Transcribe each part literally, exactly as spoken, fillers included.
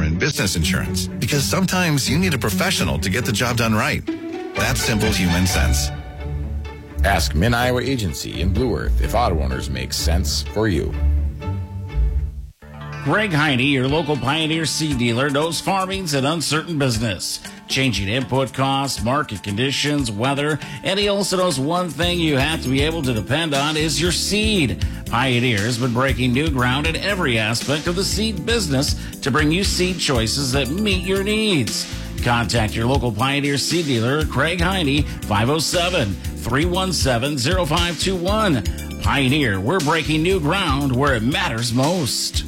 and business insurance, because sometimes you need a professional to get the job done right. That's simple human sense. Ask Mid-Iowa Agency in Blue Earth if auto owners make sense for you. Greg Heine, your local Pioneer seed dealer, knows farming's an uncertain business. Changing input costs, market conditions, weather, and he also knows one thing you have to be able to depend on is your seed. Pioneer has been breaking new ground in every aspect of the seed business to bring you seed choices that meet your needs. Contact your local Pioneer seed dealer, Craig Heine, five oh seven, three one seven, oh five two one. Pioneer, we're breaking new ground where it matters most.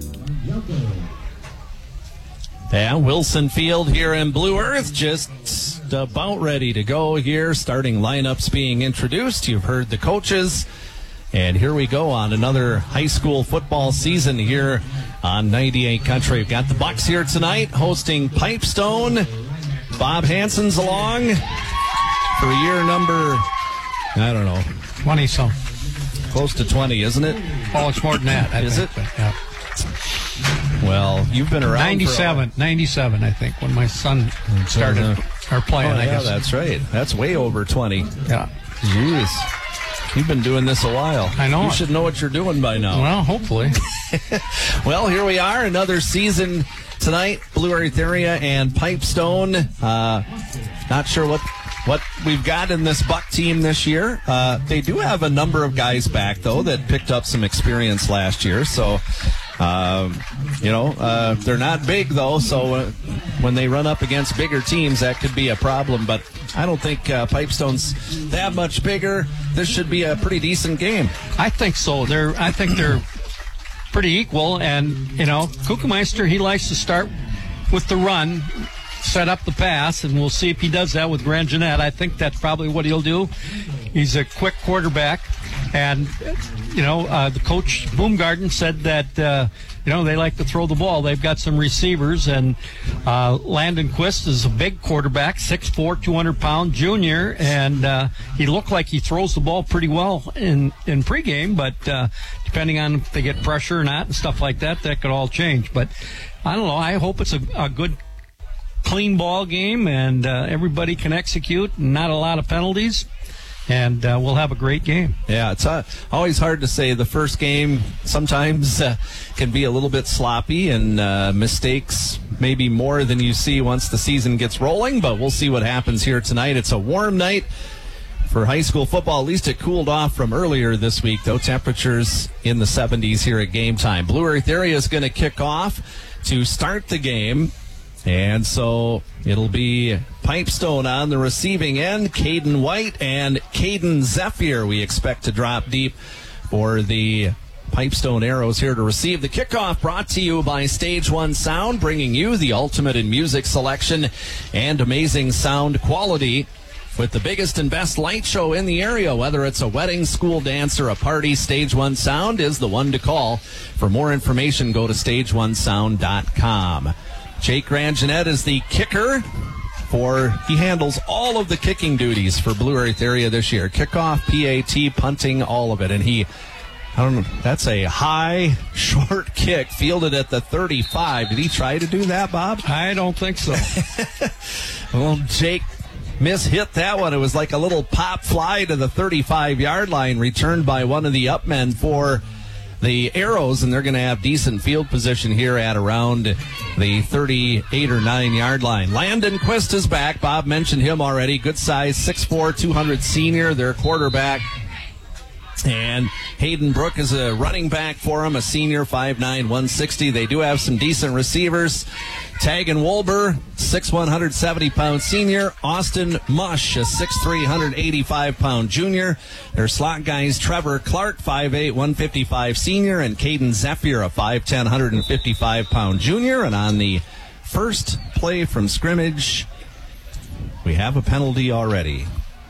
Yeah, Wilson Field here in Blue Earth, just about ready to go here. Starting lineups being introduced. You've heard the coaches. And here we go on another high school football season here on ninety-eight Country. We've got the Bucks here tonight hosting Pipestone. Bob Hansen's along for year number, I don't know. twenty-some. Close to twenty, isn't it? Oh, it's more than that. I Is think, it? but, yeah. Well, you've been around ninety-seven, for ninety-seven, I think, when my son started our playing, oh, I yeah, guess. that's right. That's way over twenty. Yeah. Jeez. You've been doing this a while. I know. You should know what you're doing by now. Well, hopefully. Well, here we are, another season tonight. Blue Earth area and Pipestone. Uh, not sure what what we've got in this Buck team this year. Uh, they do have a number of guys back, though, that picked up some experience last year. So, um, you know, uh, they're not big, though. So uh, when they run up against bigger teams, that could be a problem. But I don't think uh, Pipestone's that much bigger. This should be a pretty decent game. I think so. They're. I think they're pretty equal. And, you know, Kukemeister, he likes to start with the run, set up the pass, and we'll see if he does that with Grand Jeanette. I think that's probably what he'll do. He's a quick quarterback. And, you know, uh, the coach, Boomgarden, said that, uh, you know, they like to throw the ball. They've got some receivers. And uh, Landon Quist is a big quarterback, six foot four, two hundred pound junior. And uh, he looked like he throws the ball pretty well in, in pregame. But uh, depending on if they get pressure or not and stuff like that, that could all change. But I don't know. I hope it's a, a good, clean ball game and uh, everybody can execute and not a lot of penalties. And uh, we'll have a great game. Yeah, it's uh, always hard to say. The first game sometimes uh, can be a little bit sloppy and uh, mistakes maybe more than you see once the season gets rolling, but we'll see what happens here tonight. It's a warm night for high school football. At least it cooled off from earlier this week, though. Temperatures in the seventies here at game time. Blue Earth area is going to kick off to start the game. And so it'll be Pipestone on the receiving end, Caden White and Caden Zephyr we expect to drop deep for the Pipestone Arrows here to receive the kickoff, brought to you by Stage One Sound, bringing you the ultimate in music selection and amazing sound quality with the biggest and best light show in the area. Whether it's a wedding, school dance, or a party, Stage One Sound is the one to call. For more information, go to stage one sound dot com. Jake Grand Jeanette is the kicker for, he handles all of the kicking duties for Blue Earth area this year. Kickoff, P A T, punting, all of it. And he, I don't know, that's a high, short kick, fielded at the thirty-five. Did he try to do that, Bob? I don't think so. Well, Jake mishit that one. It was like a little pop fly to the thirty-five-yard line, returned by one of the upmen for the Arrows, and they're going to have decent field position here at around the thirty-eight or nine yard line. Landon Quist is back. Bob mentioned him already. Good size, six foot four, two hundred senior, their quarterback. And Hayden Brook is a running back for him, a senior, five nine, one sixty. They do have some decent receivers. Tagan Wolber, six foot one, one hundred seventy pound senior. Austin Mush, a six three, one hundred eighty-five pound junior. Their slot guys, Trevor Clark, five eight, one fifty-five senior, and Caden Zephyr, a five ten, one hundred fifty-five pound junior. And on the first play from scrimmage, we have a penalty already.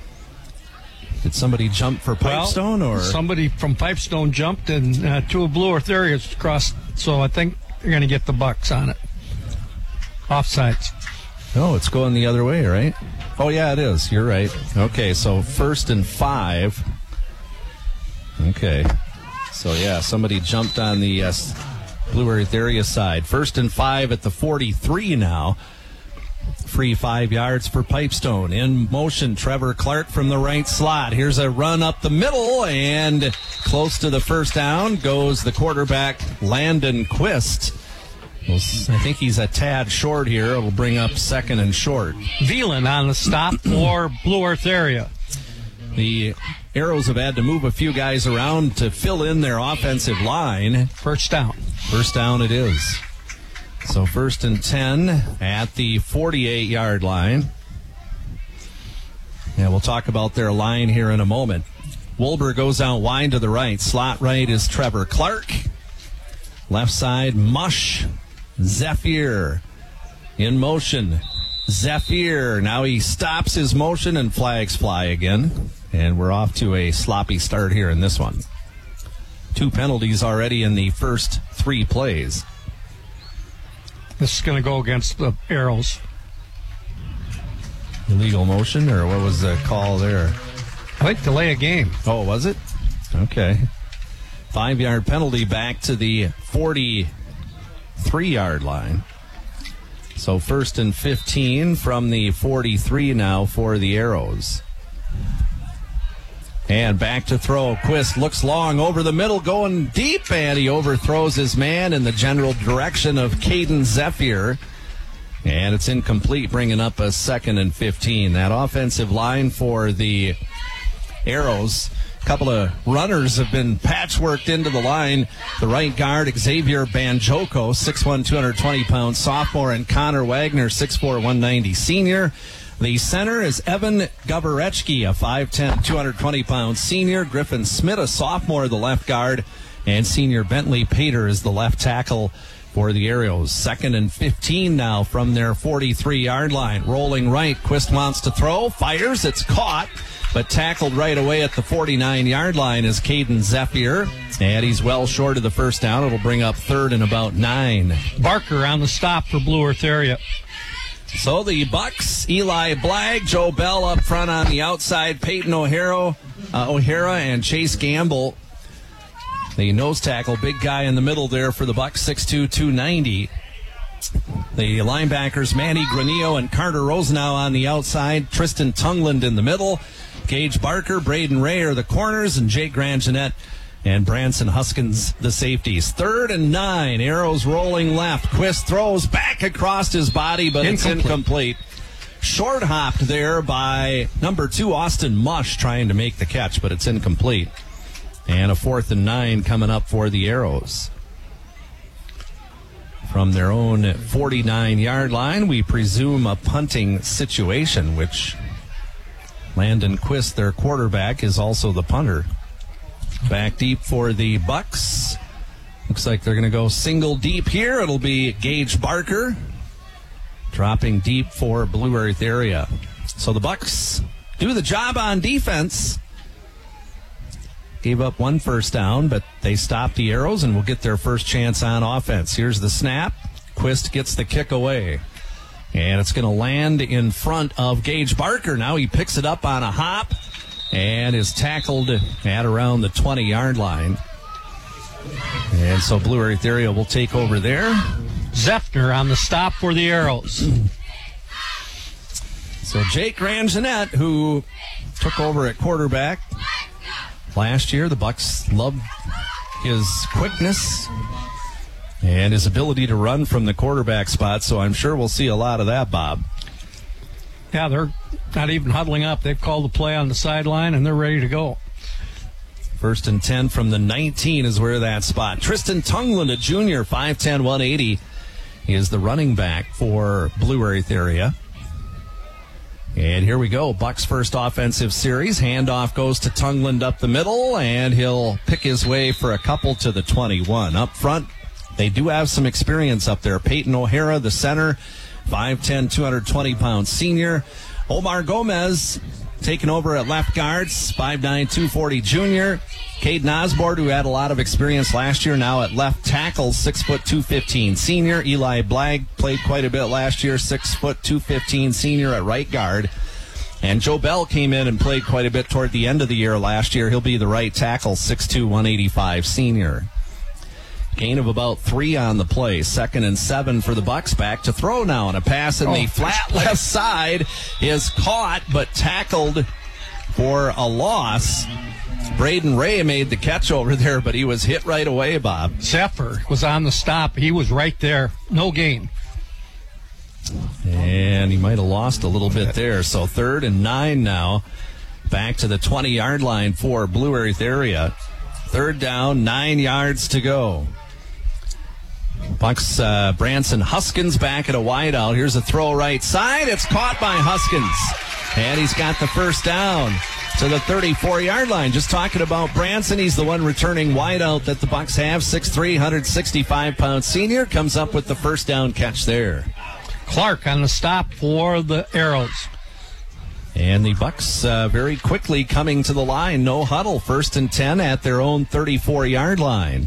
Did somebody jump for Pipestone? Well, or somebody from Pipestone jumped, and uh, two of Blue Earth areas crossed, so I think they're going to get the Bucks on it. Offsides. No, it's going the other way, right? Oh, yeah, it is. You're right. Okay, so first and five. Okay. So, yeah, somebody jumped on the uh, Blue Earth area side. First and five at the forty-three now. Free five yards for Pipestone. In motion, Trevor Clark from the right slot. Here's a run up the middle, and close to the first down goes the quarterback, Landon Quist. Well, I think he's a tad short here. It'll bring up second and short. Veland on the stop for Blue Earth area. The Arrows have had to move a few guys around to fill in their offensive line. First down. First down it is. So first and ten at the forty-eight-yard line. And we'll talk about their line here in a moment. Wilbur goes out wide to the right. Slot right is Trevor Clark. Left side, Mush. Zephyr in motion. Zephyr. Now he stops his motion and flags fly again. And we're off to a sloppy start here in this one. Two penalties already in the first three plays. This is going to go against the Arrows. Illegal motion, or what was the call there? I think delay a game. Oh, was it? Okay. Five-yard penalty back to the forty-three-yard line. So first and fifteen from the forty-three now for the Arrows. And back to throw. Quist looks long over the middle, going deep, and he overthrows his man in the general direction of Caden Zephyr. And it's incomplete, bringing up a second and fifteen. That offensive line for the Arrows, a couple of runners have been patchworked into the line. The right guard, Xavier Banjoko, six one, two hundred twenty pounds, sophomore, and Connor Wagner, six four, one ninety, senior. The center is Evan Govorechki, a five ten, two hundred twenty pound senior. Griffin Smith, a sophomore, the left guard. And senior Bentley Pater is the left tackle for the Arrows. Second and fifteen now from their forty-three-yard line. Rolling right, Quist wants to throw, fires, it's caught, but tackled right away at the forty-nine-yard line is Caden Zephyr. And he's well short of the first down. It'll bring up third and about nine. Barker on the stop for Blue Earth area. So the Bucks, Eli Blagg, Joe Bell up front on the outside, Peyton O'Hara, uh, O'Hara and Chase Gamble. The nose tackle, big guy in the middle there for the Bucks, six two, two ninety. The linebackers, Manny Granillo and Carter Rosenau on the outside, Tristan Tungland in the middle, Gage Barker, Braden Ray are the corners, and Jake Grangenet and Branson Huskins, the safeties. Third and nine. Arrows rolling left. Quist throws back across his body, but incomplete. It's incomplete. Short hopped there by number two, Austin Mush, trying to make the catch, but it's incomplete. And a fourth and nine coming up for the Arrows. From their own forty-nine-yard line, we presume a punting situation, which Landon Quist, their quarterback, is also the punter. Back deep for the Bucks. Looks like they're going to go single deep here. It'll be Gage Barker dropping deep for Blue Earth area. So the Bucks do the job on defense. Gave up one first down, but they stopped the Arrows and will get their first chance on offense. Here's the snap. Quist gets the kick away. And it's going to land in front of Gage Barker. Now he picks it up on a hop and is tackled at around the twenty-yard line. And so Blue Earth area will take over there. Zephyr on the stop for the Arrows. So Jake Grangenet, who took over at quarterback last year, the Bucks loved his quickness and his ability to run from the quarterback spot, so I'm sure we'll see a lot of that, Bob. Yeah, they're not even huddling up. They've called the play on the sideline, and they're ready to go. First and ten from the nineteen is where that spot. Tristan Tungland, a junior, five ten, one eighty, is the running back for Blue Earth area. And here we go. Bucks' first offensive series. Handoff goes to Tungland up the middle, and he'll pick his way for a couple to the twenty-one. Up front, they do have some experience up there. Peyton O'Hara, the center, five ten, two hundred twenty pound senior. Omar Gomez taking over at left guards, five nine, two forty junior. Caden Osborne, who had a lot of experience last year, now at left tackle, six foot two fifteen senior. Eli Blagg played quite a bit last year, six foot two fifteen senior at right guard. And Joe Bell came in and played quite a bit toward the end of the year last year. He'll be the right tackle, six two, one eighty-five senior. Gain of about three on the play. Second and seven for the Bucks. Back to throw now, and a pass in oh, the flat left side is caught but tackled for a loss. Braden Ray made the catch over there, but he was hit right away, Bob. Zephyr was on the stop. He was right there. No gain. And he might have lost a little bit there. So third and nine now. Back to the twenty-yard line for Blue Earth area. Third down, nine yards to go. Bucks, uh, Branson Huskins back at a wideout. Here's a throw right side. It's caught by Huskins. And he's got the first down to the thirty-four-yard line. Just talking about Branson, he's the one returning wideout that the Bucks have. six three, one sixty-five pound senior comes up with the first down catch there. Clark on the stop for the Arrows. And the Bucks uh, very quickly coming to the line. No huddle. First and ten at their own thirty-four-yard line.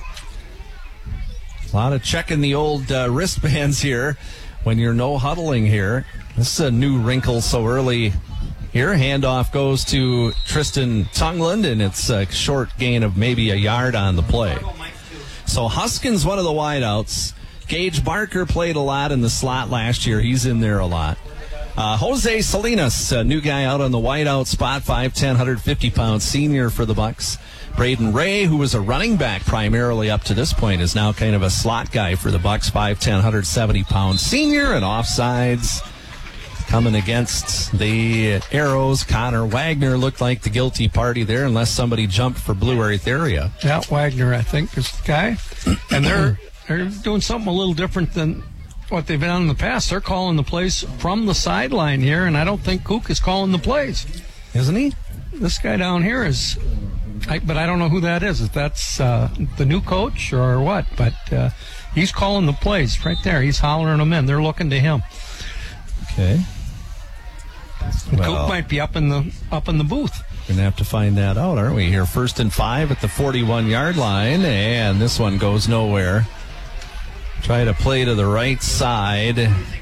A lot of checking the old uh, wristbands here when you're no huddling here. This is a new wrinkle so early here. Handoff goes to Tristan Tungland, and it's a short gain of maybe a yard on the play. So Huskins, one of the wideouts. Gage Barker played a lot in the slot last year. He's in there a lot. Uh, Jose Salinas, a new guy out on the wideout spot, five ten, one fifty pound senior for the Bucks. Braden Ray, who was a running back primarily up to this point, is now kind of a slot guy for the Bucks, five ten, one seventy pound senior, and offsides coming against the Arrows. Connor Wagner looked like the guilty party there, unless somebody jumped for Blue Earth area. Yeah, Wagner, I think, is the guy. And they're they're doing something a little different than what they've done in the past. They're calling the plays from the sideline here, and I don't think Kook is calling the plays. Isn't he? This guy down here is, I, but I don't know who that is, if that's uh, the new coach or what, but uh, he's calling the plays right there. He's hollering them in. They're looking to him. Okay. Well, Kook might be up in the up in the booth. We're going to have to find that out, aren't we? Here, first and five at the forty-one-yard line, and this one goes nowhere. Try to play to the right side,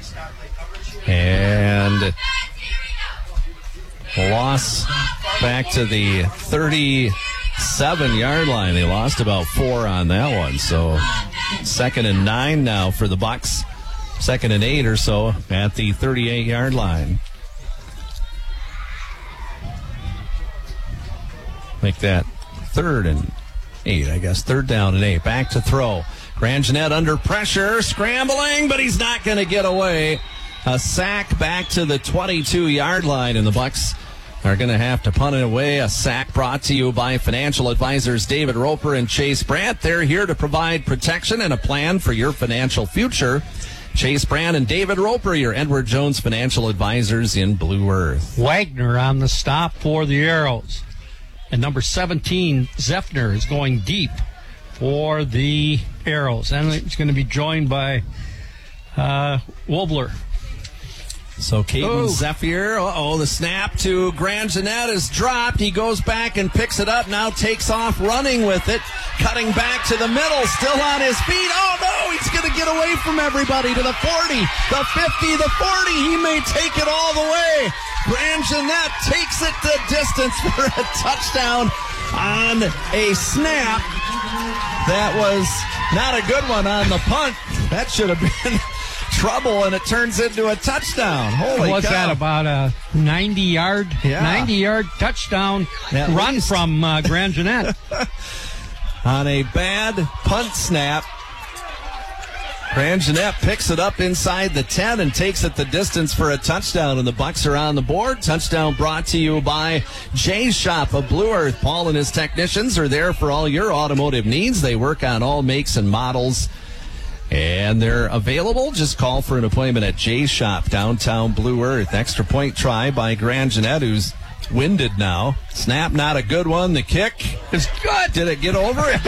and loss back to the thirty-seven-yard line. They lost about four on that one, so second and nine now for the Bucks. Second and eight or so at the thirty-eight-yard line. Make that third and eight, I guess. Third down and eight. Back to throw. Grangenet under pressure, scrambling, but he's not going to get away. A sack back to the twenty-two-yard line, and the Bucks are going to have to punt it away. A sack brought to you by financial advisors David Roper and Chase Brandt. They're here to provide protection and a plan for your financial future. Chase Brandt and David Roper, your Edward Jones financial advisors in Blue Earth. Wagner on the stop for the Arrows. And number seventeen, Zeffner, is going deep for the Arrows. And he's going to be joined by uh, Wobler. So Caden Zephyr, uh-oh, the snap to Grangenet is dropped. He goes back and picks it up, now takes off running with it, cutting back to the middle, still on his feet. Oh, no, he's going to get away from everybody to the forty, the fifty, the forty. He may take it all the way. Grangenet takes it the distance for a touchdown on a snap. That was not a good one on the punt. That should have been trouble, and it turns into a touchdoad. Holy What's cow. that, about a ninety-yard Yeah. ninety-yard touchdown At run least. from uh, Grangenet? On a bad punt snap, Grangenet picks it up inside the ten and takes it the distance for a touchdown, and the Bucks are on the board. Touchdown brought to you by Jay's Shop of Blue Earth. Paul and his technicians are there for all your automotive needs. They work on all makes and models, and they're available. Just call for an appointment at Jay's Shop, downtown Blue Earth. Extra point try by Grangenet, who's winded now. Snap, not a good one. The kick is good. Did it get over it?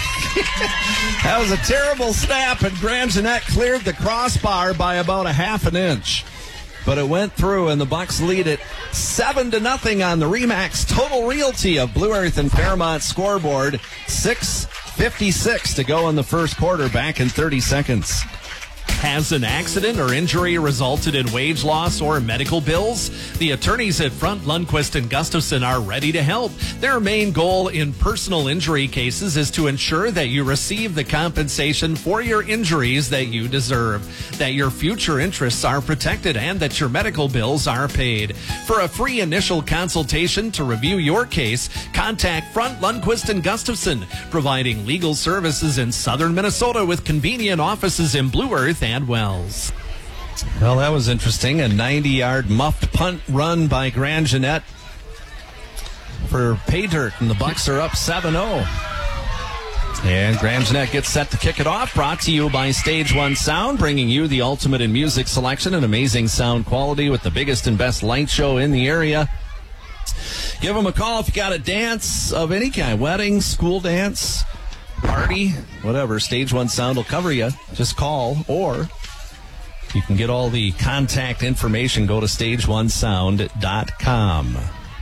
That was a terrible snap, and Grangenet cleared the crossbar by about a half an inch. But it went through, and the Bucks lead it seven to nothing on the Remax Total Realty of Blue Earth and Fairmont scoreboard. six fifty-six to go in the first quarter. Back in thirty seconds. Has an accident or injury resulted in wage loss or medical bills? The attorneys at Front, Lundquist and Gustafson are ready to help. Their main goal in personal injury cases is to ensure that you receive the compensation for your injuries that you deserve, that your future interests are protected, and that your medical bills are paid. For a free initial consultation to review your case, contact Front, Lundquist and Gustafson, providing legal services in southern Minnesota with convenient offices in Blue Earth and Wells. Well, that was interesting. A ninety-yard muffed punt run by Grand Jeanette for pay dirt, and the Bucks are up seven oh. And Grand Jeanette gets set to kick it off. Brought to you by Stage One Sound, bringing you the ultimate in music selection and amazing sound quality with the biggest and best light show in the area. Give them a call if you got a dance of any kind, wedding, school dance, party, whatever. Stage One Sound will cover you. Just call, or you can get all the contact information. Go to stage one sound dot com.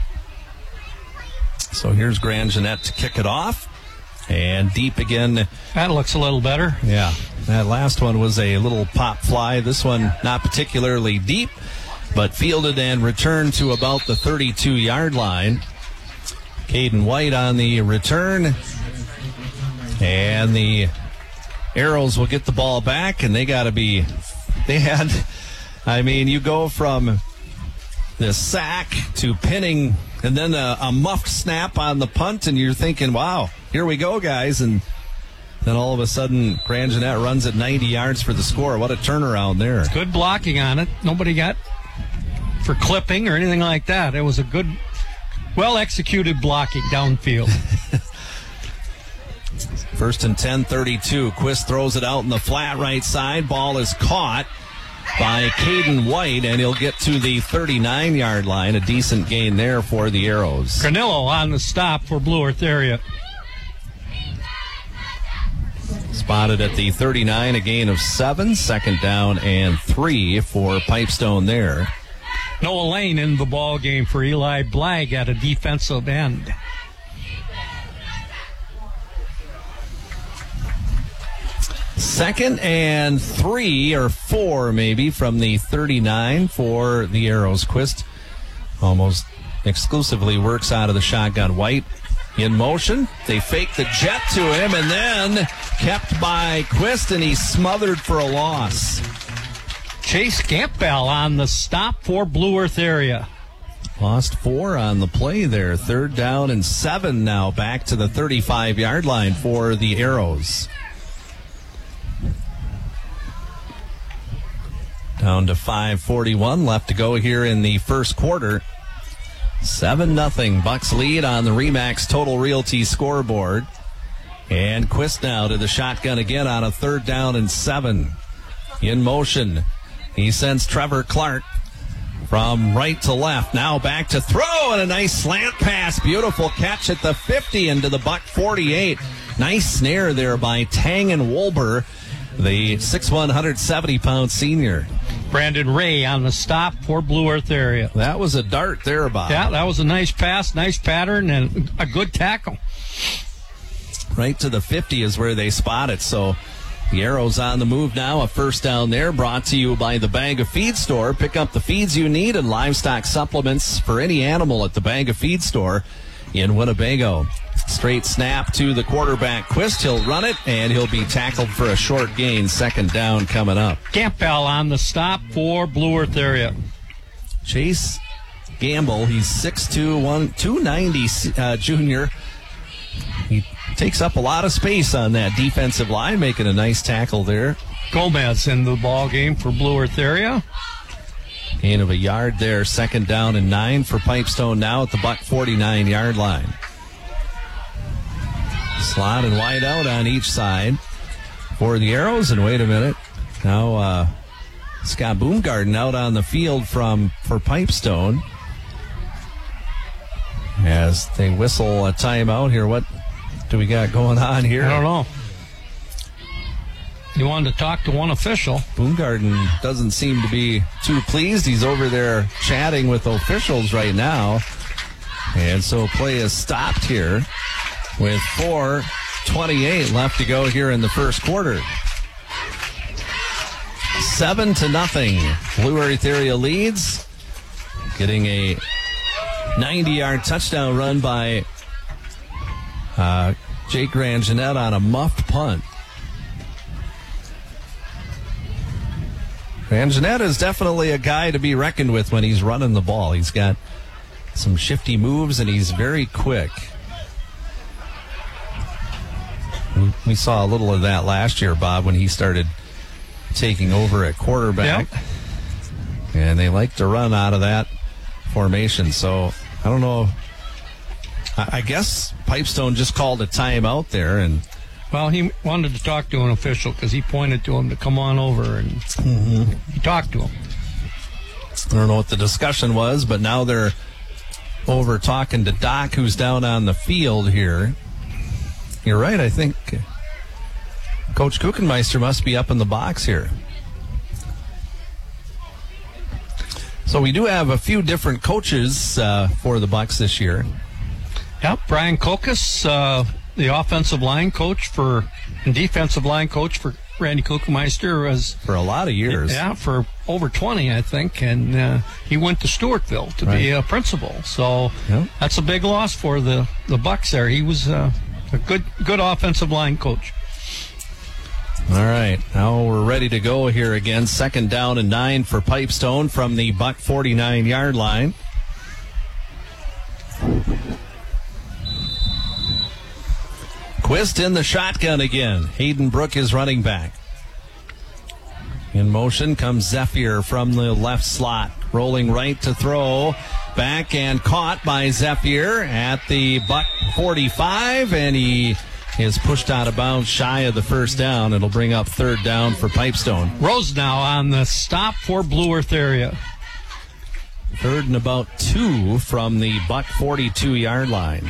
So here's Grand Jeanette to kick it off. And deep again. That looks a little better. Yeah. That last one was a little pop fly. This one not particularly deep, but fielded and returned to about the thirty-two-yard line. Caden White on the return. And the Arrows will get the ball back, and they got to be, they had, I mean, you go from the sack to pinning, and then a, a muffed snap on the punt, and you're thinking, wow, here we go, guys. And then all of a sudden, Grand Jeanette runs at ninety yards for the score. What a turnaround there. Good blocking on it. Nobody got for clipping or anything like that. It was a good, well-executed blocking downfield. First and ten, thirty-two. Quist throws it out in the flat right side. Ball is caught by Caden White, and he'll get to the thirty-nine-yard line. A decent gain there for the Arrows. Carnillo on the stop for Blue Earth area. Spotted at the thirty-nine, a gain of seven. Second down and three for Pipestone there. Noah Lane in the ball game for Eli Blag at a defensive end. Second and three or four maybe from the thirty-nine for the Arrows. Quist almost exclusively works out of the shotgun. White in motion. They fake the jet to him and then kept by Quist, and he's smothered for a loss. Chase Campbell on the stop for Blue Earth area. Lost four on the play there. Third down and seven now, back to the thirty-five-yard line for the Arrows. Down to five forty-one left to go here in the first quarter. seven nothing. Bucks lead on the Remax Total Realty scoreboard. And Quist now to the shotgun again on a third down and seven. In motion. He sends Trevor Clark from right to left. Now back to throw, and a nice slant pass. Beautiful catch at the fifty into the Buck forty-eight. Nice snare there by Tangen Wolber, the six one, one hundred seventy pound senior. Brandon Ray on the stop for Blue Earth area. That was a dart there, Bob. Yeah, that was a nice pass, nice pattern, and a good tackle. Right to the fifty is where they spot it. So the Arrows on the move now. A first down there, brought to you by the Bag of Feed store. Pick up the feeds you need and livestock supplements for any animal at the Bag of Feed store in Winnebago. Straight snap to the quarterback, Quist. He'll run it, and he'll be tackled for a short gain. Second down coming up. Campbell on the stop for Blue Earth area. Chase Gamble, he's six two, two ninety uh, junior. He takes up a lot of space on that defensive line, making a nice tackle there. Gomez in the ball game for Blue Earth area. Gain of a yard there. Second down and nine for Pipestone now at the Buck forty-nine-yard line. Slot and wide out on each side for the Arrows. And wait a minute. Now uh, Scott Boomgarden out on the field from for Pipestone as they whistle a timeout here. What do we got going on here? I don't know. You wanted to talk to one official. Boomgarden doesn't seem to be too pleased. He's over there chatting with officials right now. And so play is stopped here with four twenty-eight left to go here in the first quarter. Seven to nothing. Blue Earth area leads. Getting a ninety-yard touchdown run by uh, Jake Ranjanette on a muffed punt. Ranjanette is definitely a guy to be reckoned with when he's running the ball. He's got some shifty moves, and he's very quick. We saw a little of that last year, Bob, when he started taking over at quarterback. Yep. And they like to run out of that formation. So, I don't know. I guess Pipestone just called a timeout there, and well, he wanted to talk to an official because he pointed to him to come on over, and mm-hmm. he talked to him. I don't know what the discussion was, but now they're over talking to Doc, who's down on the field here. You're right, I think Coach Kuchenmeister must be up in the box here. So we do have a few different coaches uh, for the Bucks this year. Yep, Brian Kokas, uh, the offensive line coach for and defensive line coach for Randy Kuchenmeister, was for a lot of years. Yeah, for over twenty, I think, and uh, he went to Stewartville to right. be a principal. So yep. that's a big loss for the, the Bucks there. He was uh, a good good offensive line coach. All right, now we're ready to go here again. Second down and nine for Pipestone from the Buck forty-nine-yard line. Quist in the shotgun again. Hayden Brook is running back. In motion comes Zephyr from the left slot. Rolling right to throw. Back and caught by Zephyr at the Buck forty-five, and he is pushed out of bounds shy of the first down. It'll bring up third down for Pipestone. Rosenau on the stop for Blue Earth area. Third and about two from the Buck forty-two-yard line.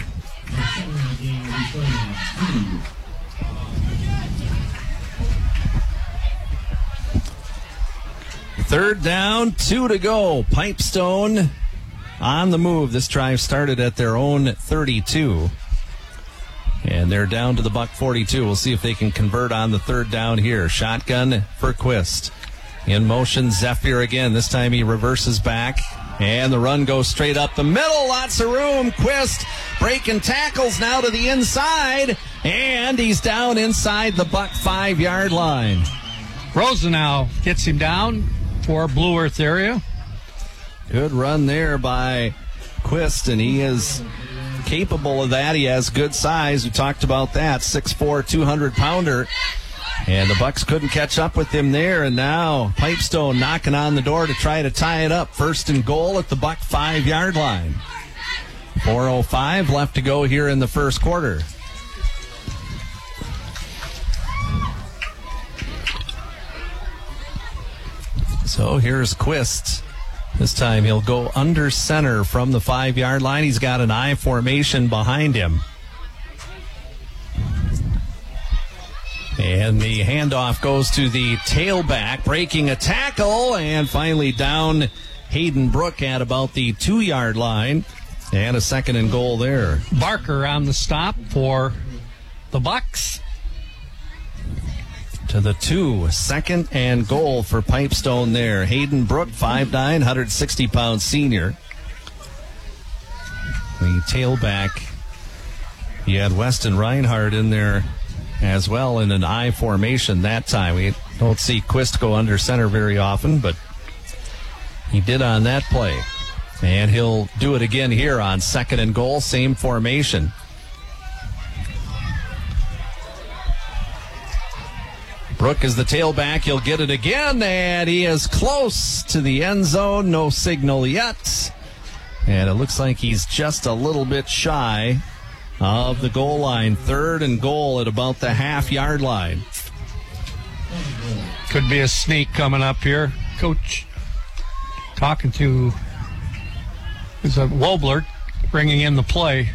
Third down, two to go. Pipestone on the move. This drive started at their own thirty-two. And they're down to the Buck forty-two. We'll see if they can convert on the third down here. Shotgun for Quist. In motion, Zephyr again. This time he reverses back. And the run goes straight up the middle. Lots of room. Quist breaking tackles now to the inside. And he's down inside the Buck five-yard line. Rosenau gets him down for Blue Earth area. Good run there by Quist, and he is capable of that. He has good size. We talked about that. six foot four, two hundred pounder. And the Bucks couldn't catch up with him there, and now Pipestone knocking on the door to try to tie it up. First and goal at the Buck five-yard line. four oh five left to go here in the first quarter. So here's Quist. This time he'll go under center from the five-yard line. He's got an I formation behind him. And the handoff goes to the tailback, breaking a tackle, and finally down Hayden Brook at about the two-yard line. And a second and goal there. Barker on the stop for the Bucks. To the two, second and goal for Pipestone there. Hayden Brook, five nine, one hundred sixty pound senior. The tailback, he had Weston Reinhardt in there as well in an I formation that time. We don't see Quist go under center very often, but he did on that play. And he'll do it again here on second and goal, same formation. Brook is the tailback. He'll get it again, and he is close to the end zone. No signal yet. And it looks like he's just a little bit shy of the goal line. Third and goal at about the half-yard line. Could be a sneak coming up here. Coach talking to is a Wobler, bringing in the play.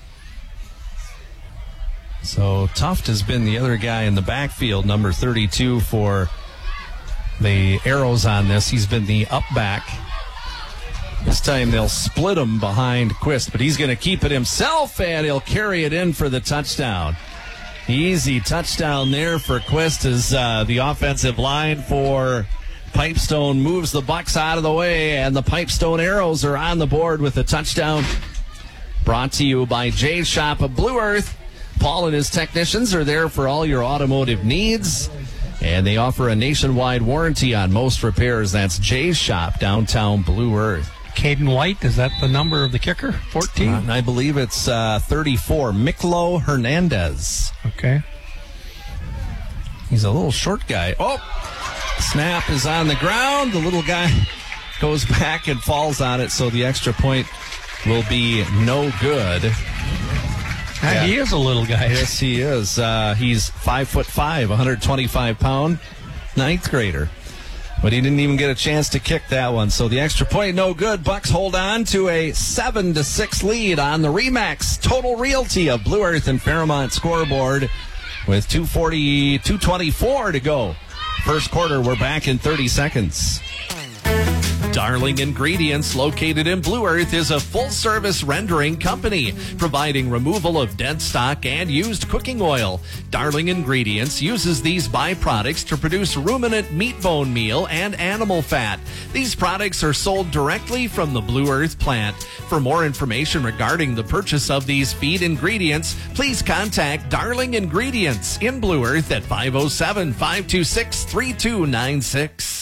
So Tuft has been the other guy in the backfield, number thirty-two for the Arrows on this. He's been the up back. This time they'll split him behind Quist, but he's going to keep it himself, and he'll carry it in for the touchdown. Easy touchdown there for Quist as uh, the offensive line for Pipestone moves the Bucks out of the way, and the Pipestone Arrows are on the board with a touchdown. Brought to you by Jay's Shop of Blue Earth. Paul and his technicians are there for all your automotive needs, and they offer a nationwide warranty on most repairs. That's Jay's Shop, downtown Blue Earth. Caden White, is that the number of the kicker? fourteen? Uh, I believe it's uh, thirty-four. Miklo Hernandez. Okay. He's a little short guy. Oh, snap is on the ground. The little guy goes back and falls on it, so the extra point will be no good. And Yeah. he is a little guy. Yes, he is. Uh, he's five foot five, one hundred twenty-five pound, ninth grader. But he didn't even get a chance to kick that one. So the extra point, no good. Bucks hold on to a seven to six lead on the Remax Total Realty of Blue Earth and Fairmont scoreboard with two forty, two twenty-four to go. First quarter, we're back in thirty seconds. Darling Ingredients, located in Blue Earth, is a full-service rendering company providing removal of dead stock and used cooking oil. Darling Ingredients uses these byproducts to produce ruminant meat bone meal and animal fat. These products are sold directly from the Blue Earth plant. For more information regarding the purchase of these feed ingredients, please contact Darling Ingredients in Blue Earth at five oh seven, five two six, three two nine six.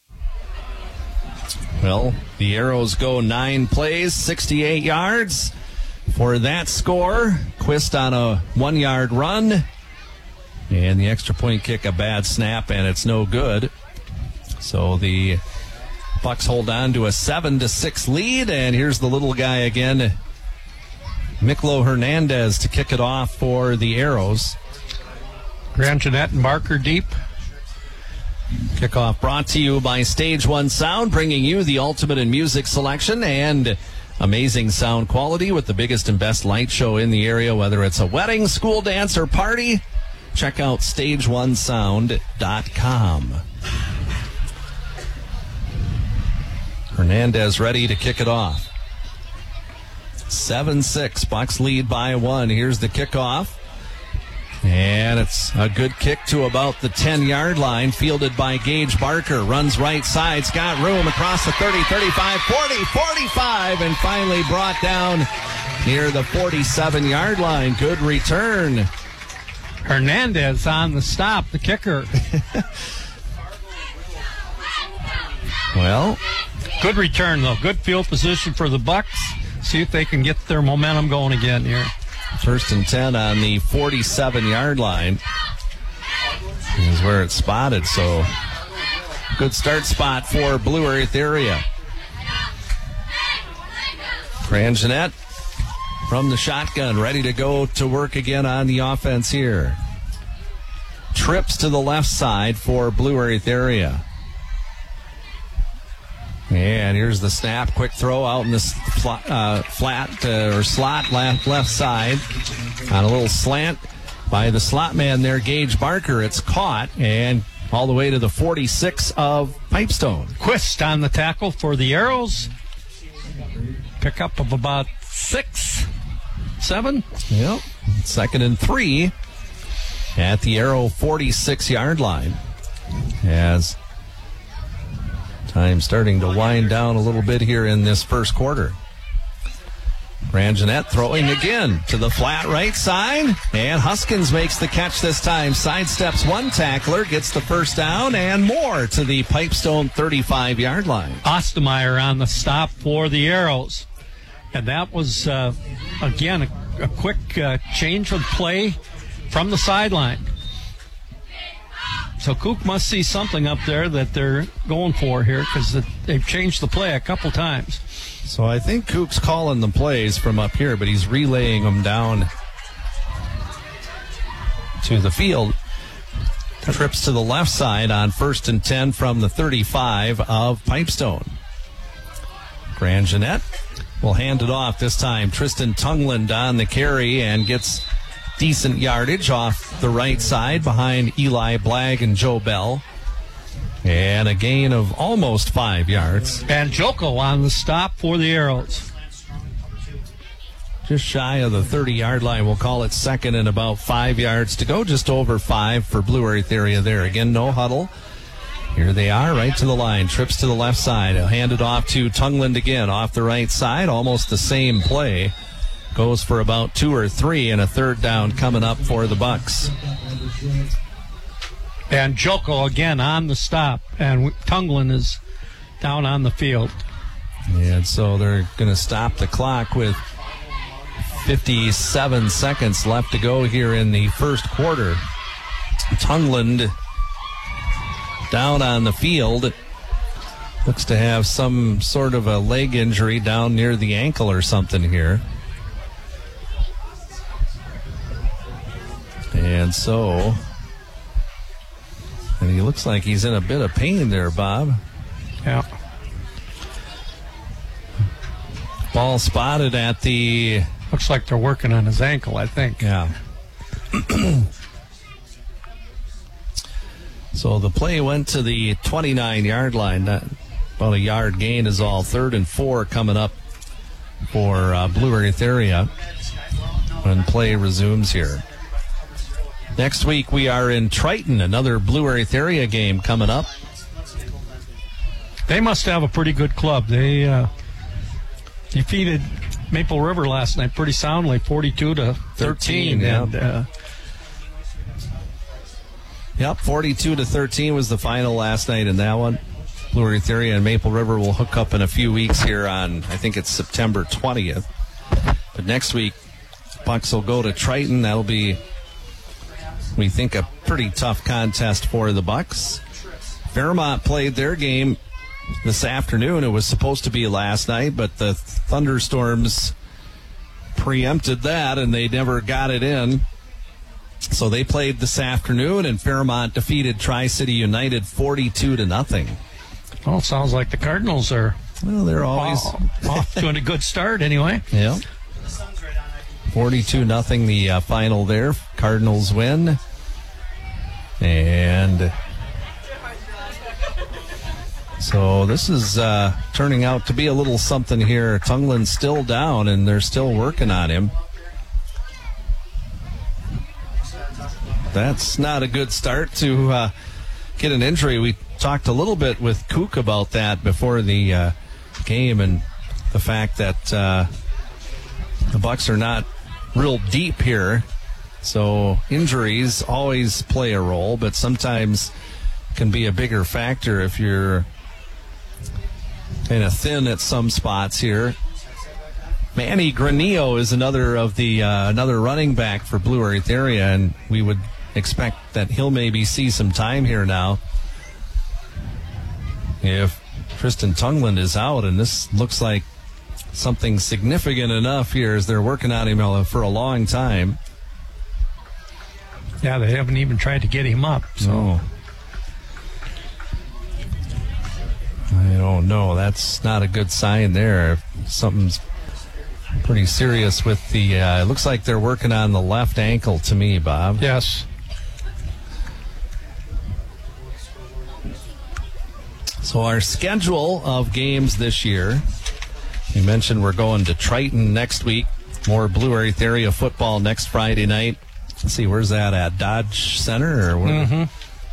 Well, the Arrows go nine plays, sixty-eight yards. For that score, Quist on a one-yard run. And the extra point kick, a bad snap, and it's no good. So the Bucks hold on to a seven to six lead, and here's the little guy again, Miklo Hernandez, to kick it off for the Arrows. Grand Jeanette and Barker deep. Kickoff brought to you by Stage One Sound, bringing you the ultimate in music selection and amazing sound quality with the biggest and best light show in the area, whether it's a wedding, school dance, or party. Check out stage one sound dot com. Hernandez ready to kick it off. seven six, Bucks lead by one. Here's the kickoff. And it's a good kick to about the ten-yard line, fielded by Gage Barker. Runs right side, has got room across the thirty, thirty-five, forty, forty-five, and finally brought down near the forty-seven-yard line. Good return. Hernandez on the stop, the kicker. Well, good return, though. Good field position for the Bucks. See if they can get their momentum going again here. First and ten on the forty-seven-yard line is where it's spotted. So good start spot for Blue Earth area. Grand Jeanette from the shotgun, ready to go to work again on the offense here. Trips to the left side for Blue Earth area. And here's the snap. Quick throw out in this fl- uh, flat uh, or slot left, left side on a little slant by the slot man there, Gage Barker. It's caught and all the way to the forty-six of Pipestone. Quist on the tackle for the Arrows. Pickup of about six, seven. Yep. Second and three at the Arrow forty-six-yard line. As time starting to wind down a little bit here in this first quarter. Grand Jeanette throwing again to the flat right side, and Huskins makes the catch this time. Sidesteps one tackler, gets the first down, and more to the Pipestone thirty-five-yard line. Ostermeyer on the stop for the Arrows. And that was, uh, again, a, a quick uh, change of play from the sideline. So Cook must see something up there that they're going for here, because they've changed the play a couple times. So I think Cook's calling the plays from up here, but he's relaying them down to the field. Trips to the left side on first and ten from the thirty-five of Pipestone. Grand Jeanette will hand it off this time. Tristan Tungland on the carry and gets decent yardage off the right side behind Eli Blagg and Joe Bell. And a gain of almost five yards. And Joko on the stop for the Arrows. just shy of the thirty-yard line. We'll call it second and about five yards to go, just over five for Blue Earth area there. Again, no huddle. Here they are, right to the line. Trips to the left side. He'll hand it off to Tungland again, off the right side. Almost the same play. Goes for about two or three, and a third down coming up for the Bucks. And Joko again on the stop, and Tungland is down on the field. And so they're going to stop the clock with fifty-seven seconds left to go here in the first quarter. Tungland down on the field. Looks to have some sort of a leg injury down near the ankle or something here. And so, and he looks like he's in a bit of pain there, Bob. Yeah. Ball spotted at the... Looks like they're working on his ankle, I think. Yeah. So the play went to the twenty-nine-yard line. That, about a yard gain is all. Third and four coming up for uh, Blue Earth area when play resumes here. Next week we are in Triton, another Blue Earth area game coming up. They must have a pretty good club. They uh, defeated Maple River last night pretty soundly, forty-two to thirteen. Yeah. And, uh, Yep, forty-two to thirteen was the final last night in that one. Blue Earth area and Maple River will hook up in a few weeks here on, I think it's September twentieth. But next week, Bucks will go to Triton. That'll be, we think, a pretty tough contest for the Bucks. Fairmont played their game this afternoon. It was supposed to be last night, but the thunderstorms preempted that, and they never got it in. So they played this afternoon, and Fairmont defeated Tri-City United forty-two to nothing. Well, sounds like the Cardinals are Well, they're always off, off to a good start anyway. Yeah. forty-two nothing the uh, final there. Cardinals win. And so this is uh, turning out to be a little something here. Tungland's still down, and they're still working on him. That's not a good start to uh, get an injury. We talked a little bit with Kook about that before the uh, game, and the fact that uh, the Bucks are not real deep here. So injuries always play a role, but sometimes can be a bigger factor if you're kind of thin at some spots here. Manny Granillo is another of the uh, another running back for Blue Earth area, and we would expect that he'll maybe see some time here now if Tristan Tungland is out, and this looks like something significant enough here as they're working on him for a long time. Yeah, they haven't even tried to get him up. So no. I don't know. That's not a good sign there. Something's pretty serious with the uh, it looks like they're working on the left ankle to me, Bob. Yes. So our schedule of games this year, you mentioned we're going to Triton next week. More Blue Earth area football next Friday night. Let's see, where's that at? Dodge Center? Or where? Mm-hmm.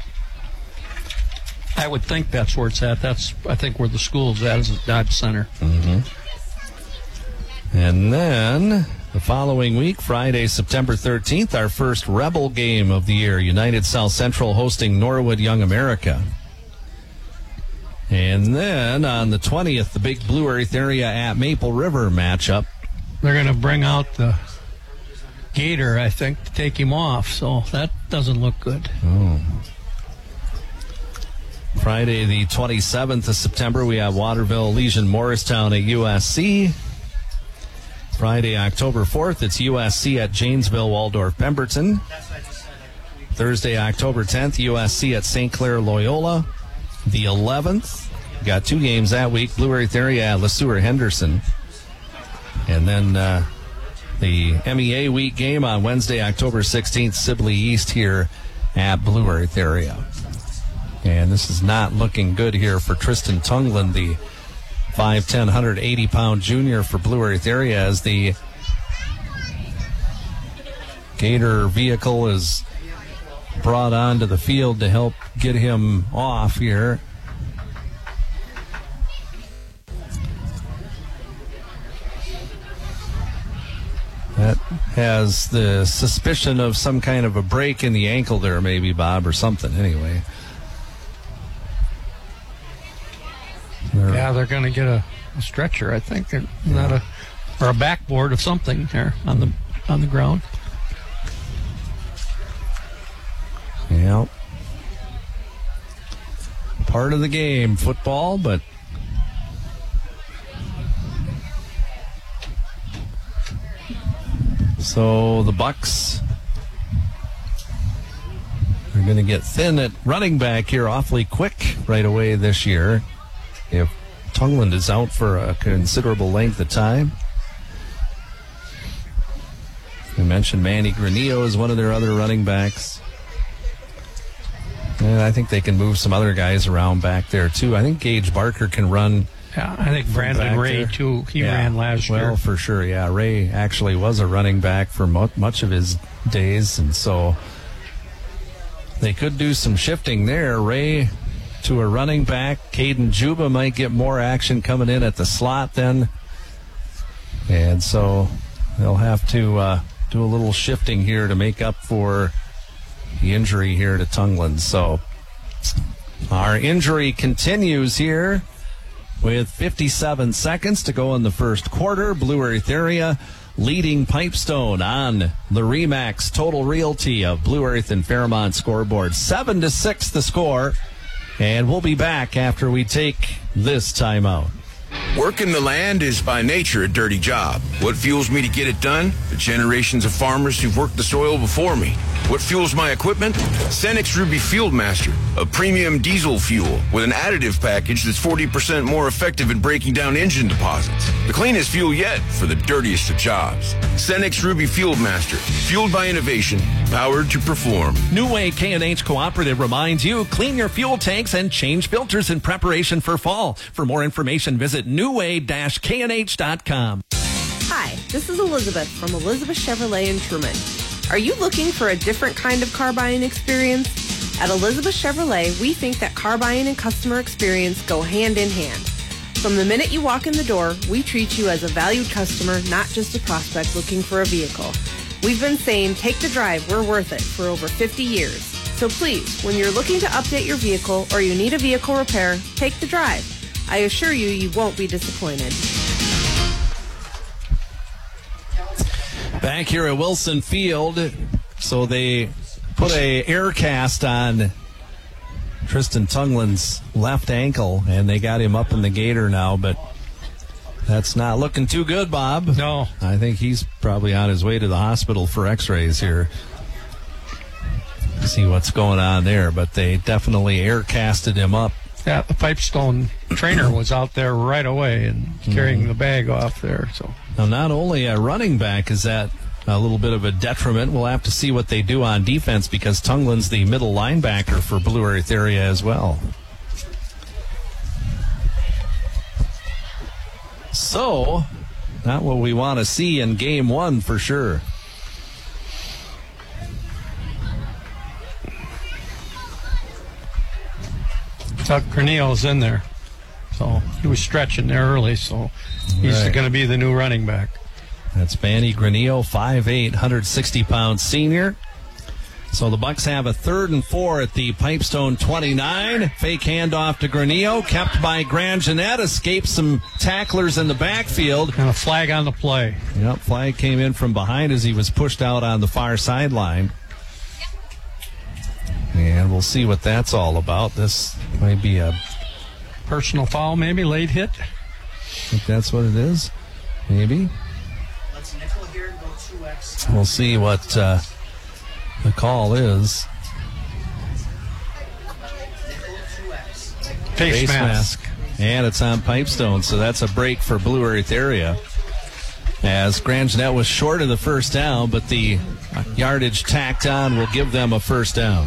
I would think that's where it's at. That's, I think, where the school's at, is at Dodge Center. Mm-hmm. And then the following week, Friday, September thirteenth, our first Rebel game of the year. United South Central hosting Norwood Young America. And then on the twentieth, the big Blue Earth area at Maple River matchup. They're going to bring out the Gator, I think, to take him off. So that doesn't look good. Oh. Friday, the twenty-seventh of September, we have Waterville Legion Morristown at U S C. Friday, October fourth, it's U S C at Janesville Waldorf Pemberton. Thursday, October tenth, U S C at Saint Clair Loyola. The eleventh, we got two games that week. Blue Earth area at LeSueur Henderson. And then uh, the M E A week game on Wednesday, October sixteenth, Sibley East here at Blue Earth area. And this is not looking good here for Tristan Tungland, the five ten, one hundred eighty pound junior for Blue Earth area, as the Gator vehicle is brought onto the field to help get him off here. That has the suspicion of some kind of a break in the ankle there, maybe, Bob, or something, anyway. They're, yeah, they're going to get a, a stretcher, I think. They're not a or a backboard of something there on the on the ground. Yeah. Part of the game, football, but so the Bucks are going to get thin at running back here awfully quick right away this year. If Tungland is out for a considerable length of time. We mentioned Manny Granillo is one of their other running backs. And I think they can move some other guys around back there, too. I think Gage Barker can run. Yeah, I think Brandon Ray, there. too. He yeah, ran last well, year. Well, for sure, yeah. Ray actually was a running back for mo- much of his days, and so they could do some shifting there. Ray to a running back. Caden Juba might get more action coming in at the slot then. And so they'll have to uh, do a little shifting here to make up for the injury here to Tungland. So our injury continues here with fifty-seven seconds to go in the first quarter. Blue Earth Area leading Pipestone on the Remax Total Realty of Blue Earth and Fairmont scoreboard. Seven to six the score. And we'll be back after we take this timeout. Working the land is by nature a dirty job. What fuels me to get it done? The generations of farmers who've worked the soil before me. What fuels my equipment? Cenex Ruby Fieldmaster, a premium diesel fuel with an additive package that's forty percent more effective at breaking down engine deposits. The cleanest fuel yet for the dirtiest of jobs. Cenex Ruby Fieldmaster, fueled by innovation, powered to perform. New Way K and H Cooperative reminds you, clean your fuel tanks and change filters in preparation for fall. For more information, visit new way dash k and h dot com. Hi, this is Elizabeth from Elizabeth Chevrolet in Truman. Are you looking for a different kind of car buying experience? At Elizabeth Chevrolet, we think that car buying and customer experience go hand in hand. From the minute you walk in the door, we treat you as a valued customer, not just a prospect looking for a vehicle. We've been saying, take the drive, we're worth it, for over fifty years. So please, when you're looking to update your vehicle or you need a vehicle repair, take the drive. I assure you, you won't be disappointed. Back here at Wilson Field, so they put a air cast on Tristan Tungland's left ankle, and they got him up in the Gator now, but that's not looking too good, Bob. No. I think he's probably on his way to the hospital for x-rays here. See what's going on there, but they definitely air casted him up. Yeah, the Pipestone trainer was out there right away and carrying mm-hmm. the bag off there. So now, not only a running back is that a little bit of a detriment. We'll have to see what they do on defense because Tungland's the middle linebacker for Blue Earth Area as well. So, not what we want to see in game one for sure. Tuck Cornel's in there. So he was stretching there early, so he's right. going to be the new running back. That's Manny Granillo, five eight, one hundred sixty pound senior. So the Bucks have a third and four at the Pipestone twenty-nine. Fake handoff to Granillo, kept by Grand Jeanette, escaped some tacklers in the backfield. And a flag on the play. Yep, flag came in from behind as he was pushed out on the far sideline. And we'll see what that's all about. This might be a personal foul, maybe, late hit. I think that's what it is. Maybe. Let's nickel here and go two X. We'll see what uh, the call is. Face, Face mask. mask. And it's on Pipestone, so that's a break for Blue Earth Area. As Grand Jeanette was short of the first down, but the yardage tacked on will give them a first down.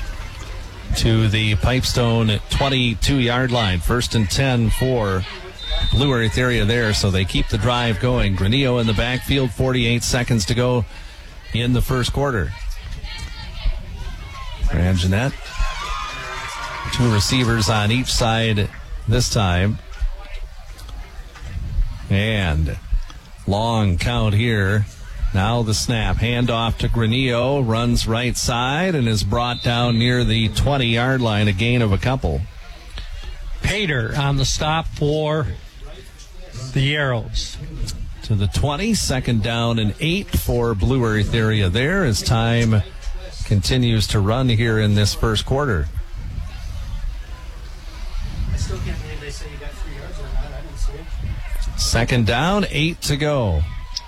To the Pipestone twenty-two yard line. First and ten for Blue Earth area there, so they keep the drive going. Granillo in the backfield, forty-eight seconds to go in the first quarter. Grand Jeanette. Two receivers on each side this time. And long count here. Now the snap. Handoff to Granillo. Runs right side and is brought down near the twenty-yard line. A gain of a couple. Pater on the stop for the Arrows. To the twenty. Second down and eight for Blue Earth area there as time continues to run here in this first quarter. I still can't believe they say you got three yards or not. I didn't see it. Second down, eight to go.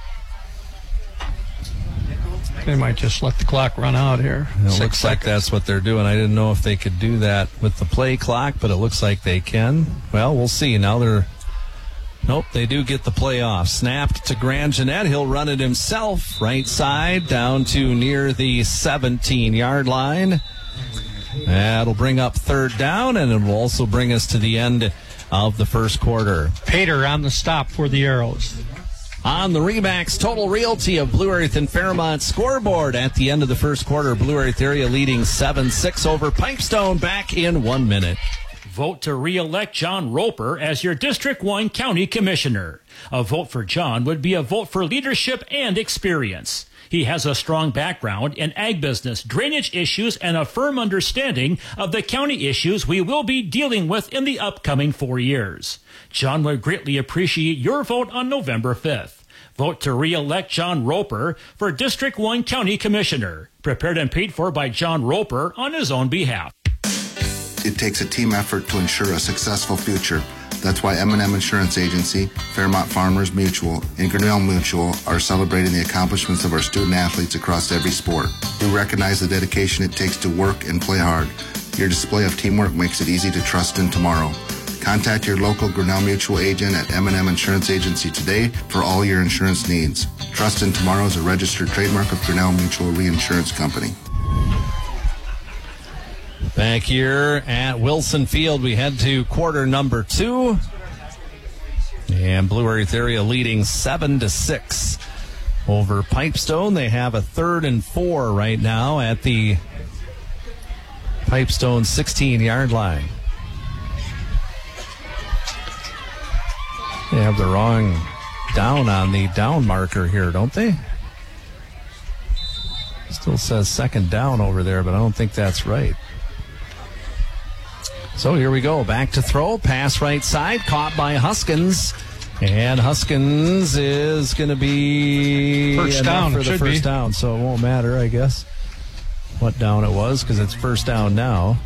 They might just let the clock run out here. It Six looks like seconds. that's what they're doing. I didn't know if they could do that with the play clock, but it looks like they can. Well, we'll see. Now they're... Nope, they do get the play off. Snapped to Grand Jeanette. He'll run it himself. Right side down to near the seventeen-yard line. That'll bring up third down, and it will also bring us to the end of the first quarter. Pater on the stop for the Arrows. On the Remax Total Realty of Blue Earth and Fairmont scoreboard at the end of the first quarter, Blue Earth area leading seven six over Pipestone. Back in one minute. Vote to re-elect John Roper as your District one County Commissioner. A vote for John would be a vote for leadership and experience. He has a strong background in ag business, drainage issues, and a firm understanding of the county issues we will be dealing with in the upcoming four years. John would greatly appreciate your vote on November fifth. Vote to re-elect John Roper for District one County Commissioner. Prepared and paid for by John Roper on his own behalf. It takes a team effort to ensure a successful future. That's why M and M Insurance Agency, Fairmont Farmers Mutual, and Grinnell Mutual are celebrating the accomplishments of our student athletes across every sport. We recognize the dedication it takes to work and play hard. Your display of teamwork makes it easy to trust in tomorrow. Contact your local Grinnell Mutual agent at M and M Insurance Agency today for all your insurance needs. Trust in Tomorrow is a registered trademark of Grinnell Mutual Reinsurance Company. Back here at Wilson Field, we head to quarter number two. And Blue Earth area leading seven to six over Pipestone. They have a third and four right now at the Pipestone sixteen-yard line. They have the wrong down on the down marker here, don't they? Still says second down over there, but I don't think that's right. So here we go. Back to throw. Pass right side. Caught by Huskins. And Huskins is going to be First down, for it the should first be. down. So it won't matter, I guess, what down it was because it's first down now.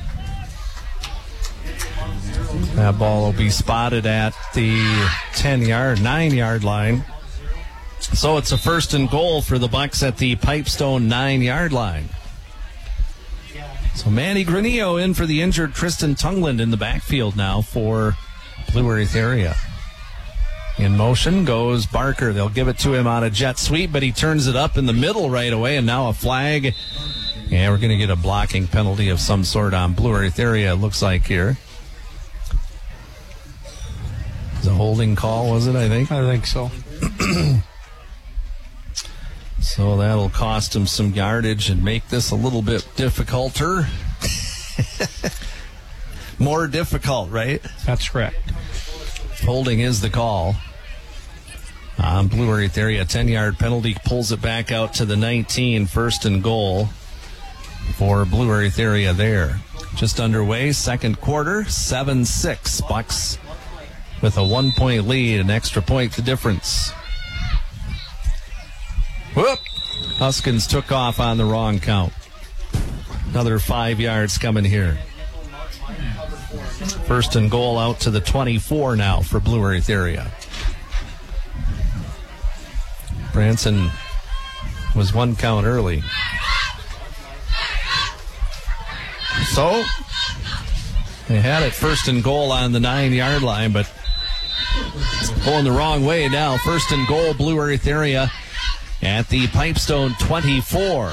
That ball will be spotted at the ten-yard, nine-yard line. So it's a first and goal for the Bucks at the Pipestone nine-yard line. So Manny Granillo in for the injured Tristan Tungland in the backfield now for Blue Earth area. In motion goes Barker. They'll give it to him on a jet sweep, but he turns it up in the middle right away, and now a flag. And we're going to get a blocking penalty of some sort on Blue Earth area, it looks like here. It's a holding call, was it, I think? I think so. So that'll cost him some yardage and make this a little bit difficulter. More difficult, right? That's correct. Holding is the call. On Blue Earth area, ten-yard penalty pulls it back out to the nineteen. First and goal for Blue Earth area there. Just underway, second quarter, seven six. Bucks with a one-point lead, an extra point the difference. Whoop! Huskins took off on the wrong count. Another five yards coming here. First and goal out to the twenty-four now for Blue Earth area. Branson was one count early. So, they had it first and goal on the nine-yard line, but going the wrong way now. First and goal, Blue Earth area at the Pipestone twenty-four.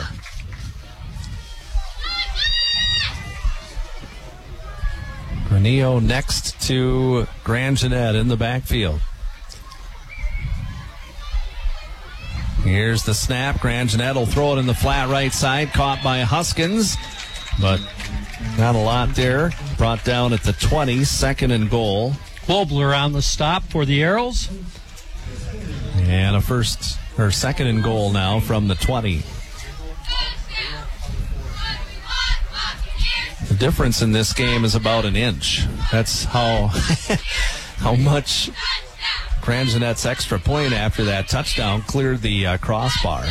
Granillo next to Grand Jeanette in the backfield. Here's the snap. Grand Jeanette will throw it in the flat right side. Caught by Huskins, but not a lot there. Brought down at the twenty, second and goal. Globler on the stop for the Arrows. And a first or second and goal now from the twenty. The difference in this game is about an inch. That's how how much Grand Jeanette's extra point after that touchdown cleared the uh, crossbar.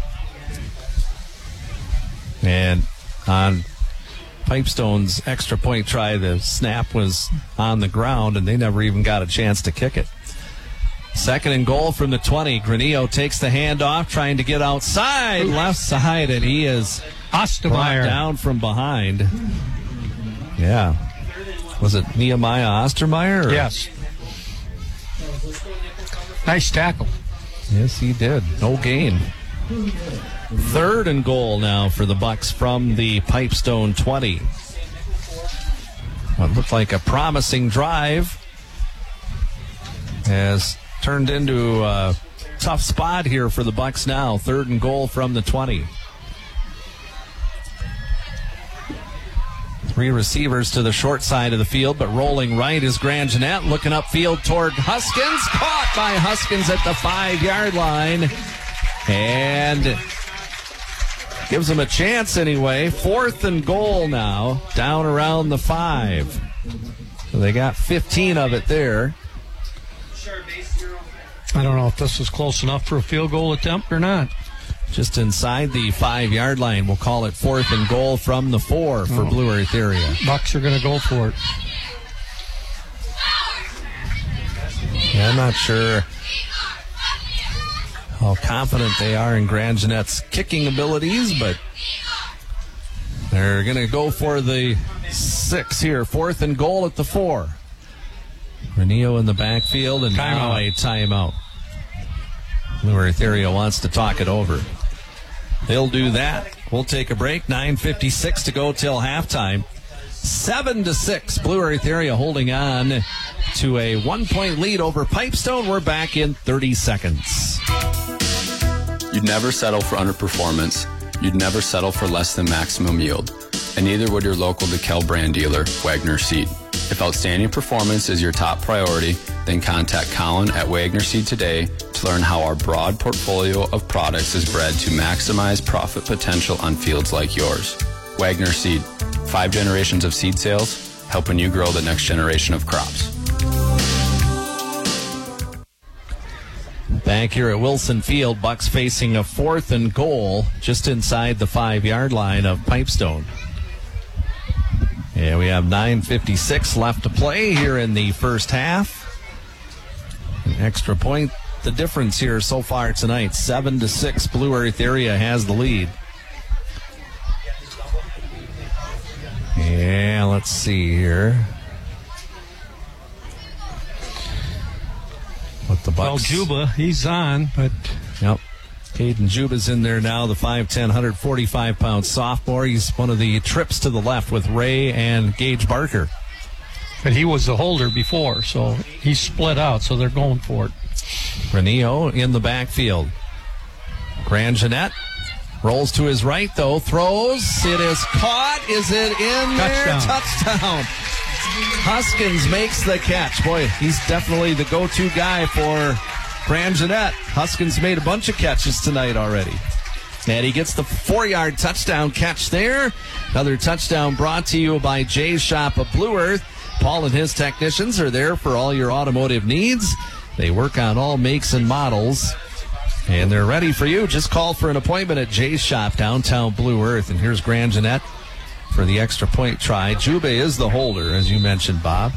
And on Pipestone's extra point try, the snap was on the ground, and they never even got a chance to kick it. Second and goal from the twenty. Granillo takes the handoff, trying to get outside, left side, and he is Ostermeyer down from behind. Yeah. Was it Nehemiah Ostermeyer? Or? Yes. Nice tackle. Yes, he did. No gain. Third and goal now for the Bucks from the Pipestone twenty. What looked like a promising drive has turned into a tough spot here for the Bucks now. Third and goal from the twenty. Three receivers to the short side of the field, but rolling right is Grand Jeanette, looking upfield toward Huskins. Caught by Huskins at the five-yard line. And gives them a chance anyway. Fourth and goal now, down around the five. So they got fifteen of it there. I don't know if this was close enough for a field goal attempt or not. Just inside the five-yard line. We'll call it fourth and goal from the four for oh. Blue Earth area. Bucks are going to go for it. Yeah, I'm not sure how confident they are in Grand Jeanette's kicking abilities, but they're going to go for the six here. Fourth and goal at the four. Granillo in the backfield, and time now a timeout. Blue Earth area wants to talk it over. They'll do that. We'll take a break. nine fifty-six to go till halftime. Seven to six. Blue Earth area holding on to a one-point lead over Pipestone. We're back in thirty seconds. You'd never settle for underperformance. You'd never settle for less than maximum yield. And neither would your local DeKalb brand dealer, Wagner Seed. If outstanding performance is your top priority, then contact Colin at Wagner Seed today to learn how our broad portfolio of products is bred to maximize profit potential on fields like yours. Wagner Seed, five generations of seed sales, helping you grow the next generation of crops. Back here at Wilson Field, Bucks facing a fourth and goal just inside the five-yard line of Pipestone. Yeah, we have nine fifty-six left to play here in the first half. An extra point, the difference here so far tonight. Seven to six, Blue Earth area has the lead. Yeah, let's see here. What the Bucks? Well, Juba, he's on, but yep. Caden Juba's in there now, the five ten, one forty-five pound sophomore. He's one of the trips to the left with Ray and Gage Barker. But he was the holder before, so he's split out, so they're going for it. Granillo in the backfield. Grand Jeanette rolls to his right, though, throws. It is caught. Is it in there? Touchdown. Touchdown. Huskins makes the catch. Boy, he's definitely the go-to guy for Grand Jeanette. Huskins made a bunch of catches tonight already. And he gets the four-yard touchdown catch there. Another touchdown brought to you by Jay's Shop of Blue Earth. Paul and his technicians are there for all your automotive needs. They work on all makes and models, and they're ready for you. Just call for an appointment at Jay's Shop, downtown Blue Earth. And here's Grand Jeanette for the extra point try. Juba is the holder, as you mentioned, Bob.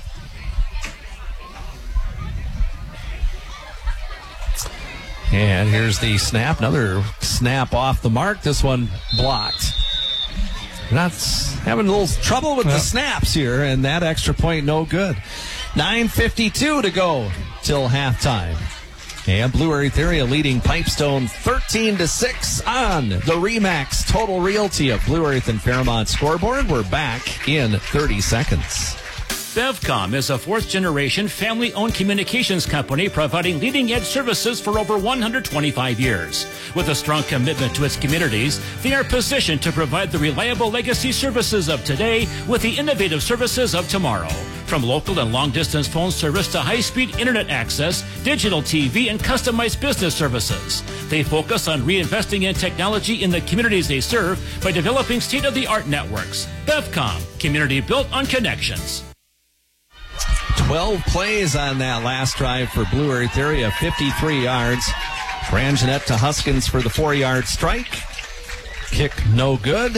And here's the snap. Another snap off the mark. This one blocked. Not having a little trouble with the snaps here, and that extra point no good. nine fifty-two to go till halftime. And Blue Earth area leading Pipestone thirteen to six on the Remax Total Realty of Blue Earth and Fairmont scoreboard. We're back in thirty seconds. Bevcom is a fourth-generation family-owned communications company providing leading-edge services for over one hundred twenty-five years. With a strong commitment to its communities, they are positioned to provide the reliable legacy services of today with the innovative services of tomorrow. From local and long-distance phone service to high-speed internet access, digital T V, and customized business services. They focus on reinvesting in technology in the communities they serve by developing state-of-the-art networks. Bevcom, community built on connections. twelve plays on that last drive for Blue Earth Area, fifty-three yards. Grand Jeanette to Huskins for the four-yard strike. Kick no good.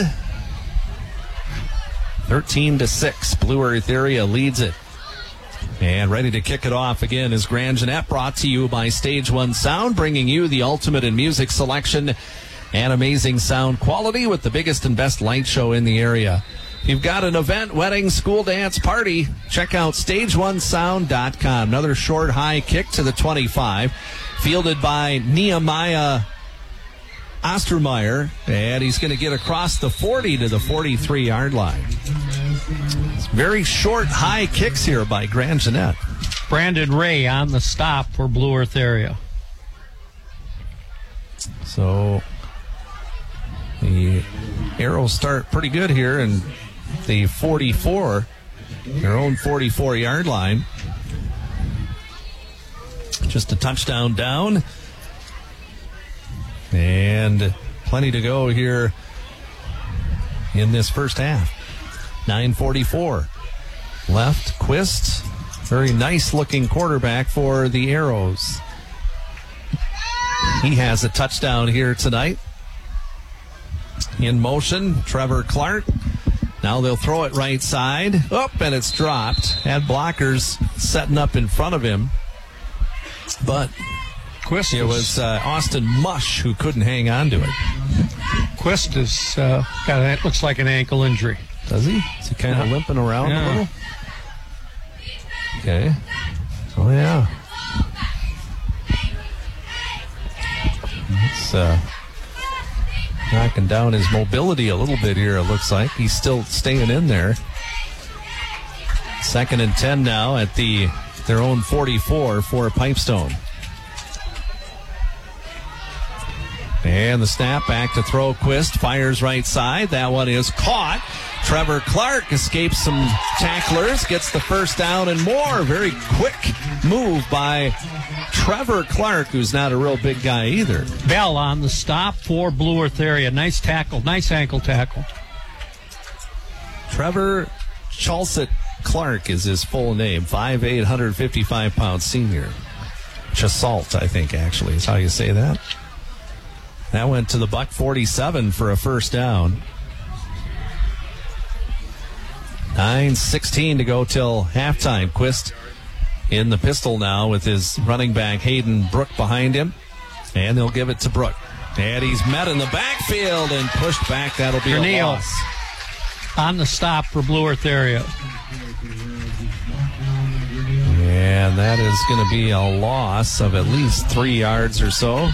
thirteen to six. Blue Earth Area leads it. And ready to kick it off again is Grand Jeanette, brought to you by Stage One Sound, bringing you the ultimate in music selection and amazing sound quality with the biggest and best light show in the area. If you've got an event, wedding, school dance, party, check out stage one sound dot com. Another short high kick to the twenty-five, fielded by Nehemiah Ostermeyer, and he's going to get across the forty to the forty-three-yard line. It's very short high kicks here by Grand Jeanette. Brandon Ray on the stop for Blue Earth Area. So the Arrows start pretty good here, and the forty-four, their own forty-four-yard line. Just a touchdown down. And plenty to go here in this first half. nine forty-four left. Quist, very nice-looking quarterback for the Arrows. He has a touchdown here tonight. In motion, Trevor Clark. Now they'll throw it right side. Up, and it's dropped. Had blockers setting up in front of him. But Quist it was uh, Austin Mush who couldn't hang on to it. Quist has uh, got a, it looks like an ankle injury. Does he? Is he kind of yeah. limping around yeah. a little? Okay. Oh, yeah. It's uh, knocking down his mobility a little bit here, it looks like. He's still staying in there. Second and ten now at the their own forty-four for Pipestone. And the snap, back to throw. Quist fires right side. That one is caught. Trevor Clark escapes some tacklers, gets the first down and more. Very quick move by Trevor Clark, who's not a real big guy either. Bell on the stop for Blue Earth Area. Nice tackle, nice ankle tackle. Trevor Chalsett Clark is his full name. five eight, one hundred fifty-five pound senior. Chasalt, I think, actually, is how you say that. That went to the buck forty-seven for a first down. nine sixteen to go till halftime. Quist in the pistol now with his running back Hayden Brook behind him. And they'll give it to Brook. And he's met in the backfield and pushed back. That'll be a loss. On the stop for Blue Earth Area. And that is going to be a loss of at least three yards or so.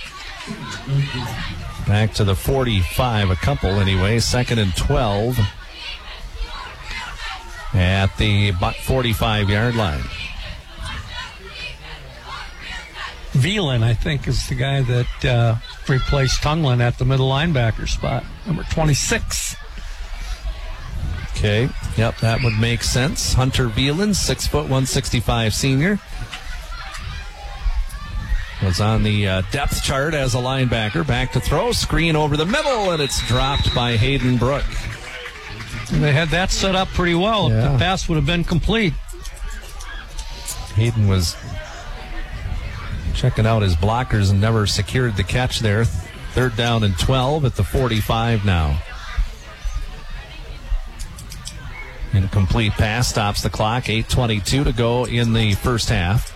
Back to the forty-five, a couple anyway. Second and twelve at the buck forty-five-yard line. Velan, I think, is the guy that uh, replaced Tunglin at the middle linebacker spot, number twenty-six. Okay, yep, that would make sense. Hunter Velan, six foot one sixty-five senior. Was on the uh, depth chart as a linebacker. Back to throw, screen over the middle, and it's dropped by Hayden Brook. They had that set up pretty well. Yeah. The pass would have been complete. Hayden was checking out his blockers and never secured the catch there. Third down and twelve at the forty-five now. Incomplete pass stops the clock. eight twenty-two to go in the first half.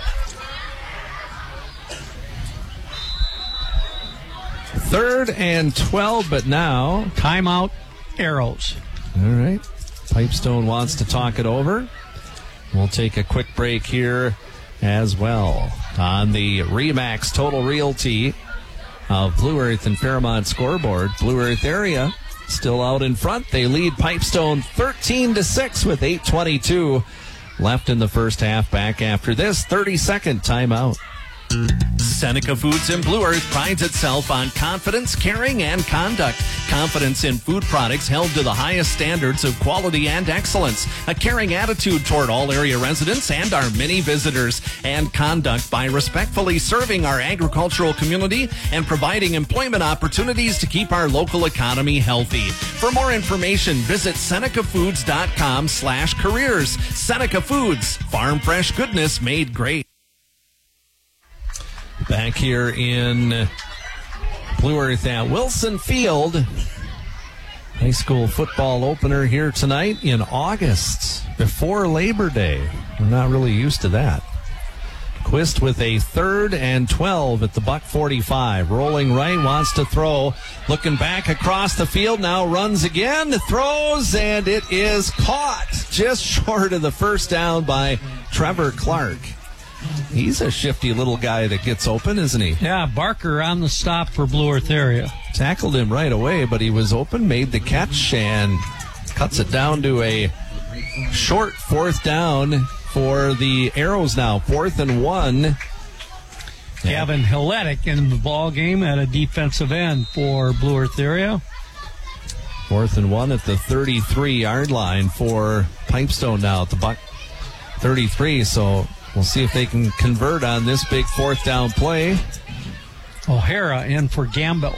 Third and twelve, but now timeout, Arrows. All right. Pipestone wants to talk it over. We'll take a quick break here as well on the Remax Total Realty of Blue Earth and Fairmont scoreboard. Blue Earth Area still out in front. They lead Pipestone thirteen to six with eight twenty-two left in the first half. Back after this thirty-second timeout. Seneca Foods in Blue Earth prides itself on confidence, caring, and conduct. Confidence in food products held to the highest standards of quality and excellence. A caring attitude toward all area residents and our many visitors. And conduct by respectfully serving our agricultural community and providing employment opportunities to keep our local economy healthy. For more information, visit SenecaFoods.com slash careers. Seneca Foods, farm fresh goodness made great. Back here in Blue Earth at Wilson Field. High school football opener here tonight in August, before Labor Day. We're not really used to that. Quist with a third and twelve at the Buck forty-five. Rolling right, wants to throw. Looking back across the field, now runs again, throws, and it is caught just short of the first down by Trevor Clark. He's a shifty little guy that gets open, isn't he? Yeah, Barker on the stop for Blue Earth area. Tackled him right away, but he was open, made the catch, and cuts it down to a short fourth down for the Arrows now. Fourth and one. Gavin Hilletic in the ball game at a defensive end for Blue Earth area. Fourth and one at the thirty-three-yard line for Pipestone now at the Buck thirty-three, so we'll see if they can convert on this big fourth down play. O'Hara in for Gamble.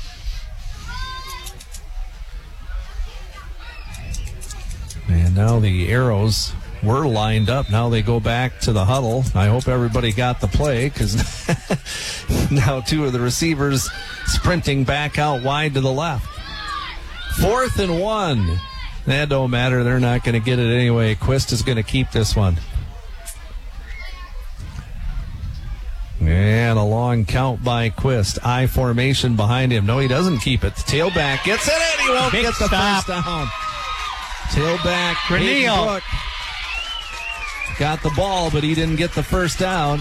And now the Arrows were lined up. Now they go back to the huddle. I hope everybody got the play, because now two of the receivers sprinting back out wide to the left. Fourth and one. That don't matter. They're not going to get it anyway. Quist is going to keep this one. And a long count by Quist. I formation behind him. No, he doesn't keep it. The tailback gets it, and he won't Big get the stop. first down. Tailback. Granillo got the ball, but he didn't get the first down.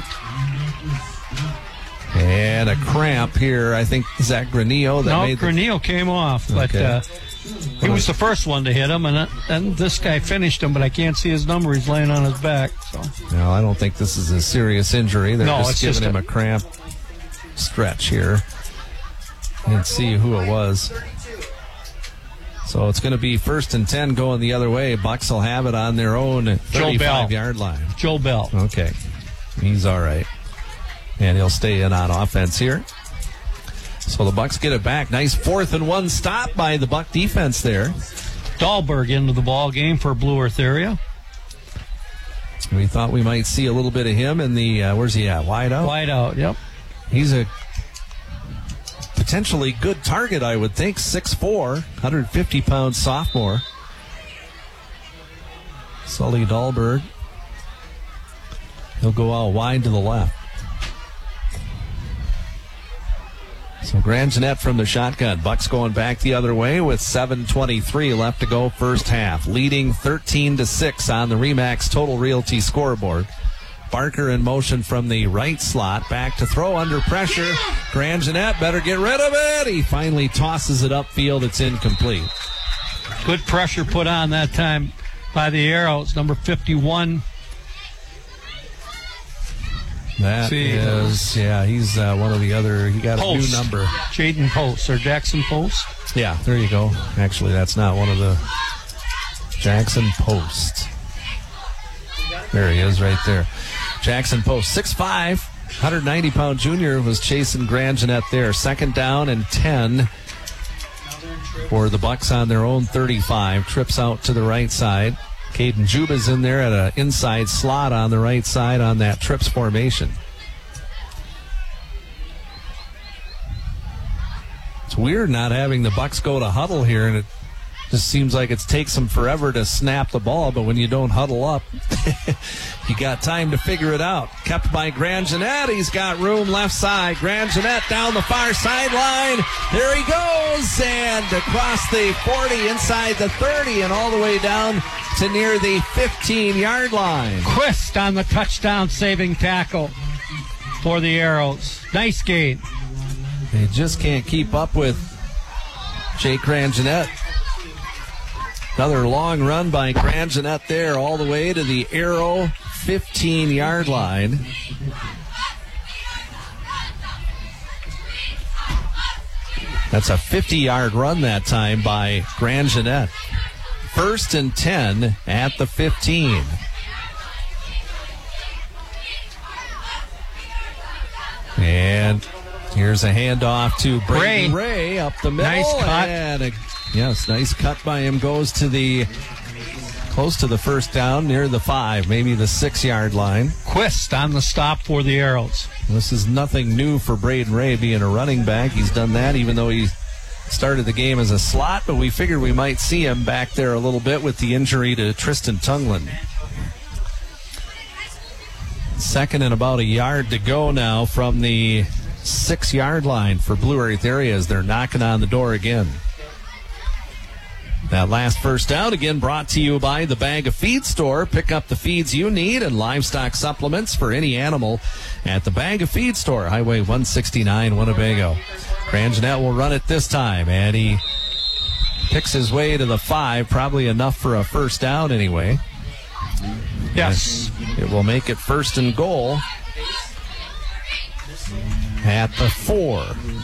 And a cramp here. I think Zach Granillo. That no, made the... Granillo came off, but Okay. uh, he was the first one to hit him, and, uh, and this guy finished him, but I can't see his number. He's laying on his back. So. No, I don't think this is a serious injury. They're No, just it's giving just him a- a cramp stretch here. Let's see who it was. So it's going to be first and ten going the other way. Bucks will have it on their own thirty-five-yard line. Joe Bell. Okay. He's all right. And he'll stay in on offense here. So the Bucks get it back. Nice fourth and one stop by the Buck defense there. Dahlberg into the ball game for Blue Earth area. We thought we might see a little bit of him in the, uh, where's he at? Wide out? Wide out, yep. He's a potentially good target, I would think. six foot four, one hundred fifty pound sophomore. Sully Dahlberg. He'll go out wide to the left. So Grand Jeanette from the shotgun. Bucks going back the other way with seven twenty-three left to go first half. Leading thirteen to six on the Remax Total Realty scoreboard. Barker in motion from the right slot. Back to throw under pressure. Grand Jeanette better get rid of it. He finally tosses it upfield. It's incomplete. Good pressure put on that time by the Arrows. Number fifty-one. That See, is, yeah, he's uh, one of the other, he got Post. a new number. Jaden Post or Jackson Post. Yeah, there you go. Actually, that's not one of the Jackson Post. There he is right there. Jackson Post, six five, one hundred ninety pound junior, was chasing Grand Jeanette there. Second down and ten for the Bucks on their own thirty-five. Trips out to the right side. Caden Juba's in there at an inside slot on the right side on that trips formation. It's weird not having the Bucks go to huddle here, and it just seems like it takes them forever to snap the ball, but when you don't huddle up, you got time to figure it out. Kept by Grand Jeanette. He's got room left side. Grand Jeanette down the far sideline. There he goes, and across the forty, inside the thirty, and all the way down to near the fifteen-yard line. Quist on the touchdown saving tackle for the Arrows. Nice gain. They just can't keep up with Jake Grangenet. Another long run by Grangenet there all the way to the Arrow fifteen-yard line. That's a fifty-yard run that time by Grangenet. First and ten at the fifteen. And here's a handoff to Brady Ray. Ray up the middle. Nice cut. And a, yes, nice cut by him. Goes to the close to the first down, near the five, maybe the six-yard line. Quist on the stop for the Arrows. This is nothing new for Braden Ray being a running back. He's done that even though he started the game as a slot, but we figured we might see him back there a little bit with the injury to Tristan Tungland. Second and about a yard to go now from the six-yard line for Blue Earth area as they're knocking on the door again. That last first down, again, brought to you by the Bag of Feed store. Pick up the feeds you need and livestock supplements for any animal at the Bag of Feed store, Highway one sixty-nine, Winnebago. Grangenet will run it this time, and he picks his way to the five, probably enough for a first down anyway. Yes. It will make it first and goal at the four.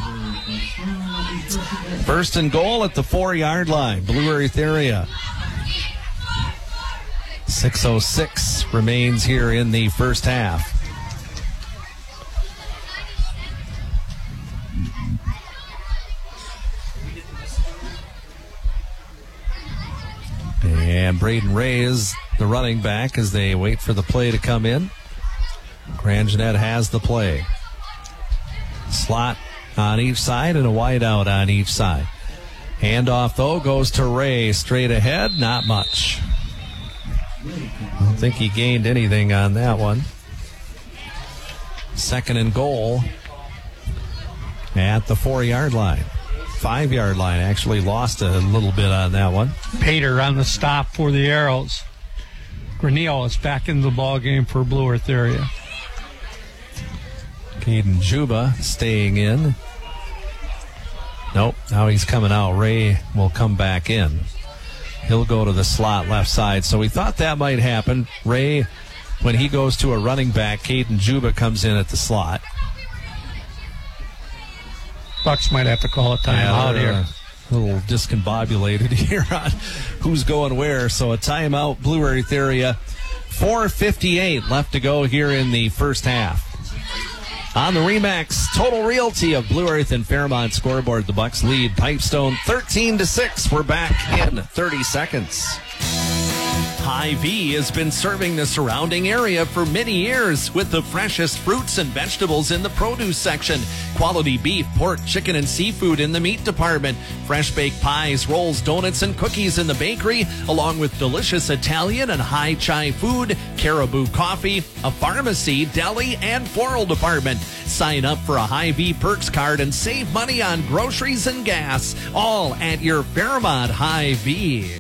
First and goal at the four-yard line, Blue Earth area. six oh six remains here in the first half. And Braden Ray is the running back as they wait for the play to come in. Grangenet has the play. Slot on each side and a wide out on each side. Handoff, though, goes to Ray straight ahead. Not much. I don't think he gained anything on that one. Second and goal at the four-yard line. Five-yard line. Actually lost a little bit on that one. Pater on the stop for the Arrows. Granillo is back in the ball game for Blue Earth area. Caden Juba staying in. Nope, now he's coming out. Ray will come back in. He'll go to the slot left side. So we thought that might happen. Ray, when he goes to a running back, Caden Juba comes in at the slot. Bucks might have to call a timeout yeah, here. A little discombobulated here on who's going where. So a timeout, Blue Earth area. four fifty-eight left to go here in the first half. On the Remax Total Realty of Blue Earth and Fairmont scoreboard, the Bucks lead Pipestone thirteen to six. We're back in thirty seconds. Hy-Vee has been serving the surrounding area for many years with the freshest fruits and vegetables in the produce section. Quality beef, pork, chicken, and seafood in the meat department. Fresh baked pies, rolls, donuts, and cookies in the bakery, along with delicious Italian and high chai food, Caribou coffee, a pharmacy, deli, and floral department. Sign up for a Hy-Vee Perks card and save money on groceries and gas. All at your Fairmont Hy-Vee.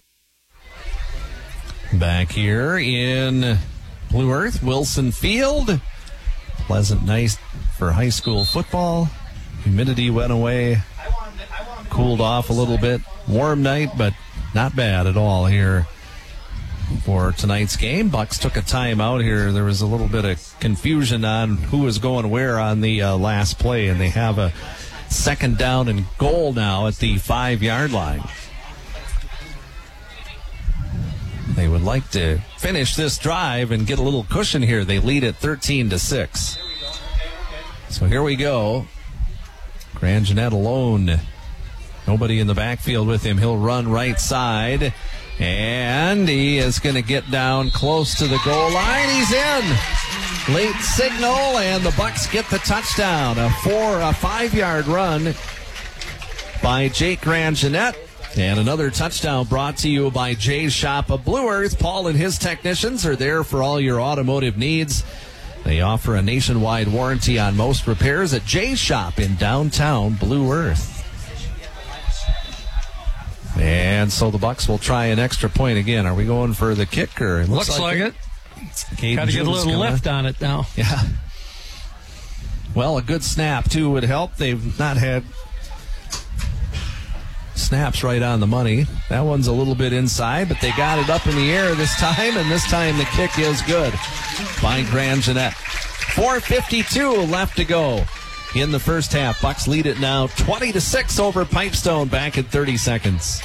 Back here in Blue Earth, Wilson Field. Pleasant night for high school football. Humidity went away. Cooled off a little bit. Warm night, but not bad at all here for tonight's game. Bucks took a timeout here. There was a little bit of confusion on who was going where on the uh, last play, and they have a second down and goal now at the five-yard line. They would like to finish this drive and get a little cushion here. They lead at thirteen to six. So here we go. Grangenet alone. Nobody in the backfield with him. He'll run right side. And he is going to get down close to the goal line. He's in. Late signal, and the Bucks get the touchdown. A four, a five-yard run by Jake Grangenet. And another touchdown brought to you by Jay's Shop of Blue Earth. Paul and his technicians are there for all your automotive needs. They offer a nationwide warranty on most repairs at Jay's Shop in downtown Blue Earth. And so the Bucks will try an extra point again. Are we going for the kick? Or it looks, looks like, like it. it. Got to get a little gonna, lift on it now. Yeah. Well, a good snap, too, would help. They've not had snaps right on the money. That one's a little bit inside, but they got it up in the air this time, and this time the kick is good by Grand Jeanette. four fifty-two left to go in the first half. Bucks lead it now twenty to six over Pipestone back in thirty seconds.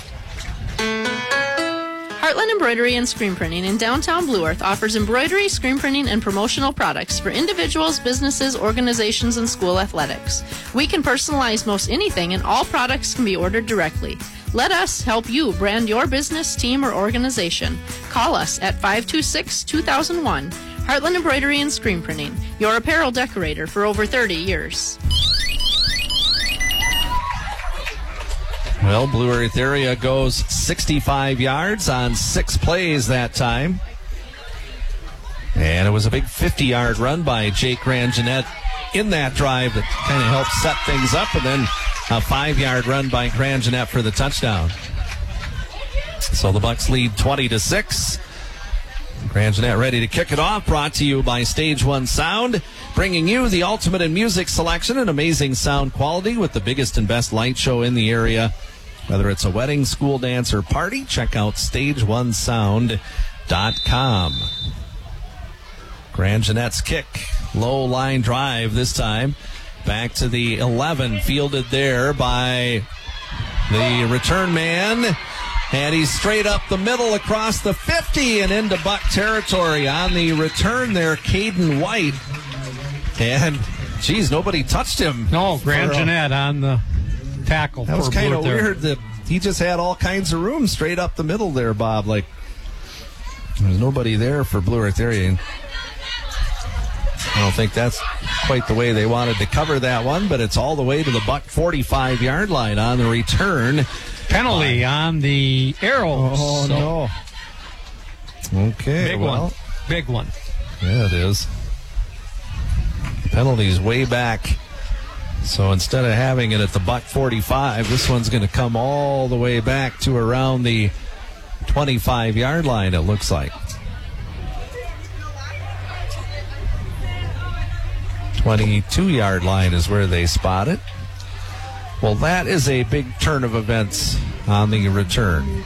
Heartland Embroidery and Screen Printing in downtown Blue Earth offers embroidery, screen printing, and promotional products for individuals, businesses, organizations, and school athletics. We can personalize most anything, and all products can be ordered directly. Let us help you brand your business, team, or organization. Call us at five two six, two thousand one. Heartland Embroidery and Screen Printing, your apparel decorator for over thirty years. Well, Blue Earth area goes sixty-five yards on six plays that time. And it was a big fifty-yard run by Jake Grand Jeanette in that drive that kind of helped set things up, and then a five-yard run by Grand Jeanette for the touchdown. So the Bucks lead twenty to six. Grand Jeanette ready to kick it off, brought to you by Stage One Sound, bringing you the ultimate in music selection and amazing sound quality with the biggest and best light show in the area. Whether it's a wedding, school dance, or party, check out stage one sound dot com. Grand Jeanette's kick, low line drive this time. Back to the eleven, fielded there by the return man. And he's straight up the middle across the fifty and into Buck territory on the return there, Caden White. And, geez, nobody touched him. No, Grand Jeanette on the tackle. That was kind of there. weird that he just had all kinds of room straight up the middle there, Bob. Like, there's nobody there for Blue Earth area. I don't think that's quite the way they wanted to cover that one, but it's all the way to the Buck forty-five-yard line on the return. Penalty uh, on the Arrows. Oh, so. no. Okay, Big well. one. Big one. Yeah, it is. Penalties way back. So instead of having it at the Buck forty-five, this one's going to come all the way back to around the twenty-five-yard line, it looks like. twenty-two-yard line is where they spot it. Well, that is a big turn of events on the return.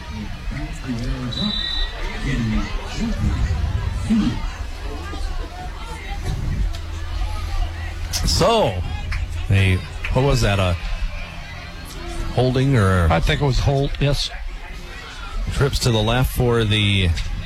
So, a, what was that, a holding or? I think it was hold, yes. Trips to the left for the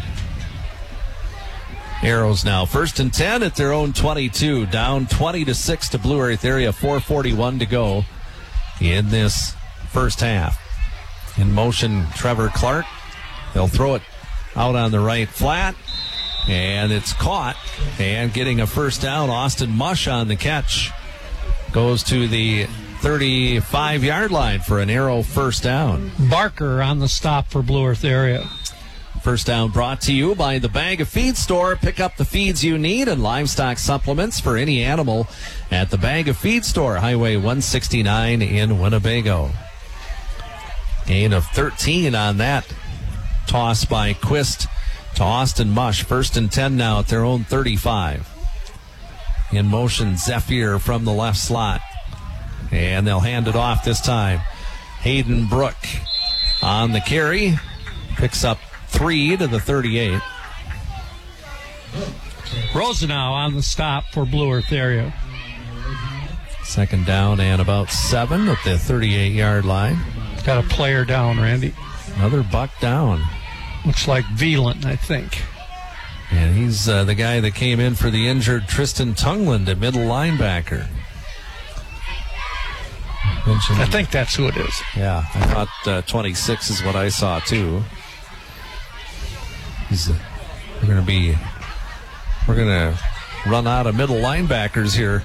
Arrows now. First and ten at their own twenty-two. Down twenty to six to Blue Earth area. four forty-one to go in this first half. In motion, Trevor Clark. They'll throw it out on the right flat. And it's caught. And getting a first down, Austin Mush on the catch. Goes to the thirty-five-yard line for an Arrow first down. Barker on the stop for Blue Earth area. First down brought to you by the Bag of Feed store. Pick up the feeds you need and livestock supplements for any animal at the Bag of Feed store, Highway one sixty-nine in Winnebago. Gain of thirteen on that toss by Quist to Austin Mush. First and ten now at their own thirty-five. In motion, Zephyr from the left slot. And they'll hand it off this time. Hayden Brook on the carry. Picks up three to the thirty-eight. Rosenau on the stop for Blue Earth area. Second down and about seven at the thirty-eight-yard line. Got a player down, Randy. Another Buck down. Looks like Veland, I think. And he's uh, the guy that came in for the injured Tristan Tungland at middle linebacker. Mentioned, I think that's who it is. Yeah, I thought uh, twenty-six is what I saw, too. He's, uh, we're going to be, we're going to run out of middle linebackers here.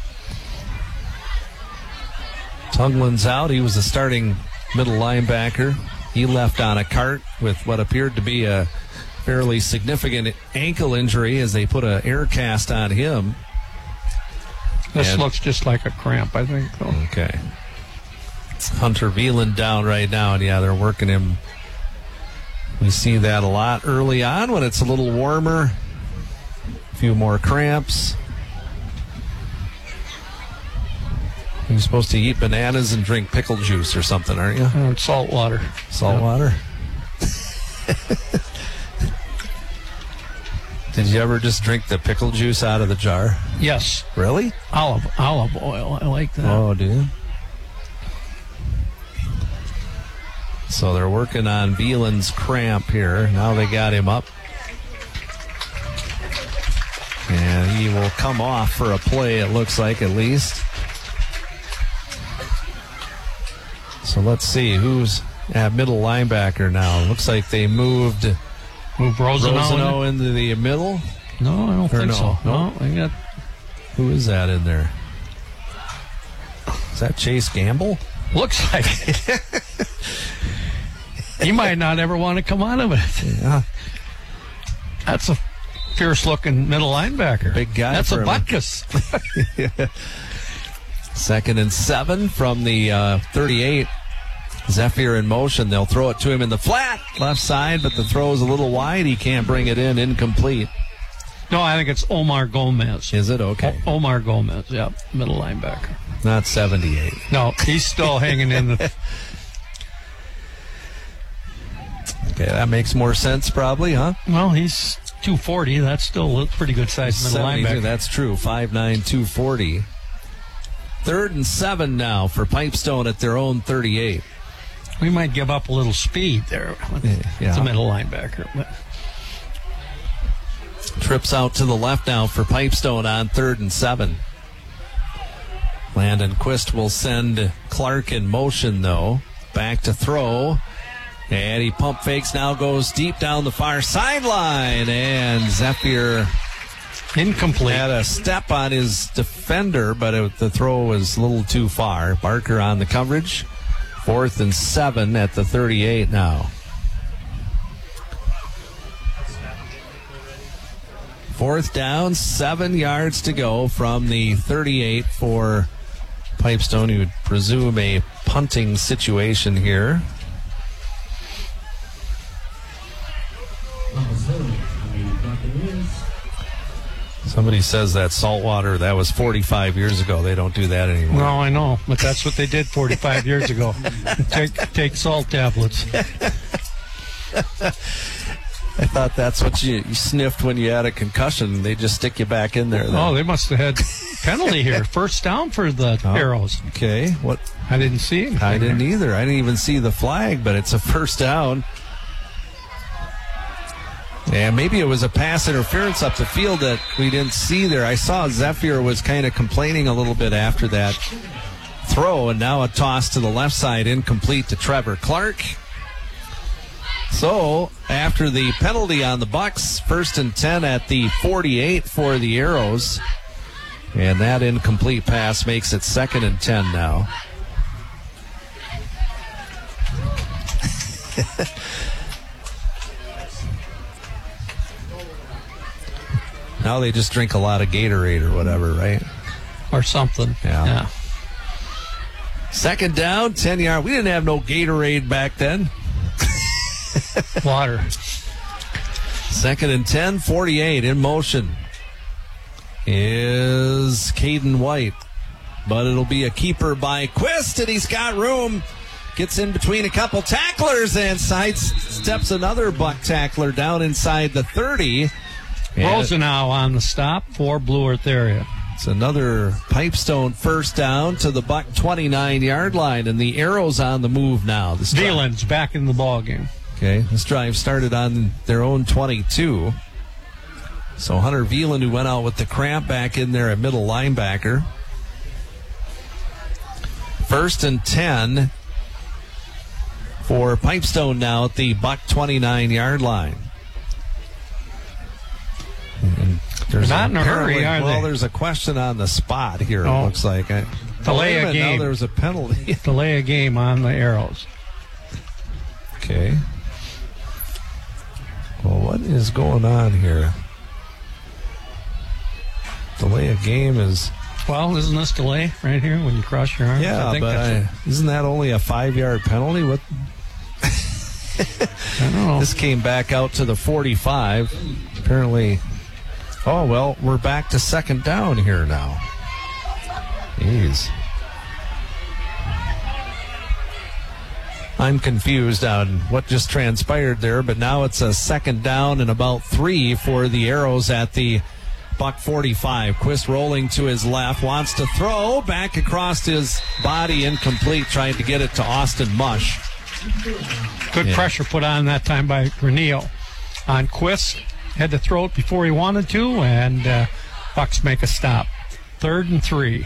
Tungland's out. He was the starting middle linebacker. He left on a cart with what appeared to be a fairly significant ankle injury as they put an air cast on him. This and, looks just like a cramp, I think, though. Okay. Hunter Veland down right now, and yeah, they're working him. We see that a lot early on when it's a little warmer. A few more cramps. You're supposed to eat bananas and drink pickle juice or something, aren't you? And salt water. Salt Yeah. water? Did you ever just drink the pickle juice out of the jar? Yes. Really? Olive olive oil. I like that. Oh, dude. So they're working on Veland's cramp here. Now they got him up. And he will come off for a play, it looks like, at least. So let's see who's at middle linebacker now. Looks like they moved Move Rosano, Rosano into the middle. No, I don't Or think no? so. No? No, I got. Who is that in there? Is that Chase Gamble? Looks like it. He might not ever want to come out of it. Yeah. That's a fierce-looking middle linebacker. Big guy. That's a for him. butkus. Yeah. Second and seven from the uh, thirty-eight. Zephyr in motion. They'll throw it to him in the flat left side, but the throw is a little wide. He can't bring it in. Incomplete. No, I think it's Omar Gomez. Is it? Okay. O- Omar Gomez, yep, middle linebacker. Not seventy-eight. No, he's still hanging in the. Okay, that makes more sense probably, huh? Well, he's two forty. That's still a pretty good size middle seventy-two, linebacker. That's true. five nine, two forty. Third and seven now for Pipestone at their own thirty-eight. We might give up a little speed there. It's Yeah. a middle linebacker. But Trips out to the left now for Pipestone on third and seven. Landon Quist will send Clark in motion, though. Back to throw. And he pump fakes, now goes deep down the far sideline. And Zephyr incomplete. Had a step on his defender, but it, the throw was a little too far. Barker on the coverage. Fourth and seven at the thirty-eight now. Fourth down, seven yards to go from the thirty-eight for Pipestone. You would presume a punting situation here. Somebody says that saltwater, that was forty-five years ago. They don't do that anymore. No, I know, but that's what they did forty-five years ago. Take take salt tablets. I thought that's what you, you sniffed when you had a concussion. They just stick you back in there. Then. Oh, they must have had penalty here. First down for the Oh, Arrows. Okay, what? I didn't see anything. I didn't either. I didn't even see the flag, but it's a first down. Yeah, maybe it was a pass interference up the field that we didn't see there. I saw Zephyr was kind of complaining a little bit after that throw, and now a toss to the left side, incomplete to Trevor Clark. So, after the penalty on the Bucks, first and ten at the forty-eight for the Arrows. And that incomplete pass makes it second and ten now. Now they just drink a lot of Gatorade or whatever, right? Or something. Yeah. Yeah. Second down, ten yard. We didn't have no Gatorade back then. Water. Second and ten, forty-eight in motion is Caden White. But it'll be a keeper by Quist, and he's got room. Gets in between a couple tacklers and sidesteps another Buck tackler down inside the thirty. Rosenau on the stop for Blue Earth area. It's another Pipestone first down to the Buck twenty-nine yard line, and the Arrows on the move now. This drive- Veland's back in the ball game. Okay, this drive started on their own twenty-two. So Hunter Veland, who went out with the cramp, back in there at middle linebacker. First and ten for Pipestone now at the Buck twenty-nine yard line. And They're not in a hurry, are well, they? there's a question on the spot here, Oh. it looks like. I, Delay oh, wait a minute, game. Now there's a penalty. Delay a game on the Arrows. Okay. Well, what is going on here? Delay a game is... Well, isn't this delay right here when you cross your arms? Yeah, I think but that's I, isn't that only a five-yard penalty? What? I don't know. This came back out to the forty-five. Apparently... Oh, well, we're back to second down here now. Jeez. I'm confused on what just transpired there, but now it's a second down and about three for the Arrows at the buck forty-five. Quist rolling to his left, wants to throw, back across his body, incomplete, trying to get it to Austin Mush. Good yeah. pressure put on that time by Granillo on Quist. Had to throw it before he wanted to, and uh, Bucks make a stop. Third and three.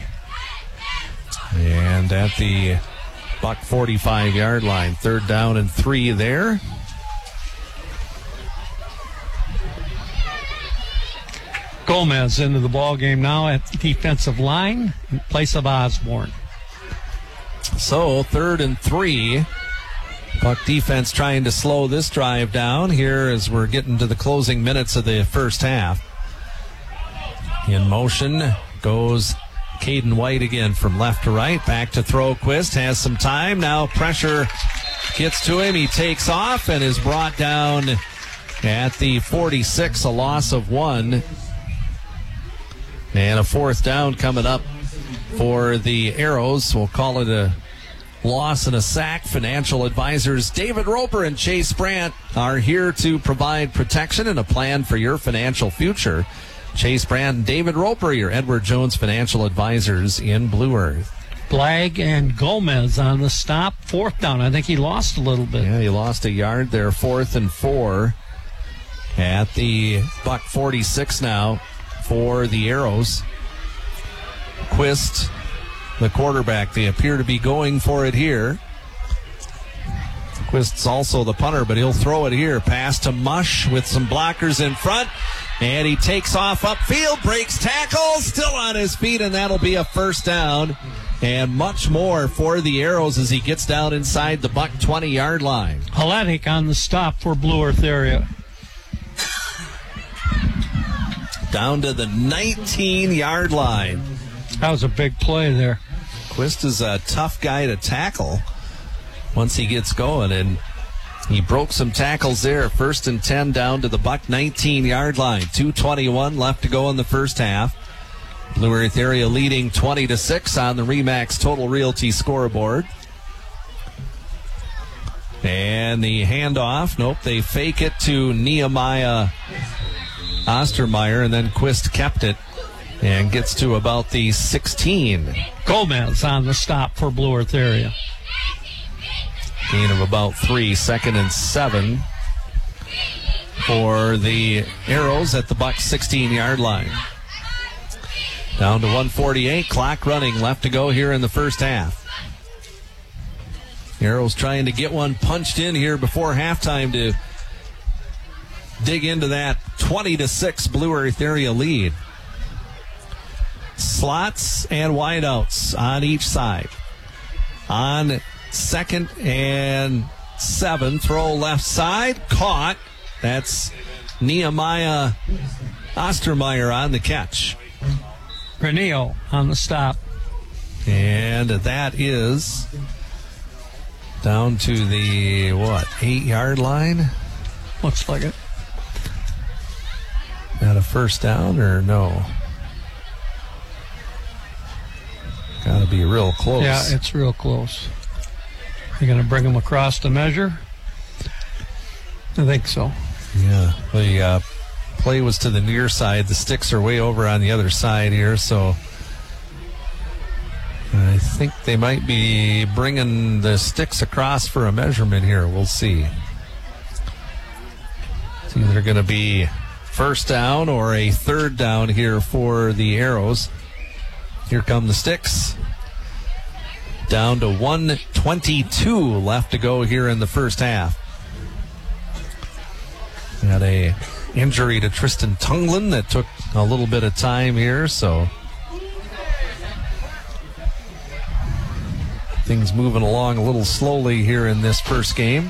And at the buck forty-five-yard line, third down and three there. Gomez into the ball game now at defensive line in place of Osborne. So third and three. Buck defense trying to slow this drive down here as we're getting to the closing minutes of the first half. In motion goes Caden White again from left to right. Back to throw. Quist has some time. Now pressure gets to him. He takes off and is brought down at the forty-six, a loss of one. And a fourth down coming up for the Arrows. We'll call it a loss and a sack. Financial advisors David Roper and Chase Brandt are here to provide protection and a plan for your financial future. Chase Brandt and David Roper, your Edward Jones financial advisors in Blue Earth. Blagg and Gomez on the stop. Fourth down. I think he lost a little bit. Yeah, he lost a yard there. Fourth and four at the buck forty-six now for the Arrows. Quist, the quarterback, they appear to be going for it here. Quist's also the punter, but he'll throw it here. Pass to Mush with some blockers in front. And he takes off upfield, breaks tackle, still on his feet, and that'll be a first down. And much more for the Arrows as he gets down inside the buck twenty-yard line. Haletic on the stop for Blue Earth area. Down to the nineteen-yard line. That was a big play there. Quist is a tough guy to tackle once he gets going, and he broke some tackles there. First and ten down to the buck nineteen-yard line. two twenty-one left to go in the first half. Blue Earth area leading twenty to six on the Remax Total Realty scoreboard. And the handoff. Nope, they fake it to Nehemiah Ostermeyer, and then Quist kept it and gets to about the sixteen. Gomez on the stop for Blue Earth area. Gain of about three, second and seven for the Arrows at the buck sixteen-yard line. Down to one forty-eight, clock running, left to go here in the first half. Arrows trying to get one punched in here before halftime to dig into that twenty to six Blue Earth area lead. Slots and wideouts on each side. On second and seven, throw left side, caught. That's Nehemiah Ostermeyer on the catch. Granillo on the stop. And that is down to the, what, eight-yard line? Looks like it. Not a first down or no? Got to be real close. Yeah, it's real close. You're going to bring them across the measure? I think so. Yeah, the uh, play was to the near side. The sticks are way over on the other side here, so I think they might be bringing the sticks across for a measurement here. We'll see. It's either going to be first down or a third down here for the Arrows. Here come the sticks. Down to one twenty-two left to go here in the first half. Had a injury to Tristan Tunglin that took a little bit of time here, so things moving along a little slowly here in this first game.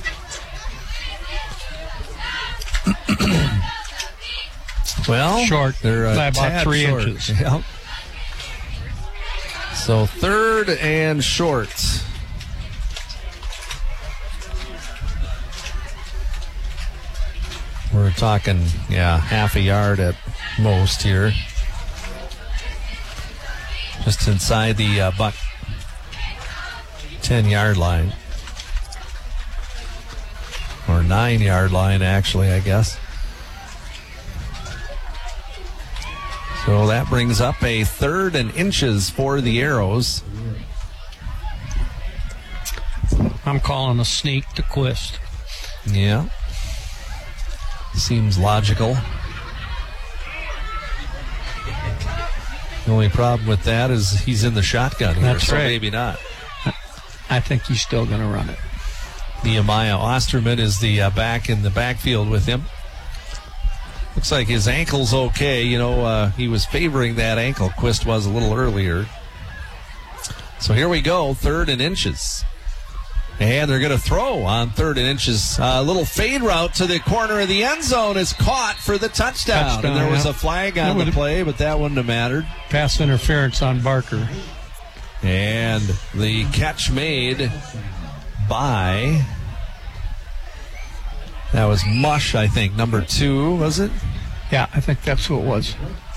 Well, short. They're uh, by about three short. inches. Yep. So third and short. We're talking, yeah, half a yard at most here. Just inside the uh, buck ten-yard line. or nine-yard line, actually, I guess. So that brings up a third and inches for the Arrows. I'm calling a sneak to Quist. Yeah. Seems logical. The only problem with that is he's in the shotgun here, That's so right. maybe not. I think he's still going to run it. Nehemiah Osterman is the uh, back in the backfield with him. Looks like his ankle's okay. You know, uh, he was favoring that ankle. Quist was a little earlier. So here we go, third and inches. And they're going to throw on third and inches. A uh, little fade route to the corner of the end zone is caught for the touchdown. Touchdown, and there was yeah. a flag on the play, but that wouldn't have mattered. Pass interference on Barker. And the catch made by, that was Mush, I think, number two, was it? Yeah, I think that's who it was.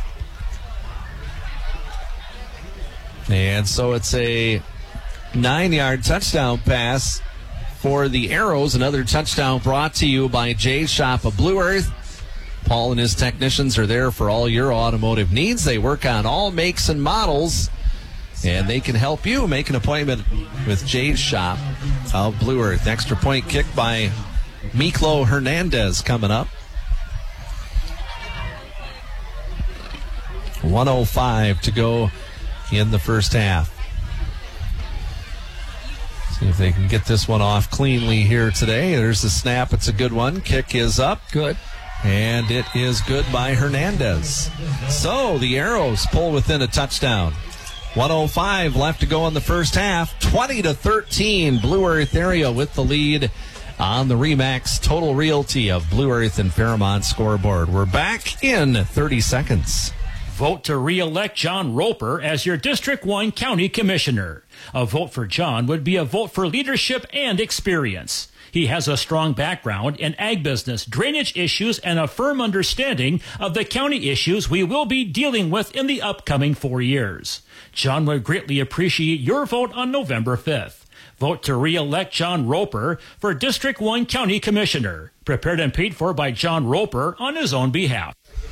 And so it's a nine-yard touchdown pass for the Arrows. Another touchdown brought to you by Jay's Shop of Blue Earth. Paul and his technicians are there for all your automotive needs. They work on all makes and models, and they can help you make an appointment with Jay's Shop of Blue Earth. Extra point kick by Miklo Hernandez coming up. one oh five to go in the first half. See if they can get this one off cleanly here today. There's the snap. It's a good one. Kick is up. Good. And it is good by Hernandez. So the Arrows pull within a touchdown. one oh five left to go in the first half. twenty to thirteen. Blue Earth area with the lead on the Remax Total Realty of Blue Earth and Fairmont scoreboard. We're back in thirty seconds. Vote to re-elect John Roper as your District one County Commissioner. A vote for John would be a vote for leadership and experience. He has a strong background in ag business, drainage issues, and a firm understanding of the county issues we will be dealing with in the upcoming four years. John would greatly appreciate your vote on November fifth. Vote to re-elect John Roper for District one County Commissioner. Prepared and paid for by John Roper on his own behalf.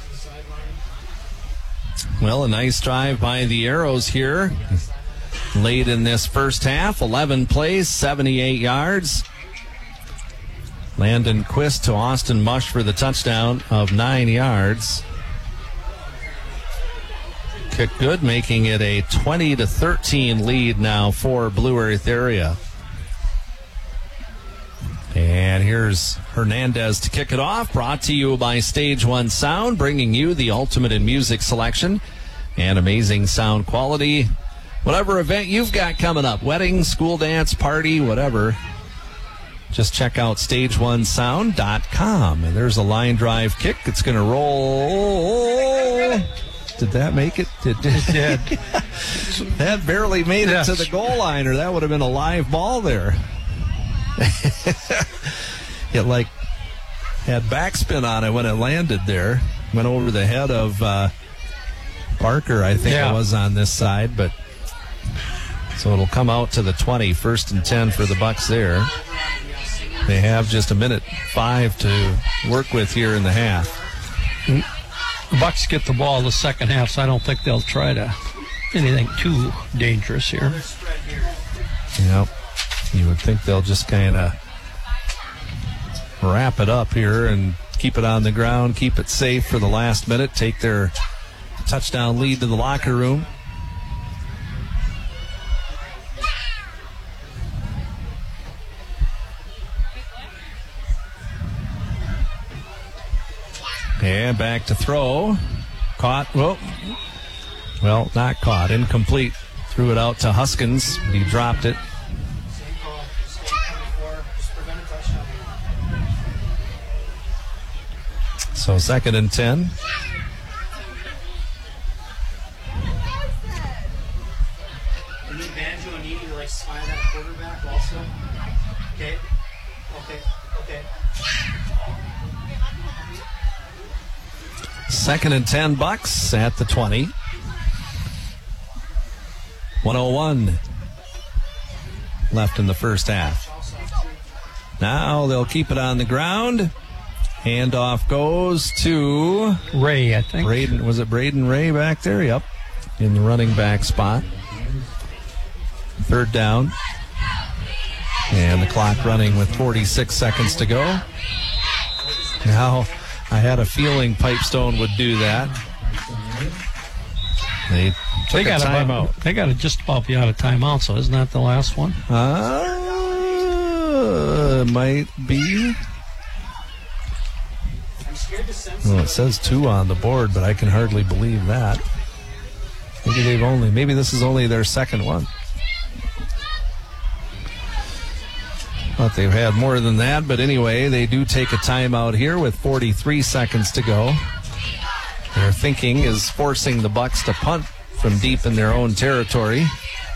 Well, a nice drive by the Arrows here. Late in this first half, eleven plays, seventy-eight yards. Landon Quist to Austin Mush for the touchdown of nine yards. Kick good, making it a twenty to thirteen lead now for Blue Earth area. And here's Hernandez to kick it off, brought to you by Stage One Sound, bringing you the ultimate in music selection and amazing sound quality. Whatever event you've got coming up, wedding, school dance, party, whatever, just check out stage one sound dot com. And there's a line drive kick. It's going to roll. Did that make it? It did. It did. That barely made Yes. it to the goal line, or that would have been a live ball there. It like had backspin on it when it landed there. Went over the head of uh, Barker, I think Yeah. it was on this side, but so it'll come out to the twenty, first and ten for the Bucks there. They have just a minute five to work with here in the half. The Bucks get the ball the second half, so I don't think they'll try to anything too dangerous here. Yep. You would think they'll just kind of wrap it up here and keep it on the ground, keep it safe for the last minute, take their touchdown lead to the locker room. And back to throw. Caught. Well, well, not caught. Incomplete. Threw it out to Huskins. He dropped it. So second and ten. You need Banjo and Edie to like spy that quarterback also. Okay. Okay. Okay. Second and ten Bucks at the twenty. one oh one left in the first half. Now they'll keep it on the ground. Handoff goes to Ray, I think. Braden, was it Braden Ray back there? Yep. In the running back spot. Third down. And the clock running with forty-six seconds to go. Now, I had a feeling Pipestone would do that. They took They a got timeout. They got to just about be out of timeout, so isn't that the last one? Uh, might be. Well, it says two on the board, but I can hardly believe that. Maybe they've only, maybe this is only their second one. Thought they've had more than that, but anyway, they do take a timeout here with forty-three seconds to go. Their thinking is forcing the Bucks to punt from deep in their own territory.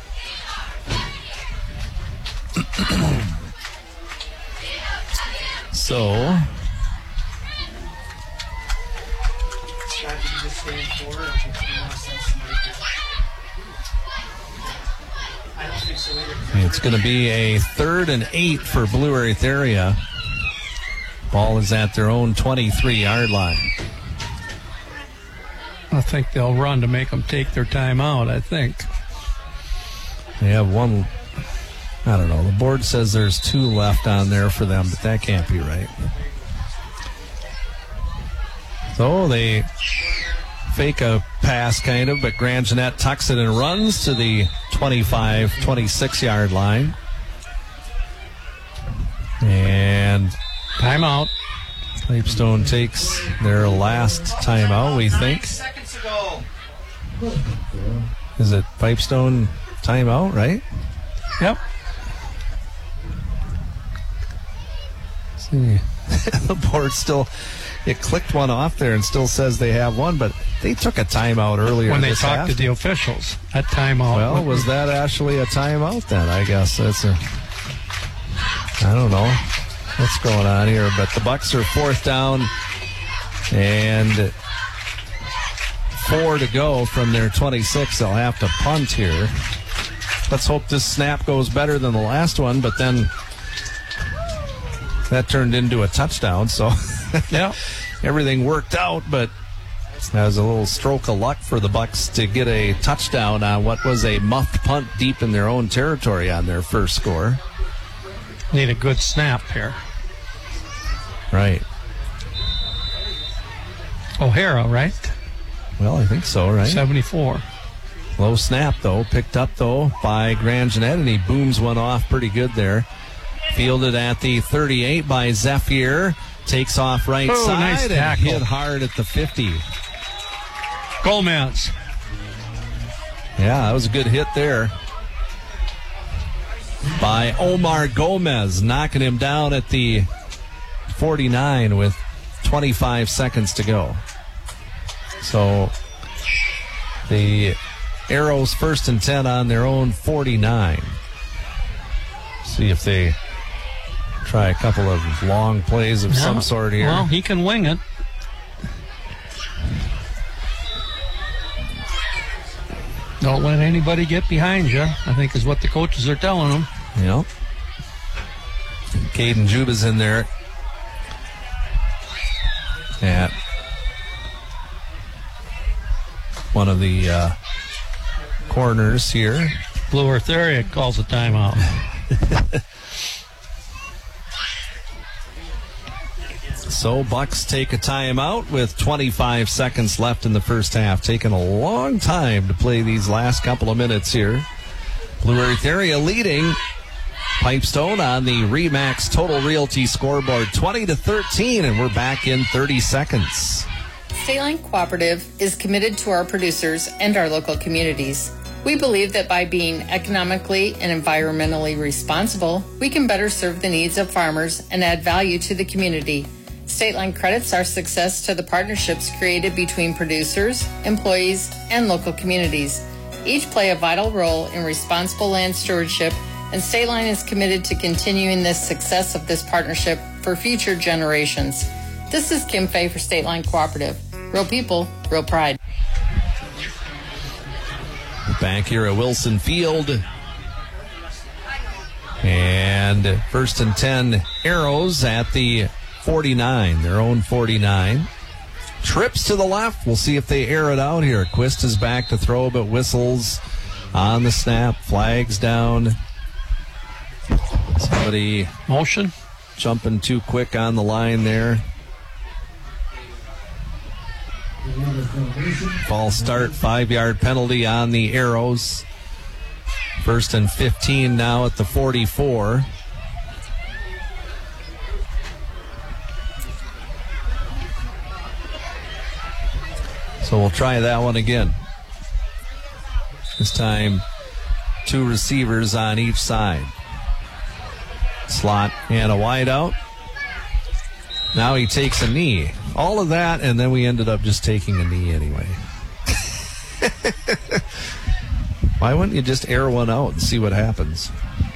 So, it's going to be a third and eight for Blue Earth area. Ball is at their own twenty-three-yard line. I think they'll run to make them take their time out, I think. They have one, I don't know, the board says there's two left on there for them, but that can't be right. So they fake a pass kind of, but Grand Jeanette tucks it and runs to the twenty-five, twenty-six-yard line. And timeout. Pipestone takes their last timeout, we think. Seconds ago. Is it Pipestone timeout, right? Yep. Let's see. The board still, it clicked one off there and still says they have one, but they took a timeout earlier When they this talked half. to the officials, that timeout. Well, was that actually a timeout then? I guess that's a, I don't know what's going on here, but the Bucks are fourth down and four to go from their twenty-six. They'll have to punt here. Let's hope this snap goes better than the last one, but then that turned into a touchdown, so yeah, everything worked out, but that was a little stroke of luck for the Bucks to get a touchdown on what was a muffed punt deep in their own territory on their first score. Need a good snap here. Right. O'Hara, right? Well, I think so, right? seventy-four. Low snap, though. Picked up, though, by Grand Jeanette, and he booms one off pretty good there. Fielded at the thirty-eight by Zephyr. Takes off right oh, side nice and tackle. hit hard at the fifty. Gomez. Yeah, that was a good hit there by Omar Gomez, knocking him down at the forty-nine with twenty-five seconds to go. So the Arrows first and ten on their own forty-nine. See if they try a couple of long plays of No. some sort here. Well, he can wing it. Don't let anybody get behind you, I think is what the coaches are telling them. Yep. Caden Juba's in there at one of the uh, corners here. Blue Earth area calls a timeout. So Bucks take a timeout with twenty-five seconds left in the first half. Taking a long time to play these last couple of minutes here. Blue Earth area leading Pipestone on the Remax Total Realty scoreboard twenty to thirteen, and we're back in thirty seconds. State Line Cooperative is committed to our producers and our local communities. We believe that by being economically and environmentally responsible, we can better serve the needs of farmers and add value to the community. State Line credits our success to the partnerships created between producers, employees, and local communities. Each play a vital role in responsible land stewardship, and State Line is committed to continuing the success of this partnership for future generations. This is Kim Fay for State Line Cooperative. Real people, real pride. Back here at Wilson Field. And first and ten, Arrows at the forty-nine, their own forty-nine. Trips to the left. We'll see if they air it out here. Quist is back to throw, but whistles on the snap. Flags down. Somebody motion jumping too quick on the line there. False start, five-yard penalty on the Arrows. First and fifteen now at the forty-four. So we'll try that one again. This time, two receivers on each side. Slot and a wide out. Now he takes a knee. All of that, and then we ended up just taking a knee anyway. Why wouldn't you just air one out and see what happens?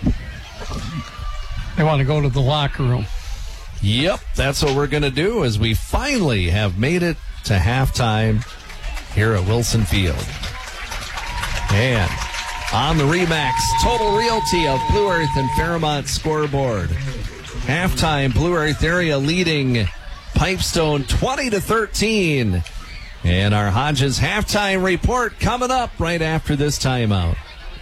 They want to go to the locker room. Yep, that's what we're going to do, as we finally have made it to halftime here at Wilson Field. And on the Remax Total Realty of Blue Earth and Fairmont scoreboard, halftime, Blue Earth area leading Pipestone twenty to thirteen. And our Hodges halftime report coming up right after this timeout.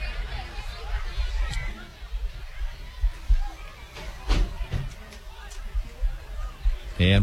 And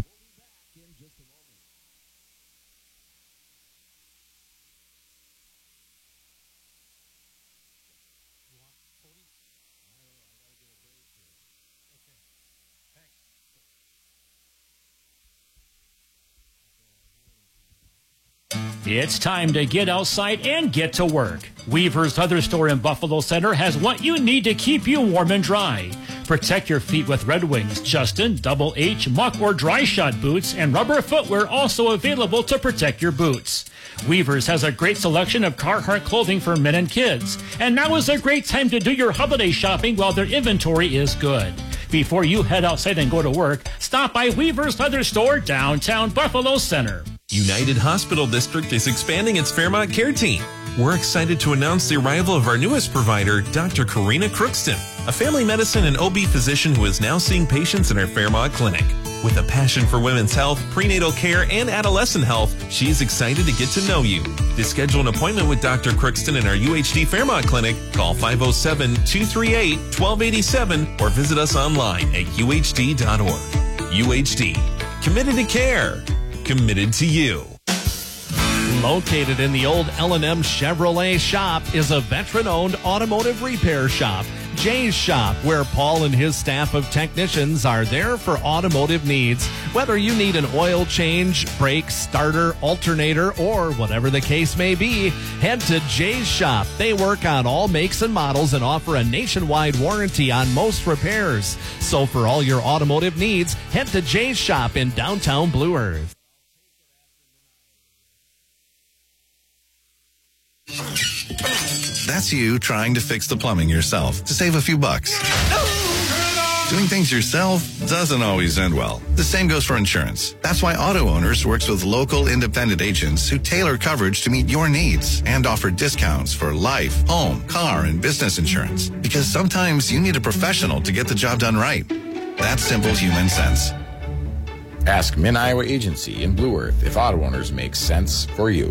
It's time to get outside and get to work. Weaver's Leather Store in Buffalo Center has what you need to keep you warm and dry. Protect your feet with Red Wings, Justin, Double H, Muck, or Dry Shot boots, and rubber footwear also available to protect your boots. Weaver's has a great selection of Carhartt clothing for men and kids. And now is a great time to do your holiday shopping while their inventory is good. Before you head outside and go to work, stop by Weaver's Leather Store, downtown Buffalo Center. United Hospital District is expanding its Fairmont Care Team. We're excited to announce the arrival of our newest provider, Doctor Karina Crookston, a family medicine and O B physician who is now seeing patients in our Fairmont clinic. With a passion for women's health, prenatal care, and adolescent health, she's excited to get to know you. To schedule an appointment with Doctor Crookston in our U H D Fairmont clinic, call five oh seven, two three eight, one two eight seven or visit us online at U H D dot org. U H D, committed to care. Committed to you. Located in the old L and M Chevrolet shop is a veteran-owned automotive repair shop, Jay's Shop, where Paul and his staff of technicians are there for automotive needs. Whether you need an oil change, brake, starter, alternator, or whatever the case may be, head to Jay's Shop. They work on all makes and models and offer a nationwide warranty on most repairs. So for all your automotive needs, head to Jay's Shop in downtown Blue Earth. That's you trying to fix the plumbing yourself to save a few bucks. Doing things yourself doesn't always end well. The same goes for insurance. That's why Auto Owners works with local independent agents who tailor coverage to meet your needs and offer discounts for life, home, car, and business insurance. Because sometimes you need a professional to get the job done right. That's simple human sense. Ask Mid-Iowa Agency in Blue Earth if Auto Owners makes sense for you.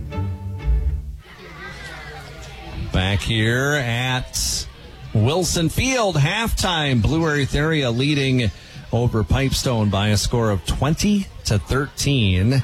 Back here at Wilson Field, halftime, Blue Earth area leading over Pipestone by a score of twenty to thirteen.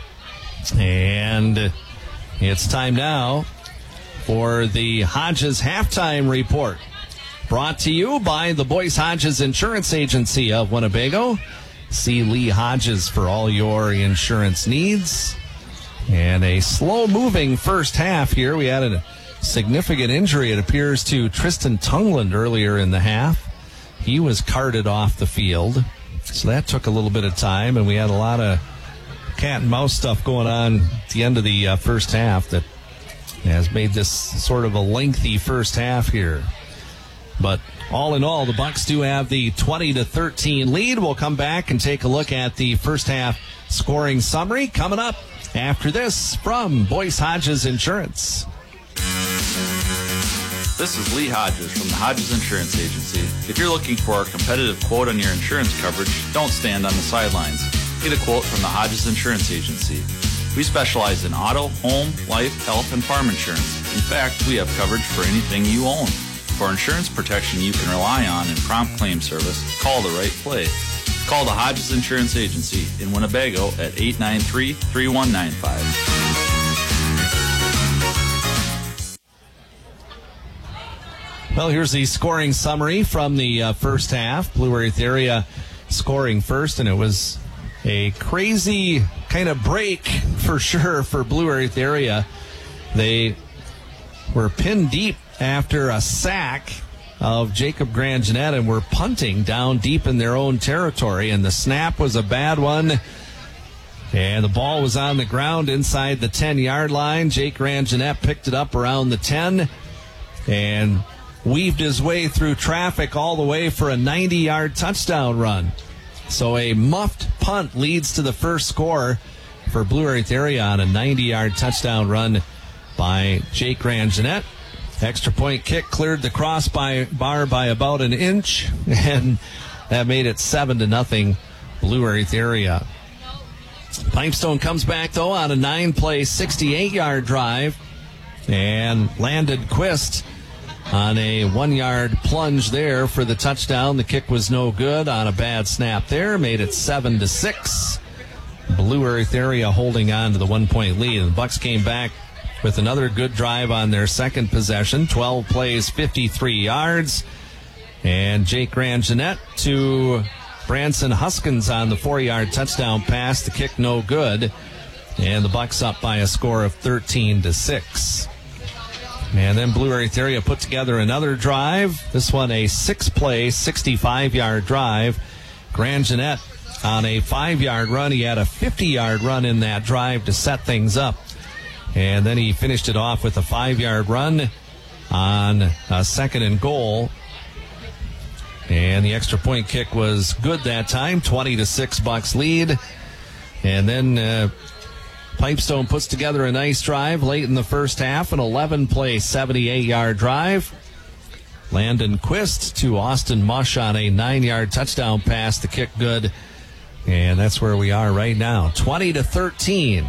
And it's time now for the Hodges halftime report. Brought to you by the Boyce Hodges Insurance Agency of Winnebago. See Lee Hodges for all your insurance needs. And a slow-moving first half here. We had a significant injury, it appears, to Tristan Tungland earlier in the half. He was carted off the field. So that took a little bit of time, and we had a lot of cat and mouse stuff going on at the end of the uh, first half that has made this sort of a lengthy first half here. But all in all, the Bucks do have the twenty to thirteen lead. We'll come back and take a look at the first half scoring summary coming up after this from Boyce Hodges Insurance. This is Lee Hodges from the Hodges Insurance Agency. If you're looking for a competitive quote on your insurance coverage, don't stand on the sidelines. Get a quote from the Hodges Insurance Agency. We specialize in auto, home, life, health, and farm insurance. In fact, we have coverage for anything you own. For insurance protection you can rely on and prompt claim service, call the right place. Call the Hodges Insurance Agency in Winnebago at eight nine three, three one nine five. Well, here's the scoring summary from the uh, first half. Blue Earth area scoring first, and it was a crazy kind of break for sure for Blue Earth area. They were pinned deep after a sack of Jacob Grangenet and were punting down deep in their own territory, and the snap was a bad one. And the ball was on the ground inside the ten-yard line. Jake Grangenet picked it up around the ten and weaved his way through traffic all the way for a ninety-yard touchdown run. So a muffed punt leads to the first score for Blue Earth area on a ninety-yard touchdown run by Jake Grangenet. Extra point kick cleared the crossbar by about an inch, and that made it seven to nothing Blue Earth area. Pipestone comes back, though, on a nine-play, sixty-eight-yard drive, and landed Quist on a one-yard plunge there for the touchdown. The kick was no good on a bad snap there, made it seven to six. Blue Earth area holding on to the one-point lead, and the Bucks came back with another good drive on their second possession. twelve plays, fifty-three yards, and Jake Grangenet to Branson Huskins on the four-yard touchdown pass. The kick no good, and the Bucks up by a score of thirteen to six. And then Blue Earth area put together another drive. This one a six-play, sixty-five-yard drive. Grangenet on a five-yard run. He had a fifty-yard run in that drive to set things up. And then he finished it off with a five-yard run on a second and goal. And the extra point kick was good that time, twenty to six Bucks lead. And then uh, Pipestone puts together a nice drive late in the first half, an eleven-play, seventy-eight-yard drive. Landon Quist to Austin Mush on a nine-yard touchdown pass. The kick good, and that's where we are right now, twenty to thirteen.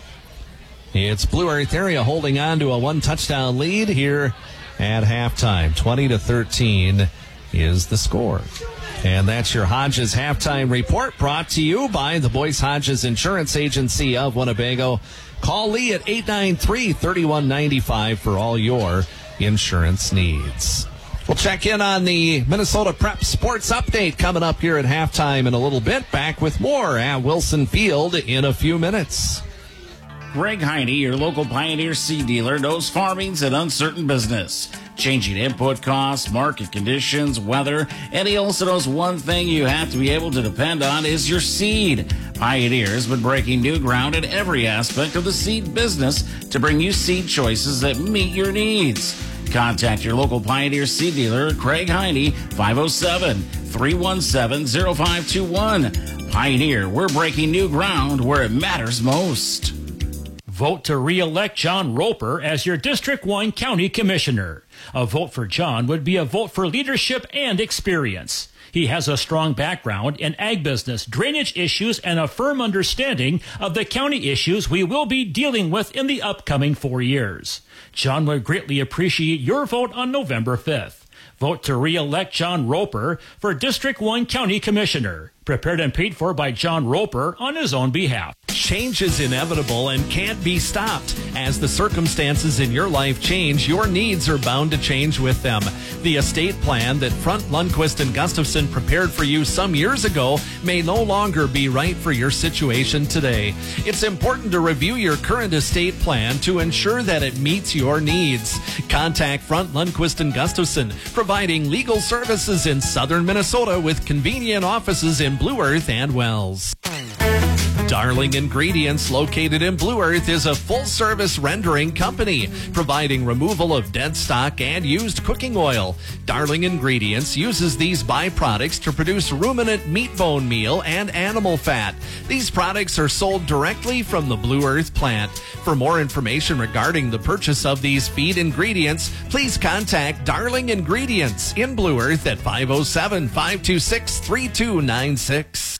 It's Blue Earth area holding on to a one-touchdown lead here at halftime. twenty to thirteen is the score. And that's your Hodges halftime report, brought to you by the Boyce Hodges Insurance Agency of Winnebago. Call Lee at eight nine three, three one nine five for all your insurance needs. We'll check in on the Minnesota Prep Sports Update coming up here at halftime in a little bit. Back with more at Wilson Field in a few minutes. Greg Heine, your local Pioneer seed dealer, knows farming's an uncertain business. Changing input costs, market conditions, weather, and he also knows one thing you have to be able to depend on is your seed. Pioneer has been breaking new ground in every aspect of the seed business to bring you seed choices that meet your needs. Contact your local Pioneer seed dealer, Craig Heine, five oh seven, three one seven, oh five two one. Pioneer, we're breaking new ground where it matters most. Vote to re-elect John Roper as your District one County Commissioner. A vote for John would be a vote for leadership and experience. He has a strong background in ag business, drainage issues, and a firm understanding of the county issues we will be dealing with in the upcoming four years. John would greatly appreciate your vote on November fifth. Vote to re-elect John Roper for District one County Commissioner. Prepared and paid for by John Roper on his own behalf. Change is inevitable and can't be stopped. As the circumstances in your life change, your needs are bound to change with them. The estate plan that Front, Lundquist, and Gustafson prepared for you some years ago may no longer be right for your situation today. It's important to review your current estate plan to ensure that it meets your needs. Contact Front, Lundquist, and Gustafson, providing legal services in southern Minnesota with convenient offices in Blue Earth and Wells. Darling Ingredients, located in Blue Earth, is a full-service rendering company, providing removal of dead stock and used cooking oil. Darling Ingredients uses these byproducts to produce ruminant meat bone meal and animal fat. These products are sold directly from the Blue Earth plant. For more information regarding the purchase of these feed ingredients, please contact Darling Ingredients in Blue Earth at five oh seven, five two six, three two nine six.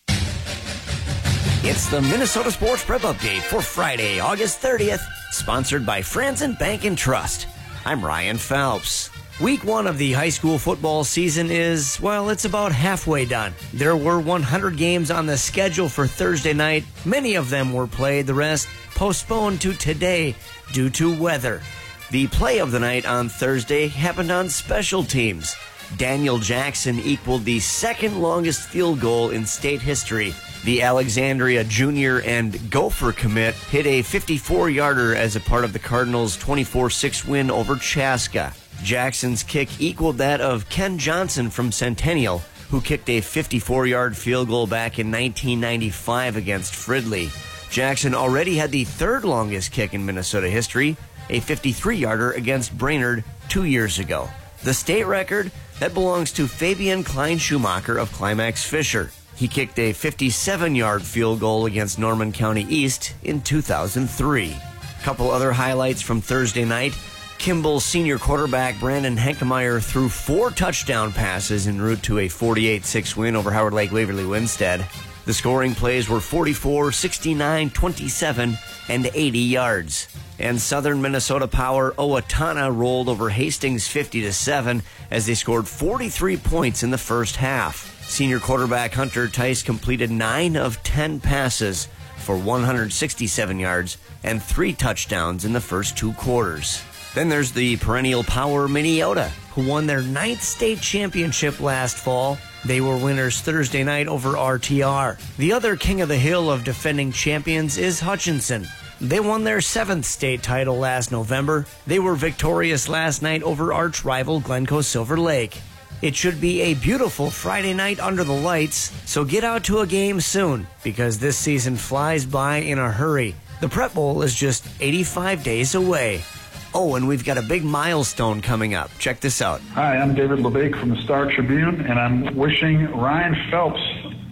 It's the Minnesota Sports Prep Update for Friday, August thirtieth, sponsored by Franzen Bank and Trust. I'm Ryan Phelps. Week one of the high school football season is, well, it's about halfway done. There were one hundred games on the schedule for Thursday night. Many of them were played, the rest postponed to today due to weather. The play of the night on Thursday happened on special teams. Daniel Jackson equaled the second longest field goal in state history. The Alexandria junior and Gopher commit hit a fifty-four-yarder as a part of the Cardinals' twenty-four six win over Chaska. Jackson's kick equaled that of Ken Johnson from Centennial, who kicked a fifty-four-yard field goal back in nineteen ninety-five against Fridley. Jackson already had the third longest kick in Minnesota history, a fifty-three-yarder against Brainerd two years ago. The state record, that belongs to Fabian Klein-Schumacher of Climax Fisher. He kicked a fifty-seven-yard field goal against Norman County East in two thousand three. Couple other highlights from Thursday night. Kimball senior quarterback Brandon Henkemeyer threw four touchdown passes en route to a forty-eight six win over Howard Lake Waverly Winstead. The scoring plays were forty-four, sixty-nine, twenty-seven, and eighty yards. And Southern Minnesota Power Owatonna rolled over Hastings fifty to seven as they scored forty-three points in the first half. Senior quarterback Hunter Tice completed nine of ten passes for one hundred sixty-seven yards and three touchdowns in the first two quarters. Then there's the perennial Power Minneota, who won their ninth state championship last fall. They were winners Thursday night over R T R. The other king of the hill of defending champions is Hutchinson. They won their seventh state title last November. They were victorious last night over arch rival Glencoe Silver Lake. It should be a beautiful Friday night under the lights, so get out to a game soon, because this season flies by in a hurry. The Prep Bowl is just eighty-five days away. Oh, and we've got a big milestone coming up. Check this out. Hi, I'm David LeBake from the Star Tribune, and I'm wishing Ryan Phelps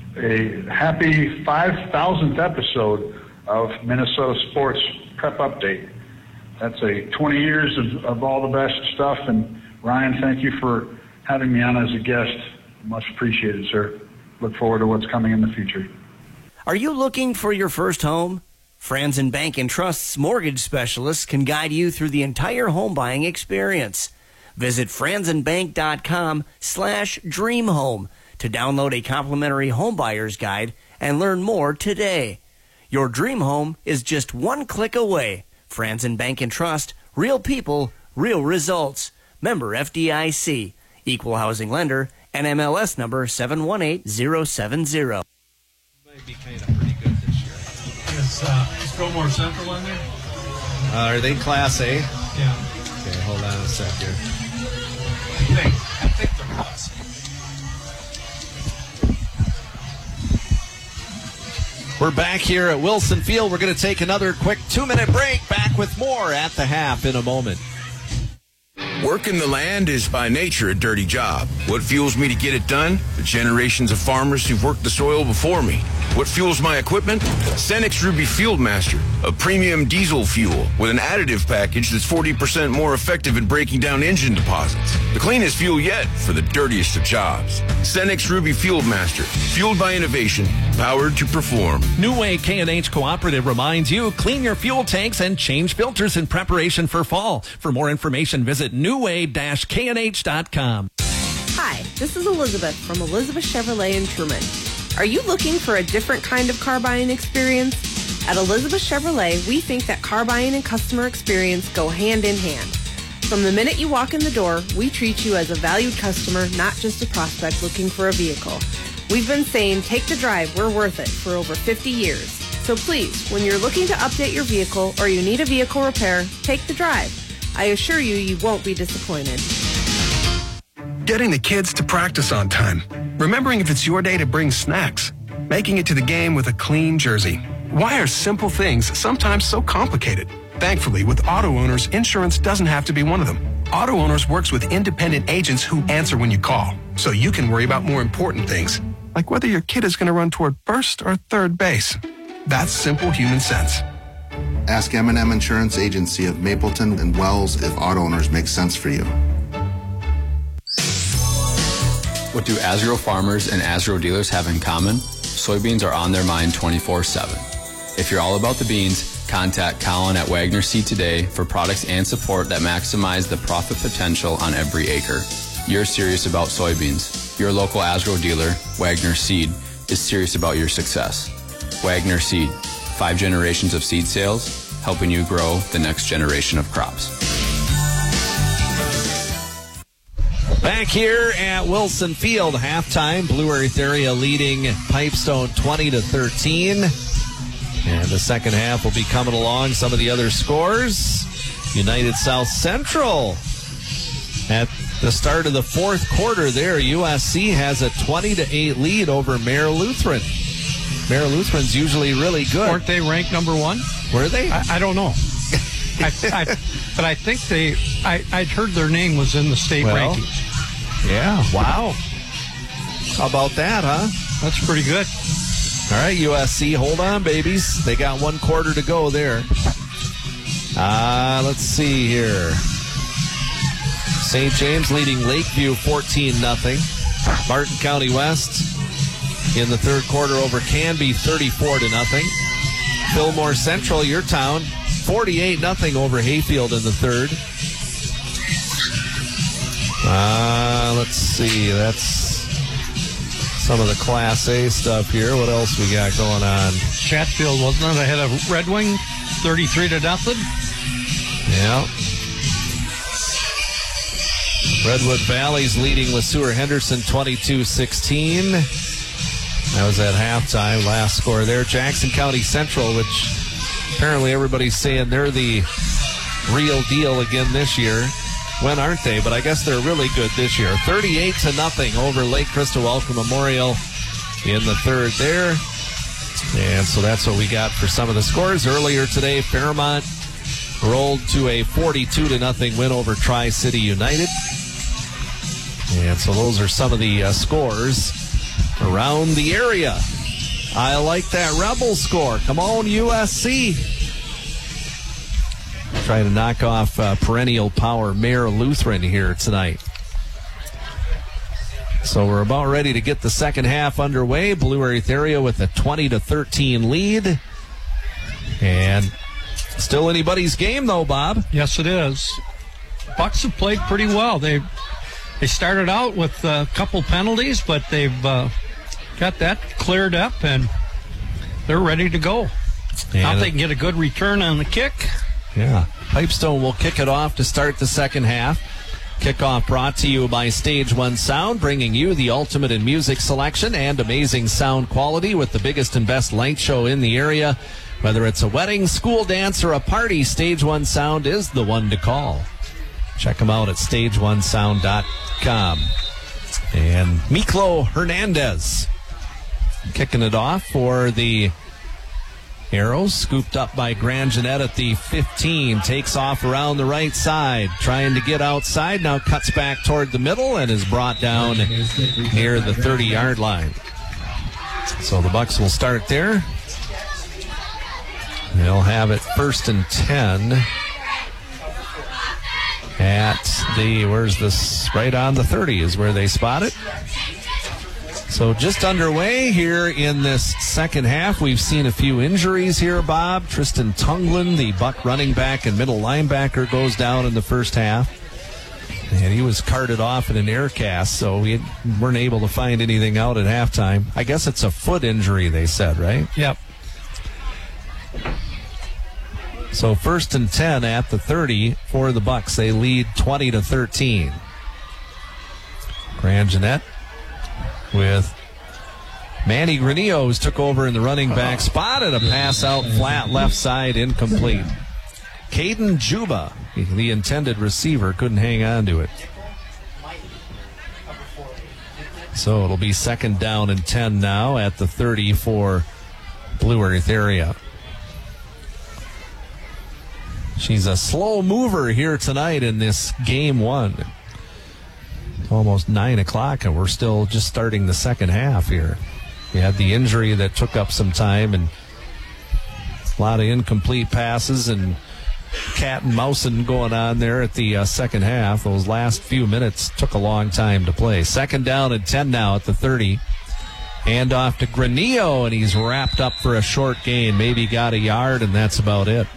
a happy five thousandth episode of Minnesota Sports Prep Update. That's a twenty years of, of all the best stuff, and Ryan, thank you for having me on as a guest. Much appreciated, sir. Look forward to what's coming in the future. Are you looking for your first home? Franzen Bank and Trust's mortgage specialists can guide you through the entire home buying experience. Visit franzenbank.com slash dreamhome to download a complimentary home buyer's guide and learn more today. Your dream home is just one click away. Franzen Bank and Trust, real people, real results. Member F D I C, Equal Housing Lender, N M L S number seven one eight zero seven zero. Might be kind of pretty good this year. Is, uh, is Fillmore Central in there? Uh, are they Class A? Yeah. Okay, hold on a sec here. I think, I think they're Class A. We're back here at Wilson Field. We're going to take another quick two-minute break. Back with more at the half in a moment. Working the land is by nature a dirty job. What fuels me to get it done? The generations of farmers who've worked the soil before me. What fuels my equipment? Cenex Ruby Fieldmaster, a premium diesel fuel with an additive package that's forty percent more effective at breaking down engine deposits. The cleanest fuel yet for the dirtiest of jobs. Cenex Ruby Fieldmaster, fueled by innovation, powered to perform. New Way K and H Cooperative reminds you, clean your fuel tanks and change filters in preparation for fall. For more information, visit new way dash K and H dot com. Hi, this is Elizabeth from Elizabeth Chevrolet in Truman. Are you looking for a different kind of car buying experience? At Elizabeth Chevrolet, we think that car buying and customer experience go hand in hand. From the minute you walk in the door, we treat you as a valued customer, not just a prospect looking for a vehicle. We've been saying, take the drive, we're worth it, for over fifty years. So please, when you're looking to update your vehicle or you need a vehicle repair, take the drive. I assure you, you won't be disappointed. Getting the kids to practice on time. Remembering if it's your day to bring snacks. Making it to the game with a clean jersey. Why are simple things sometimes so complicated? Thankfully, with auto owners, insurance doesn't have to be one of them. Auto Owners works with independent agents who answer when you call, so you can worry about more important things, like whether your kid is going to run toward first or third base. That's simple human sense. Ask M and M Insurance Agency of Mapleton and Wells if auto owners make sense for you. What do Azro farmers and Azro dealers have in common? Soybeans are on their mind twenty-four seven. If you're all about the beans, contact Colin at Wagner Seed today for products and support that maximize the profit potential on every acre. You're serious about soybeans. Your local Azro dealer, Wagner Seed, is serious about your success. Wagner Seed, five generations of seed sales, helping you grow the next generation of crops. Back here at Wilson Field, halftime, Blue Earth area leading Pipestone twenty to thirteen. And the second half will be coming along. Some of the other scores. United South Central at the start of the fourth quarter there. U S C has a twenty to eight lead over Mare Lutheran. Mare Lutheran's usually really good. Weren't they ranked number one? Were they? I, I don't know. I, I, but I think they, I, I'd heard their name was in the state well, rankings. Yeah, wow. How about that, huh? That's pretty good. All right, U S C, hold on, babies. They got one quarter to go there. Uh, let's see here. Saint James leading Lakeview fourteen nothing. Martin County West in the third quarter over Canby thirty-four to nothing. Fillmore Central, your town, forty-eight nothing over Hayfield in the third. Uh, let's see. That's some of the Class A stuff here. What else we got going on? Chatfield, wasn't it, ahead of Red Wing, thirty-three to nothing? Yeah. Redwood Valley's leading LeSueur Henderson twenty-two sixteen. That was at halftime. Last score there. Jackson County Central, which apparently everybody's saying they're the real deal again this year. When aren't they? But I guess they're really good this year. thirty-eight to nothing over Lake Crystal Welcome Memorial in the third there. And so that's what we got for some of the scores. Earlier today, Fairmont rolled to a forty-two to nothing win over Tri-City United. And so those are some of the uh, scores around the area. I like that Rebel score. Come on, U S C. Trying to knock off uh, perennial power Mare Lutheran here tonight. So we're about ready to get the second half underway. Blue Earth area with a twenty to thirteen lead. And still anybody's game, though, Bob. Yes, it is. Bucks have played pretty well. They they started out with a couple penalties, but they've uh, got that cleared up, and they're ready to go. And now they can get a good return on the kick. Yeah. Pipestone will kick it off to start the second half. Kickoff brought to you by Stage One Sound, bringing you the ultimate in music selection and amazing sound quality with the biggest and best light show in the area. Whether it's a wedding, school dance, or a party, Stage One Sound is the one to call. Check them out at stage one sound dot com. And Miklo Hernandez kicking it off for the Arrows, scooped up by Grand Jeanette at the fifteen, takes off around the right side, trying to get outside, now cuts back toward the middle and is brought down near the thirty-yard line. So the Bucks will start there. They'll have it first and ten at the, where's this, right on the thirty is where they spot it. So just underway here in this second half. We've seen a few injuries here, Bob. Tristan Tunglin, the Buck running back and middle linebacker, goes down in the first half. And he was carted off in an air cast, so we weren't able to find anything out at halftime. I guess it's a foot injury, they said, right? Yep. So first and ten at the thirty for the Bucks. They lead twenty to thirteen. Grand Jeanette with Manny Granillo, who's took over in the running back spot, and a pass out flat left side, incomplete. Caden Juba, the intended receiver, couldn't hang on to it. So it'll be second down and ten now at the thirty for Blue Earth area. She's a slow mover here tonight in this game one. Almost nine o'clock, and we're still just starting the second half here. We had the injury that took up some time, and a lot of incomplete passes and cat and mousing going on there at the uh, second half. Those last few minutes took a long time to play. Second down and ten now at the thirty. Hand off to Granillo, and he's wrapped up for a short gain. Maybe got a yard, and that's about it.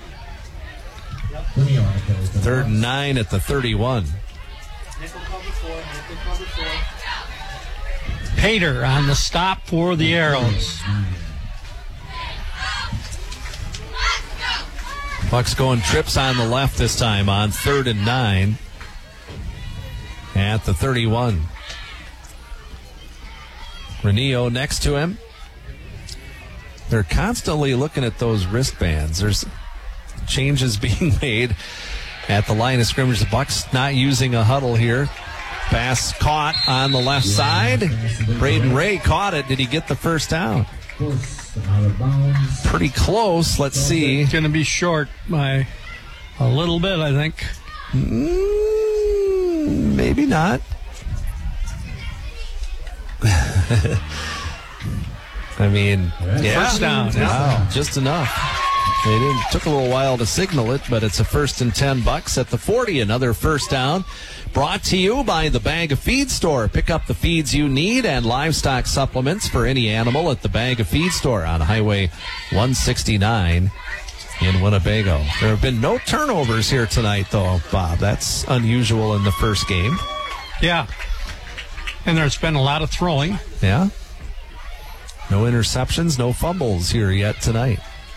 Third and nine at the thirty-one. Pater on the stop for the Arrows. Bucks going trips on the left this time on third and nine at the thirty-one. Granillo next to him. They're constantly looking at those wristbands. There's changes being made at the line of scrimmage. The Bucks not using a huddle here. Pass caught on the left side. Braden Ray caught it. Did he get the first down? Pretty close. Let's see. Going to be short by a little bit, I think. Mm, maybe not. I mean, yeah. First down. Wow, just enough. They didn't, took a little while to signal it, but it's a first and ten Bucks at the forty. Another first down. Brought to you by the Bag of Feed Store. Pick up the feeds you need and livestock supplements for any animal at the Bag of Feed Store on Highway one sixty-nine in Winnebago. There have been no turnovers here tonight, though, Bob. That's unusual in the first game. Yeah. And there's been a lot of throwing. Yeah. No interceptions, no fumbles here yet tonight.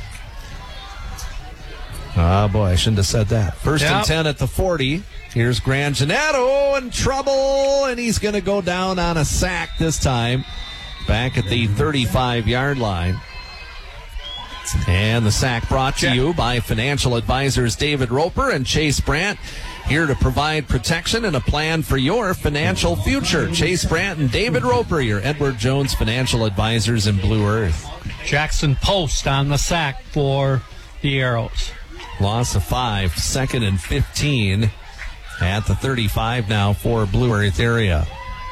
Ah, oh, boy, I shouldn't have said that. First yep. and ten at the forty. Here's Grand Genetto in trouble, and he's going to go down on a sack this time. Back at the thirty-five-yard line. And the sack brought to you by financial advisors David Roper and Chase Brandt, here to provide protection and a plan for your financial future. Chase Brandt and David Roper, your Edward Jones financial advisors in Blue Earth. Jackson Post on the sack for the Arrows. Loss of five, second and fifteen at the thirty-five now for Blue Earth area.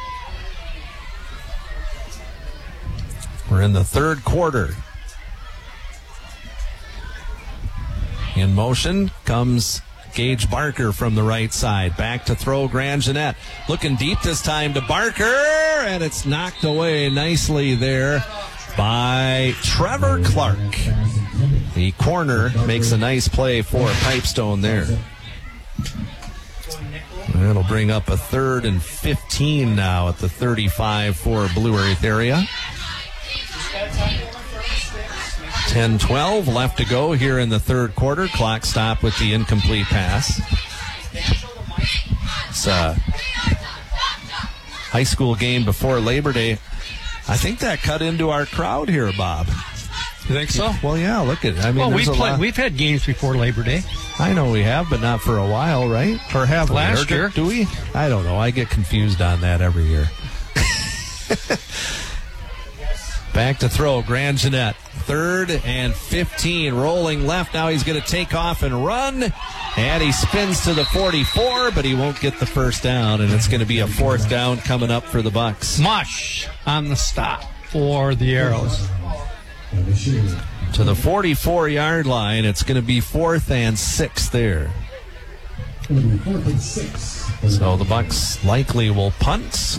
We're in the third quarter. In motion comes Gage Barker from the right side. Back to throw Grand Jeanette. Looking deep this time to Barker, and it's knocked away nicely there by Trevor Clark. The corner makes a nice play for Pipestone there. That'll bring up a third and fifteen now at the thirty-five for Blue Earth area. ten twelve left to go here in the third quarter. Clock stop with the incomplete pass. It's a high school game before Labor Day. I think that cut into our crowd here, Bob. You think so? Well, yeah, look at it. I mean, well, we've, a played, lot... we've had games before Labor Day. I know we have, but not for a while, right? Or have we? Last or year. Do we? I don't know. I get confused on that every year. Back to throw, Grand Jeanette. Third and fifteen, rolling left. Now he's going to take off and run. And he spins to the forty-four, but he won't get the first down. And it's going to be a fourth down coming up for the Bucks. Mush on the stop for the Arrows. To the forty-four-yard line, it's going to be fourth and six there. So the Bucks likely will punt.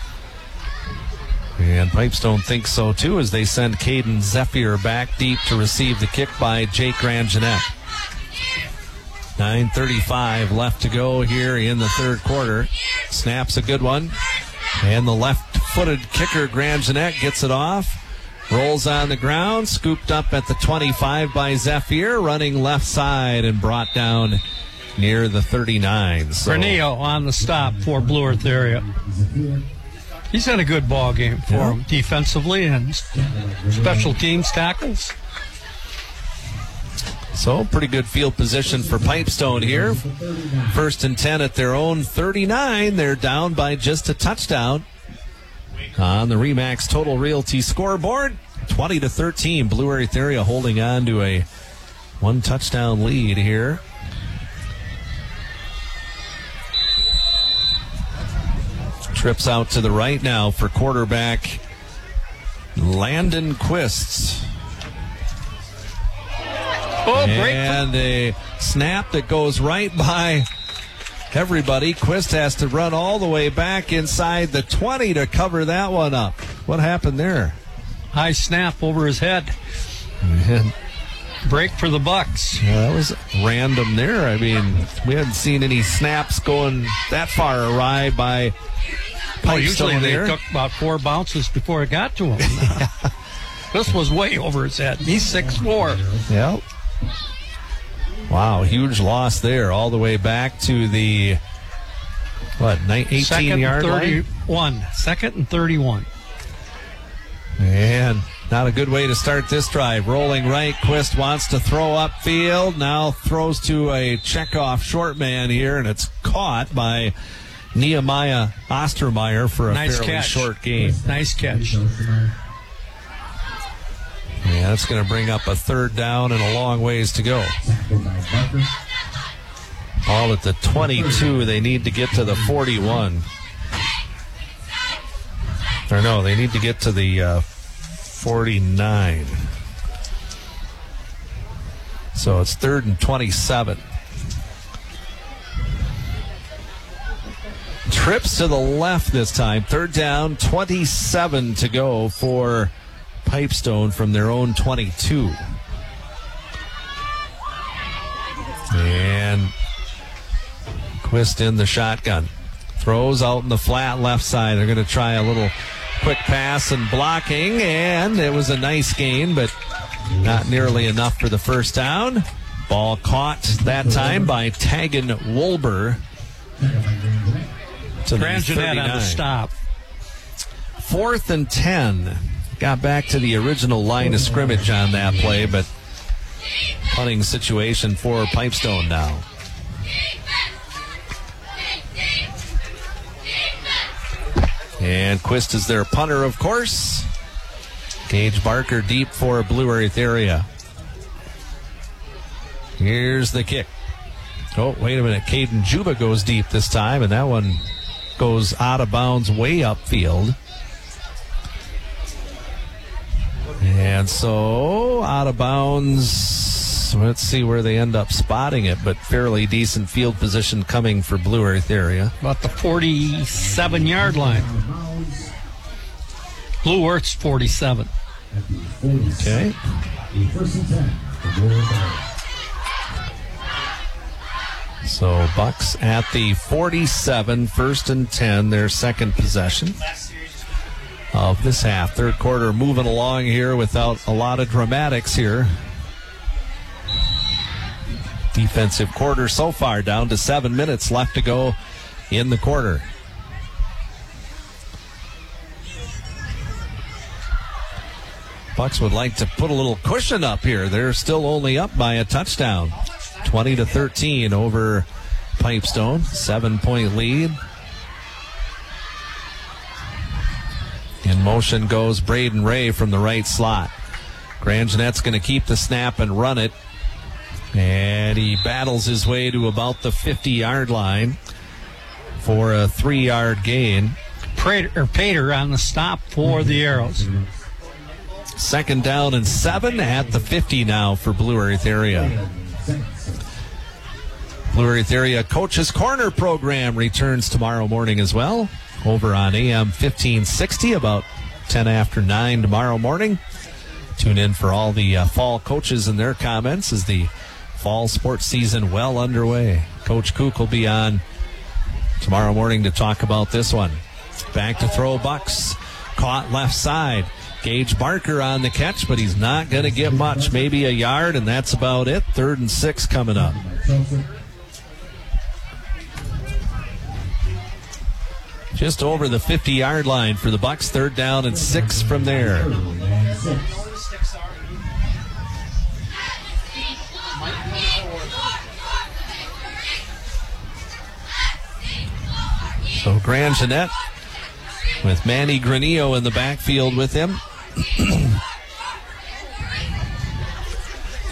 And Pipestone thinks so, too, as they send Caden Zephyr back deep to receive the kick by Jake Grand Jeanette. nine thirty-five left to go here in the third quarter. Snaps a good one. And the left-footed kicker, Grand Jeanette, gets it off. Rolls on the ground, scooped up at the twenty-five by Zephyr, running left side and brought down near the thirty-nine. So. Granillo on the stop for Blue Earth area. He's had a good ball game for yeah. him defensively and special teams tackles. So, pretty good field position for Pipestone here. First and ten at their own thirty-nine. They're down by just a touchdown. On the RE/MAX Total Realty scoreboard, twenty to thirteen. Blue Earth area holding on to a one touchdown lead here. Trips out to the right now for quarterback Landon Quists. Oh, great. And a snap that goes right by everybody. Quist has to run all the way back inside the twenty to cover that one up. What happened there? High snap over his head. Man. Break for the Bucks. Yeah, that was random there. I mean, we haven't seen any snaps going that far awry by Oh, usually they there. took about four bounces before it got to him. This was way over his head. He's six foot four. Yep. Wow, huge loss there, all the way back to the, what, eighteen-yard line? thirty-one. Second and thirty-one. Man, not a good way to start this drive. Rolling right, Quist wants to throw upfield. Now throws to a checkoff short man here, and it's caught by Nehemiah Ostermeyer for a nice fairly catch. short gain. Nice catch. Yeah, that's going to bring up a third down and a long ways to go. Ball at the twenty-two. They need to get to the forty-one. Or no, they need to get to the uh, forty-nine. So it's third and twenty-seven. Trips to the left this time. Third down, twenty-seven to go for Pipestone from their own twenty-two. And Quist in the shotgun. Throws out in the flat left side. They're going to try a little quick pass and blocking, and it was a nice gain, but not nearly enough for the first down. Ball caught that time by Tagan Wolber. Grand Jeanette on the stop. Fourth and ten. Got back to the original line of scrimmage on that play, but punting situation for Pipestone now. And Quist is their punter, of course. Gage Barker deep for Blue Earth area. Here's the kick. Oh, wait a minute. Caden Juba goes deep this time, and that one goes out of bounds way upfield. And so, out of bounds, let's see where they end up spotting it, but fairly decent field position coming for Blue Earth area. About the forty-seven-yard line. Blue Earth's forty-seven. Okay. So, Bucks at the forty-seven, first and ten, their second possession of this half. Third quarter moving along here without a lot of dramatics here. Defensive quarter so far, down to seven minutes left to go in the quarter. Bucks would like to put a little cushion up here. They're still only up by a touchdown. twenty to thirteen over Pipestone. Seven-point lead. In motion goes Braden Ray from the right slot. Grand Jeanette's going to keep the snap and run it. And he battles his way to about the fifty-yard line for a three-yard gain. Prater, or Pater on the stop for the Arrows. Second down and seven at the fifty now for Blue Earth area. Blue Earth area Coach's Corner program returns tomorrow morning as well. Over on A M fifteen sixty, about ten after nine tomorrow morning. Tune in for all the uh, fall coaches and their comments as the fall sports season well underway. Coach Kook will be on tomorrow morning to talk about this one. Back to throw Bucks. Caught left side. Gage Barker on the catch, but he's not going to get much. Maybe a yard, and that's about it. Third and six coming up. Just over the fifty-yard line for the Bucks. Third down and six from there. So Grand Jeanette with Manny Granillo in the backfield with him.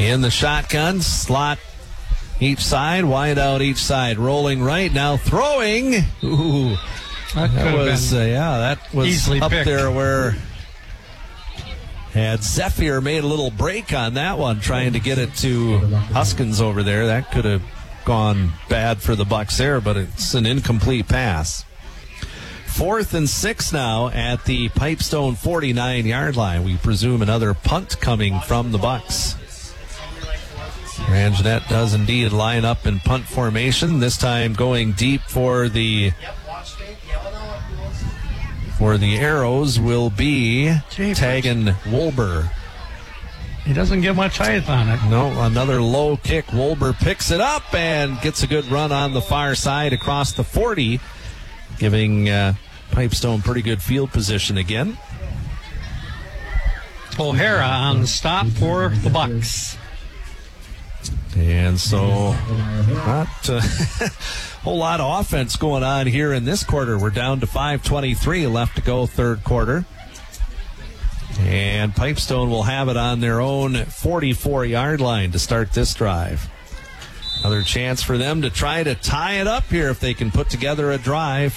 In the shotgun, slot each side, wide out each side, rolling right, now throwing. Ooh, that, that was, uh, yeah, that was easily up picked. there where had Zephyr made a little break on that one, trying to get it to Huskins over there. That could have gone bad for the Bucks there, but it's an incomplete pass. Fourth and six now at the Pipestone forty-nine-yard line. We presume another punt coming from the Bucks. Rangenet does indeed line up in punt formation, this time going deep for the for the Arrows will be Tegan Wolber. He doesn't get much height on it. No, another low kick. Wolber picks it up and gets a good run on the far side across the forty, giving uh, Pipestone pretty good field position again. O'Hara on the stop for the Bucks. And so, not a whole lot of offense going on here in this quarter. We're down to five twenty-three left to go, third quarter. And Pipestone will have it on their own forty-four-yard line to start this drive. Another chance for them to try to tie it up here if they can put together a drive.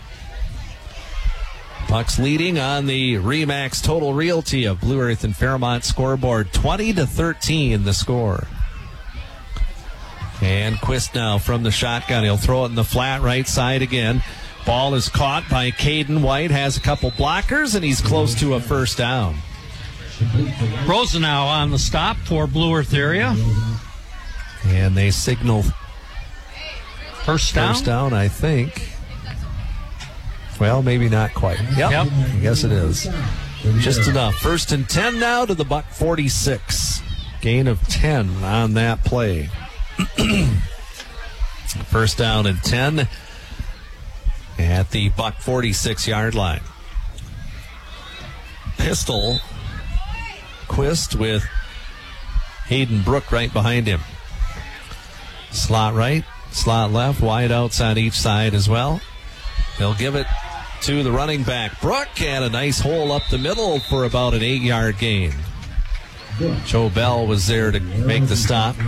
Bucks leading on the Remax Total Realty of Blue Earth and Fairmont scoreboard, twenty to thirteen the score. And Quist now from the shotgun. He'll throw it in the flat right side again. Ball is caught by Caden White, has a couple blockers, and he's close to a first down. Rosenau on the stop for Blue Earth area. And they signal first down. First down, I think. Well, maybe not quite. Yep, yep. I guess it is. Just enough. First and ten now to the Buck forty-six. Gain of ten on that play. First down and ten at the Buck forty-six-yard line. Pistol, Quist with Hayden Brook right behind him. Slot right, slot left, wide outs on each side as well. They'll give it to the running back, Brook, and a nice hole up the middle for about an eight-yard gain. Joe Bell was there to make the stop.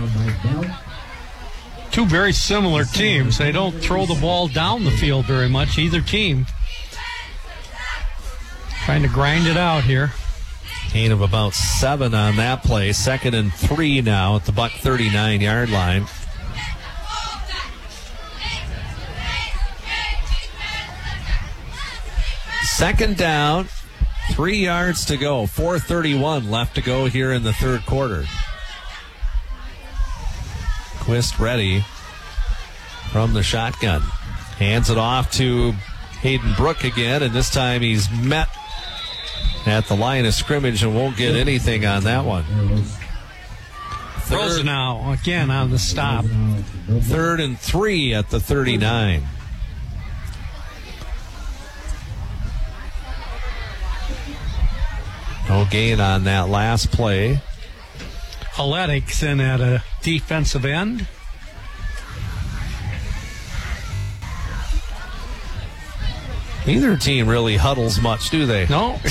Two very similar teams. They don't throw the ball down the field very much, either team. Trying to grind it out here. Gain of about seven on that play. Second and three now at the Buck thirty-nine-yard line. Second down, three yards to go. four thirty-one left to go here in the third quarter. Quist ready from the shotgun. Hands it off to Hayden Brook again, and this time he's met at the line of scrimmage and won't get anything on that one. Rosenau again on the stop. Third and three at the thirty-nine. No gain on that last play. Haletics in at a defensive end. Neither team really huddles much, do they? No.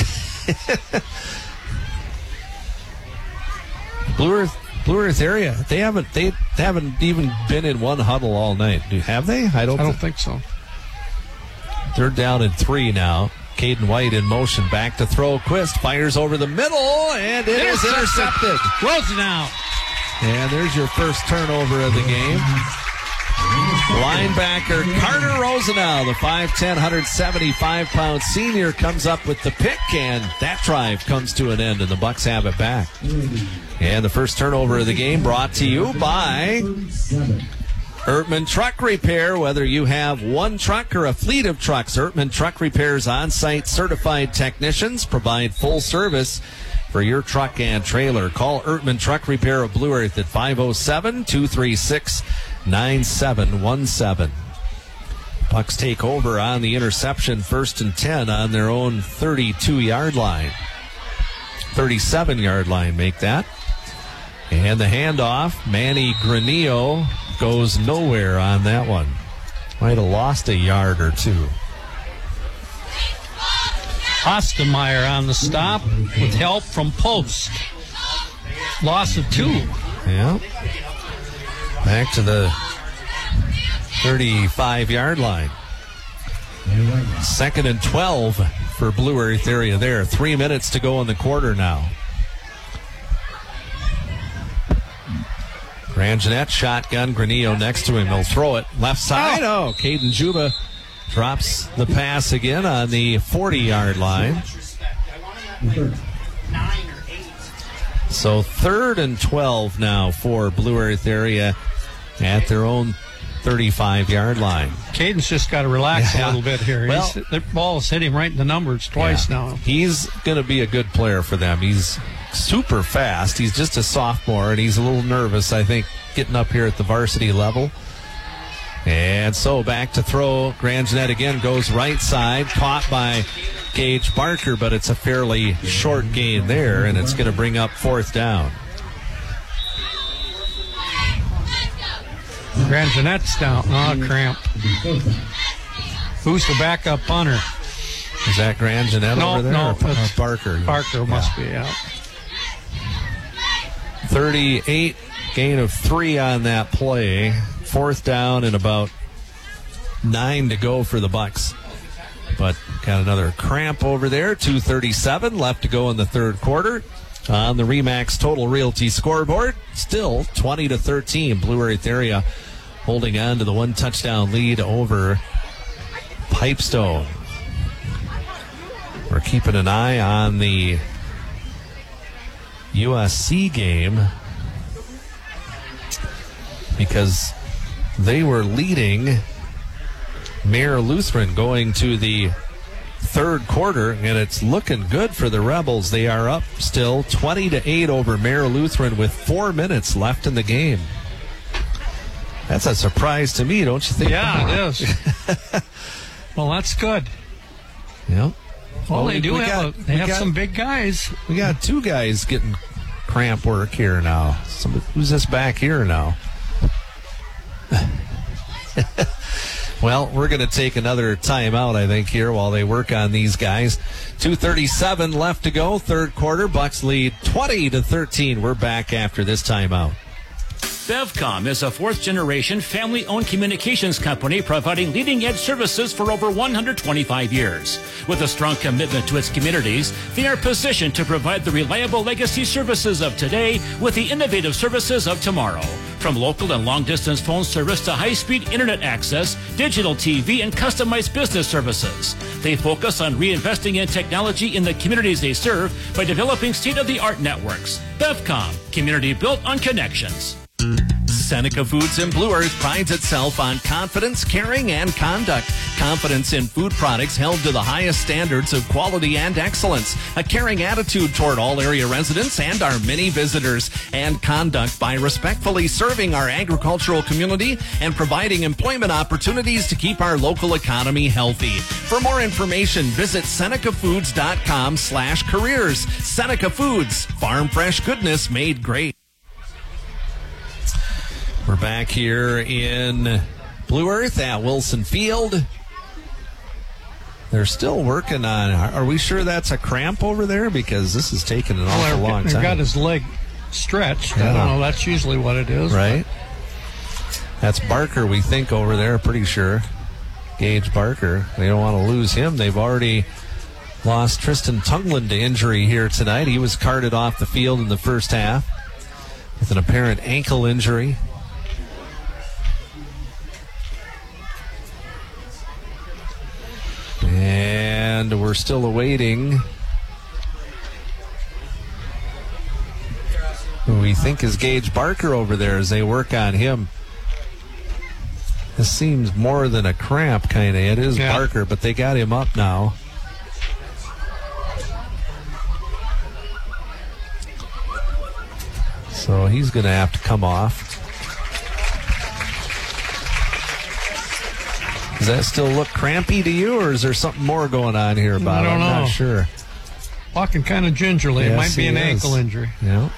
Blue Earth, Blue Earth area. They haven't. They haven't even been in one huddle all night. Do have they? I don't. I don't think so. They're down in three now. Caden White in motion, back to throw. Quist fires over the middle, and it is intercepted. Rosenau. And there's your first turnover of the game. Linebacker Carter Rosenau, the five ten, one seventy-five pound senior, comes up with the pick, and that drive comes to an end, and the Bucks have it back. And the first turnover of the game brought to you by Ertman Truck Repair. Whether you have one truck or a fleet of trucks, Ertman Truck Repair's on-site certified technicians provide full service for your truck and trailer. Call Ertman Truck Repair of Blue Earth at five oh seven, two three six, nine seven one seven. Bucks take over on the interception, first and ten on their own thirty-two-yard line. thirty-seven-yard line, make that. And the handoff, Manny Granillo goes nowhere on that one. Might have lost a yard or two. Ostermeyer on the stop with help from Post. Loss of two. Yeah. Back to the thirty-five-yard line. Second and twelve for Blue Earth area there. Three minutes to go in the quarter now. Grand Jeanette shotgun. Granillo next to him. He'll throw it left side. Oh, Caden Juba drops the pass again on the forty-yard line. So third and twelve now for Blue Earth area at their own thirty-five-yard line. Caden's just got to relax Yeah. a little bit here. Well, He's, the ball's hit him right in the numbers twice Yeah. now. He's going to be a good player for them. He's super fast. He's just a sophomore, and he's a little nervous, I think, getting up here at the varsity level. And so back to throw. Grand Jeanette again goes right side, caught by Gage Barker, but it's a fairly short gain there, and it's going to bring up fourth down. Grand Jeanette's down. Oh, cramp. Who's the backup punter? Is that Grand Jeanette no, over there? No, or, or it's Barker? Barker must be out. thirty-eight, gain of three on that play. Fourth down and about nine to go for the Bucks. But got another cramp over there. two thirty-seven left to go in the third quarter. On the Remax Total Realty scoreboard, still twenty to thirteen. Blue Earth area holding on to the one touchdown lead over Pipestone. We're keeping an eye on the U S C game because they were leading Mare Lutheran going to the third quarter, and it's looking good for the Rebels. They are up still twenty to eight over Mare Lutheran with four minutes left in the game. That's a surprise to me, don't you think? Yeah, it is. Well, that's good. Yeah. Well, Well, they we- do we have, got- a, they we have got- some big guys. We got two guys getting cramp work here now. Somebody, who's this back here now? Well, we're going to take another timeout, I think, here while they work on these guys. two thirty-seven left to go, third quarter. Bucks lead twenty to thirteen. We're back after this timeout. Bevcom is a fourth-generation family-owned communications company providing leading-edge services for over one hundred twenty-five years. With a strong commitment to its communities, they are positioned to provide the reliable legacy services of today with the innovative services of tomorrow. From local and long-distance phone service to high-speed internet access, digital T V, and customized business services. They focus on reinvesting in technology in the communities they serve by developing state-of-the-art networks. Bevcom, community built on connections. Seneca Foods in Blue Earth prides itself on confidence, caring, and conduct. Confidence in food products held to the highest standards of quality and excellence. A caring attitude toward all area residents and our many visitors. And conduct by respectfully serving our agricultural community and providing employment opportunities to keep our local economy healthy. For more information, visit Seneca Foods dot com slash careers. Seneca Foods, farm fresh goodness made great. We're back here in Blue Earth at Wilson Field. They're still working on. Are we sure that's a cramp over there? Because this is taking an awful Well, long they've time. got his leg stretched. I Yeah. don't know. That's usually what it is. Right. That's Barker, we think, over there. Pretty sure. Gage Barker. They don't want to lose him. They've already lost Tristan Tungland to injury here tonight. He was carted off the field in the first half with an apparent ankle injury. And we're still awaiting who we think is Gage Barker over there as they work on him. This seems more than a cramp, kind of. It is Yeah. Barker, but they got him up now. So he's going to have to come off. Does that still look crampy to you, or is there something more going on here, Bob? I don't I'm know. not sure. Walking kind of gingerly. It Yes, might be he an is. ankle injury. Yeah.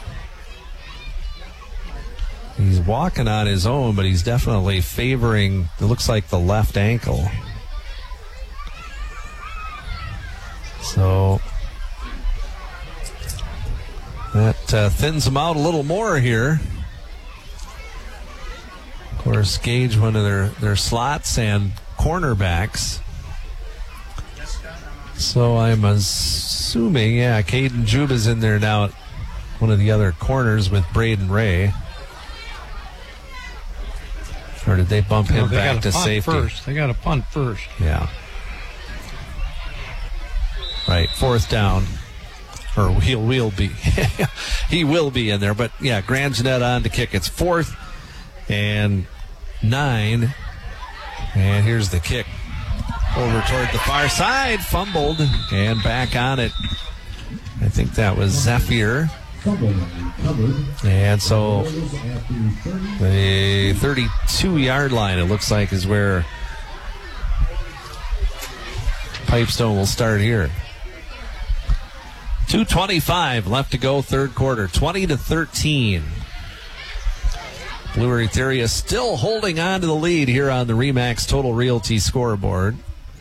He's walking on his own, but he's definitely favoring, it looks like, the left ankle. So that uh, thins him out a little more here. course, Gage, one of their, their slots and cornerbacks. So I'm assuming, yeah, Caden Juba's in there now at one of the other corners with Braden Ray. Or did they bump him no, they back got to a punt safety? First. They got to punt first. Yeah. Right, fourth down. Or he'll will be. He will be in there. But, yeah, Grand Jeanette on to kick. It's fourth and nine. And here's the kick. Over toward the far side. Fumbled and back on it. I think that was Zephyr. And so the thirty-two-yard line, it looks like, is where Pipestone will start here. two twenty-five left to go, third quarter, twenty to thirteen. Blue Eartheria still holding on to the lead here on the Remax Total Realty scoreboard.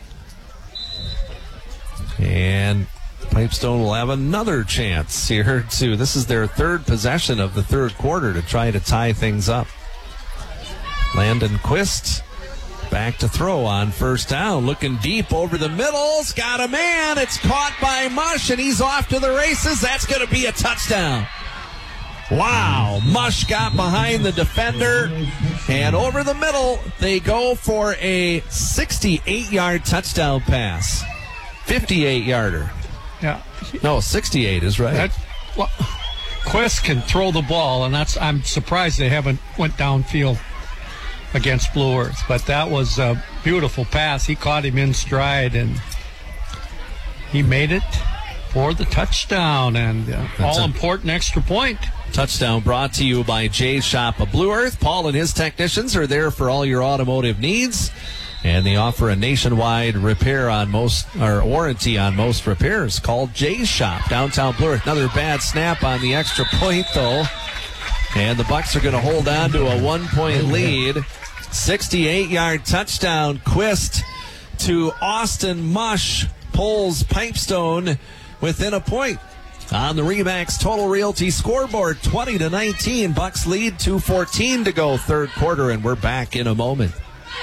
And Pipestone will have another chance here, too. This is their third possession of the third quarter to try to tie things up. Landon Quist back to throw on first down. Looking deep over the middle. It's got a man. It's caught by Mush, and he's off to the races. That's going to be a touchdown. Wow. Mush got behind the defender, and over the middle, they go for a sixty-eight-yard touchdown pass. fifty-eight-yarder. Yeah. No, sixty-eight is right. That, well, Quest can throw the ball, and that's I'm surprised they haven't went downfield against Blue Earth. But that was a beautiful pass. He caught him in stride, and he made it for the touchdown, and uh, all-important extra point. Touchdown brought to you by Jay's Shop of Blue Earth. Paul and his technicians are there for all your automotive needs. And they offer a nationwide repair on most, or warranty on most repairs. Called Jay's Shop, downtown Blue Earth. Another bad snap on the extra point, though. And the Bucks are going to hold on to a one-point lead. sixty-eight-yard touchdown. Quist to Austin Mush pulls Pipestone within a point. On the Remax Total Realty scoreboard, twenty to nineteen. Bucks lead, two fourteen to go, third quarter, and we're back in a moment.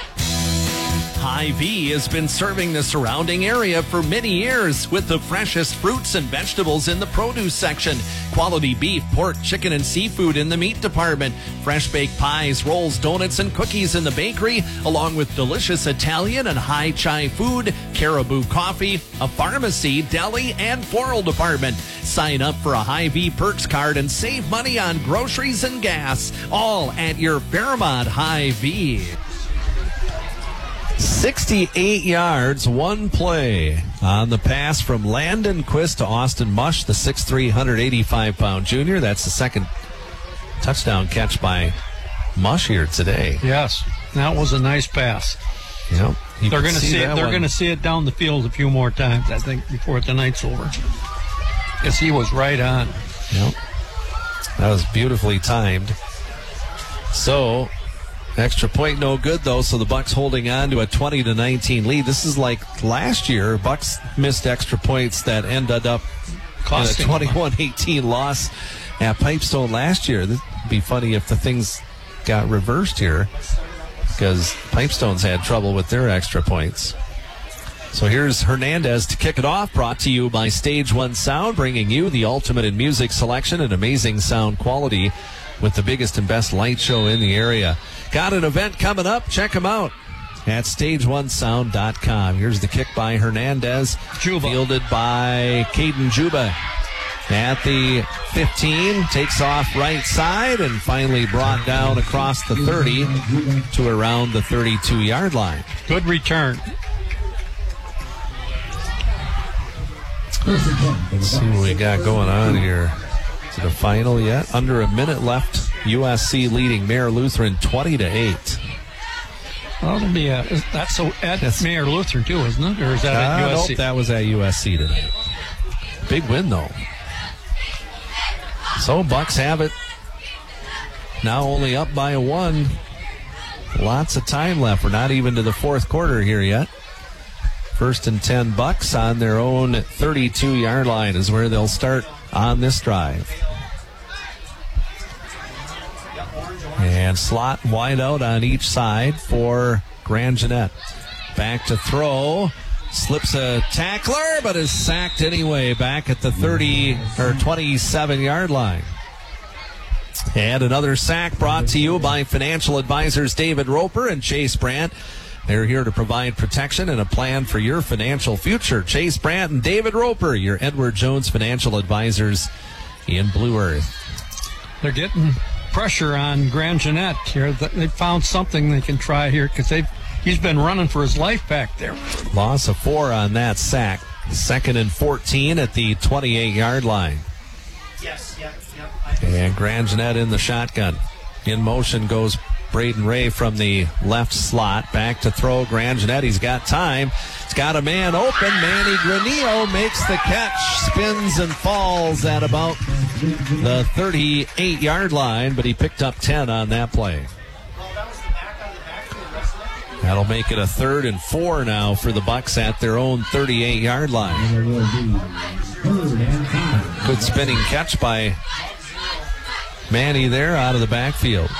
Hy-Vee has been serving the surrounding area for many years with the freshest fruits and vegetables in the produce section. Quality beef, pork, chicken, and seafood in the meat department. Fresh baked pies, rolls, donuts, and cookies in the bakery, along with delicious Italian and high chai food, Caribou coffee, a pharmacy, deli, and floral department. Sign up for a Hy-Vee Perks card and save money on groceries and gas. All at your Fairmont Hy-Vee. sixty-eight yards, one play on the pass from Landon Quist to Austin Mush, the six three, one eighty-five pound junior. That's the second touchdown catch by Mush here today. Yes, that was a nice pass. Yep. They're going to see it. They're going to see it down the field a few more times, I think, before the night's over. Because he was right on. Yep. That was beautifully timed. So, extra point no good, though, so the Bucks holding on to a twenty to nineteen lead. This is like last year. Bucks missed extra points that ended up Costing in a twenty-one eighteen loss at Pipestone last year. This would be funny if the things got reversed here, because Pipestone's had trouble with their extra points. So here's Hernandez to kick it off, brought to you by Stage One Sound, bringing you the ultimate in music selection and amazing sound quality with the biggest and best light show in the area. Got an event coming up. Check them out at stage one sound dot com. Here's the kick by Hernandez. Juba. Fielded by Caden Juba. At the fifteen, takes off right side and finally brought down across the thirty to around the thirty-two-yard line. Good return. Let's see what we got going on here. To the final yet. Under a minute left. U S C leading Mayor Lutheran twenty to eight. Well, it'll be a, that's a, at that's, Mayor Lutheran too, isn't it? Or is that uh, at U S C? Nope, that was at U S C today. Big win though. So Bucks have it. Now only up by a one. Lots of time left. We're not even to the fourth quarter here yet. First and ten Bucks on their own thirty-two-yard line is where they'll start on this drive. And And slot wide out on each side for Grand Jeanette. Back to throw. Slips a tackler, but is sacked anyway back at the thirty or twenty-seven yard line. And another sack brought to you by financial advisors David Roper and Chase Brandt. They're here to provide protection and a plan for your financial future. Chase Brandt and David Roper, your Edward Jones financial advisors in Blue Earth. They're getting pressure on Grand Jeanette here. They found something they can try here because they've he's been running for his life back there. Loss of four on that sack. Second and fourteen at the twenty-eight yard line. Yes, yep, yep. And Grand Jeanette in the shotgun. In motion goes Braden Ray from the left slot. Back to throw Grand Jeanette. He's got time. He's got a man open. Manny Granillo makes the catch. Spins and falls at about the thirty-eight yard line, but he picked up ten on that play. That'll make it a third and four now for the Bucks at their own thirty-eight yard line. Good spinning catch by Manny there out of the backfield.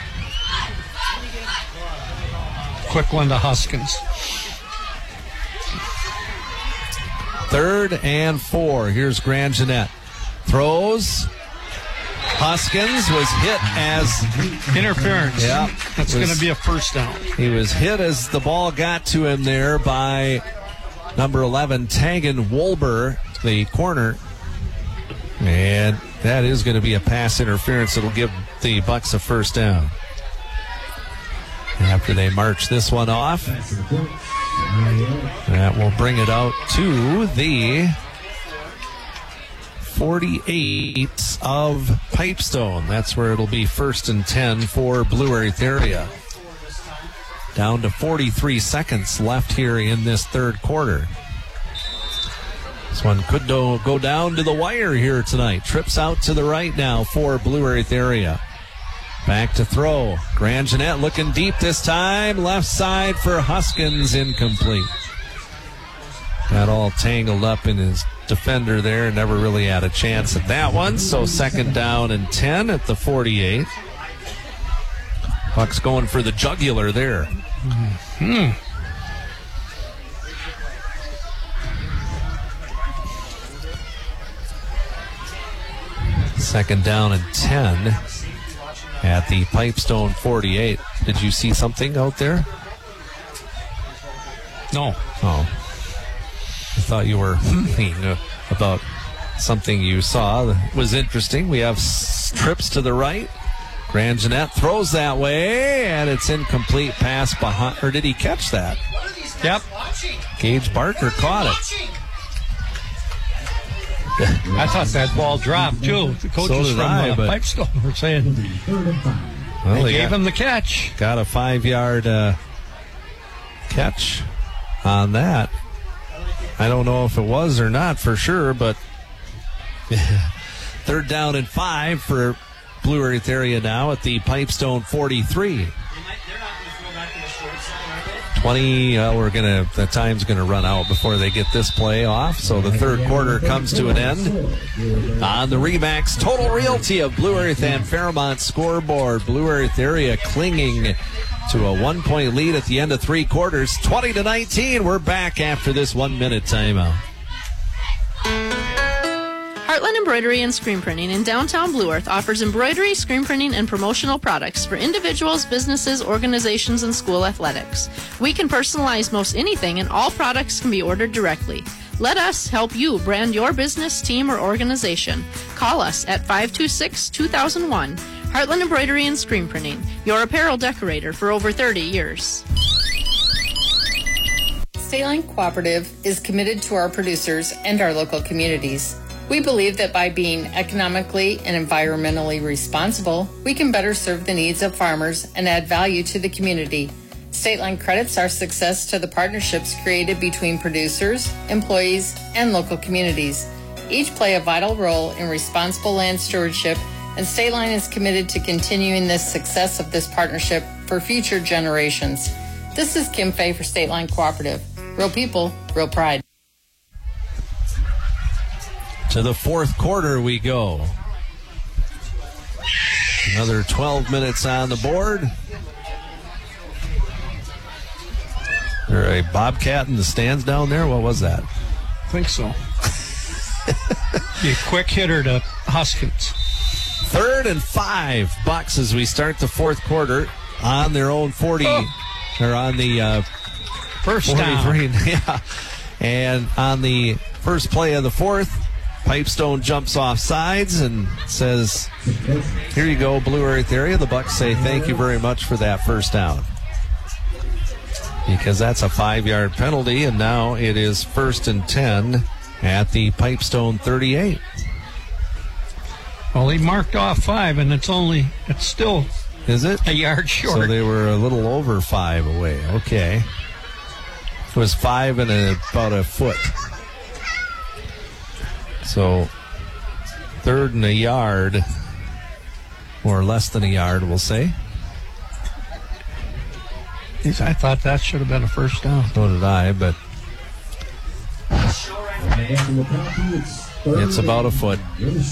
Quick one to Huskins. Third and four. Here's Grand Jeanette. Throws. Huskins was hit as interference. Yeah. That's going to be a first down. He was hit as the ball got to him there by number eleven, Tegan Wolber, the corner. And that is going to be a pass interference. It'll give the Bucks a first down. After they march this one off, that will bring it out to the forty-eight of Pipestone. That's where it'll be first and ten for Blue Earth area. Down to forty-three seconds left here in this third quarter. This one could do, go down to the wire here tonight. Trips out to the right now for Blue Earth area. Back to throw. Grand Jeanette looking deep this time. Left side for Huskins, incomplete. Got all tangled up in his defender there. Never really had a chance at that one. So second down and ten at the forty-eight. Bucks going for the jugular there. Hmm. Second down and ten at the Pipestone forty-eight. Did you see something out there? No. Oh. I thought you were thinking about something you saw that was interesting. We have s- trips to the right. Grand Jeanette throws that way, and it's incomplete pass behind. Or did he catch that? Yep. Gage Barker caught it. I thought that ball dropped, too. The coaches so from I, uh, but... Pipestone were saying well, they, they gave got, him the catch. Got a five-yard uh, catch on that. I don't know if it was or not for sure, but third down and five for Blue Earth area now at the Pipestone forty-three. twenty, uh, we're going to, the time's going to run out before they get this play off. So the third quarter comes to an end. On the Remax Total Realty of Blue Earth and Fairmont scoreboard, Blue Earth area clinging to a one-point lead at the end of three quarters. twenty to nineteen. We're back after this one-minute timeout. Heartland Embroidery and Screen Printing in downtown Blue Earth offers embroidery, screen printing, and promotional products for individuals, businesses, organizations, and school athletics. We can personalize most anything, and all products can be ordered directly. Let us help you brand your business, team, or organization. Call us at five two six, two thousand one. Heartland Embroidery and Screen Printing, your apparel decorator for over thirty years. State Line Cooperative is committed to our producers and our local communities. We believe that by being economically and environmentally responsible, we can better serve the needs of farmers and add value to the community. State Line credits our success to the partnerships created between producers, employees, and local communities. Each play a vital role in responsible land stewardship, and State Line is committed to continuing the success of this partnership for future generations. This is Kim Fay for State Line Cooperative. Real people, real pride. To the fourth quarter we go. Another twelve minutes on the board. There a bobcat in the stands down there? What was that? I think so. Be a quick hitter to Huskins. Third and five, Bucks, as we start the fourth quarter on their own forty, oh. or on the uh, first forty-three. down. Yeah. And on the first play of the fourth, Pipestone jumps off sides and says, here you go, Blue Earth area. The Bucks say thank you very much for that first down, because that's a five-yard penalty, and now it is first and ten at the Pipestone thirty-eight. Well, he marked off five, and it's only, it's still is it a yard short. So they were a little over five away. Okay. It was five and a, about a foot. So third and a yard, or less than a yard, we'll say. I thought that should have been a first down. So did I, but it's about a foot.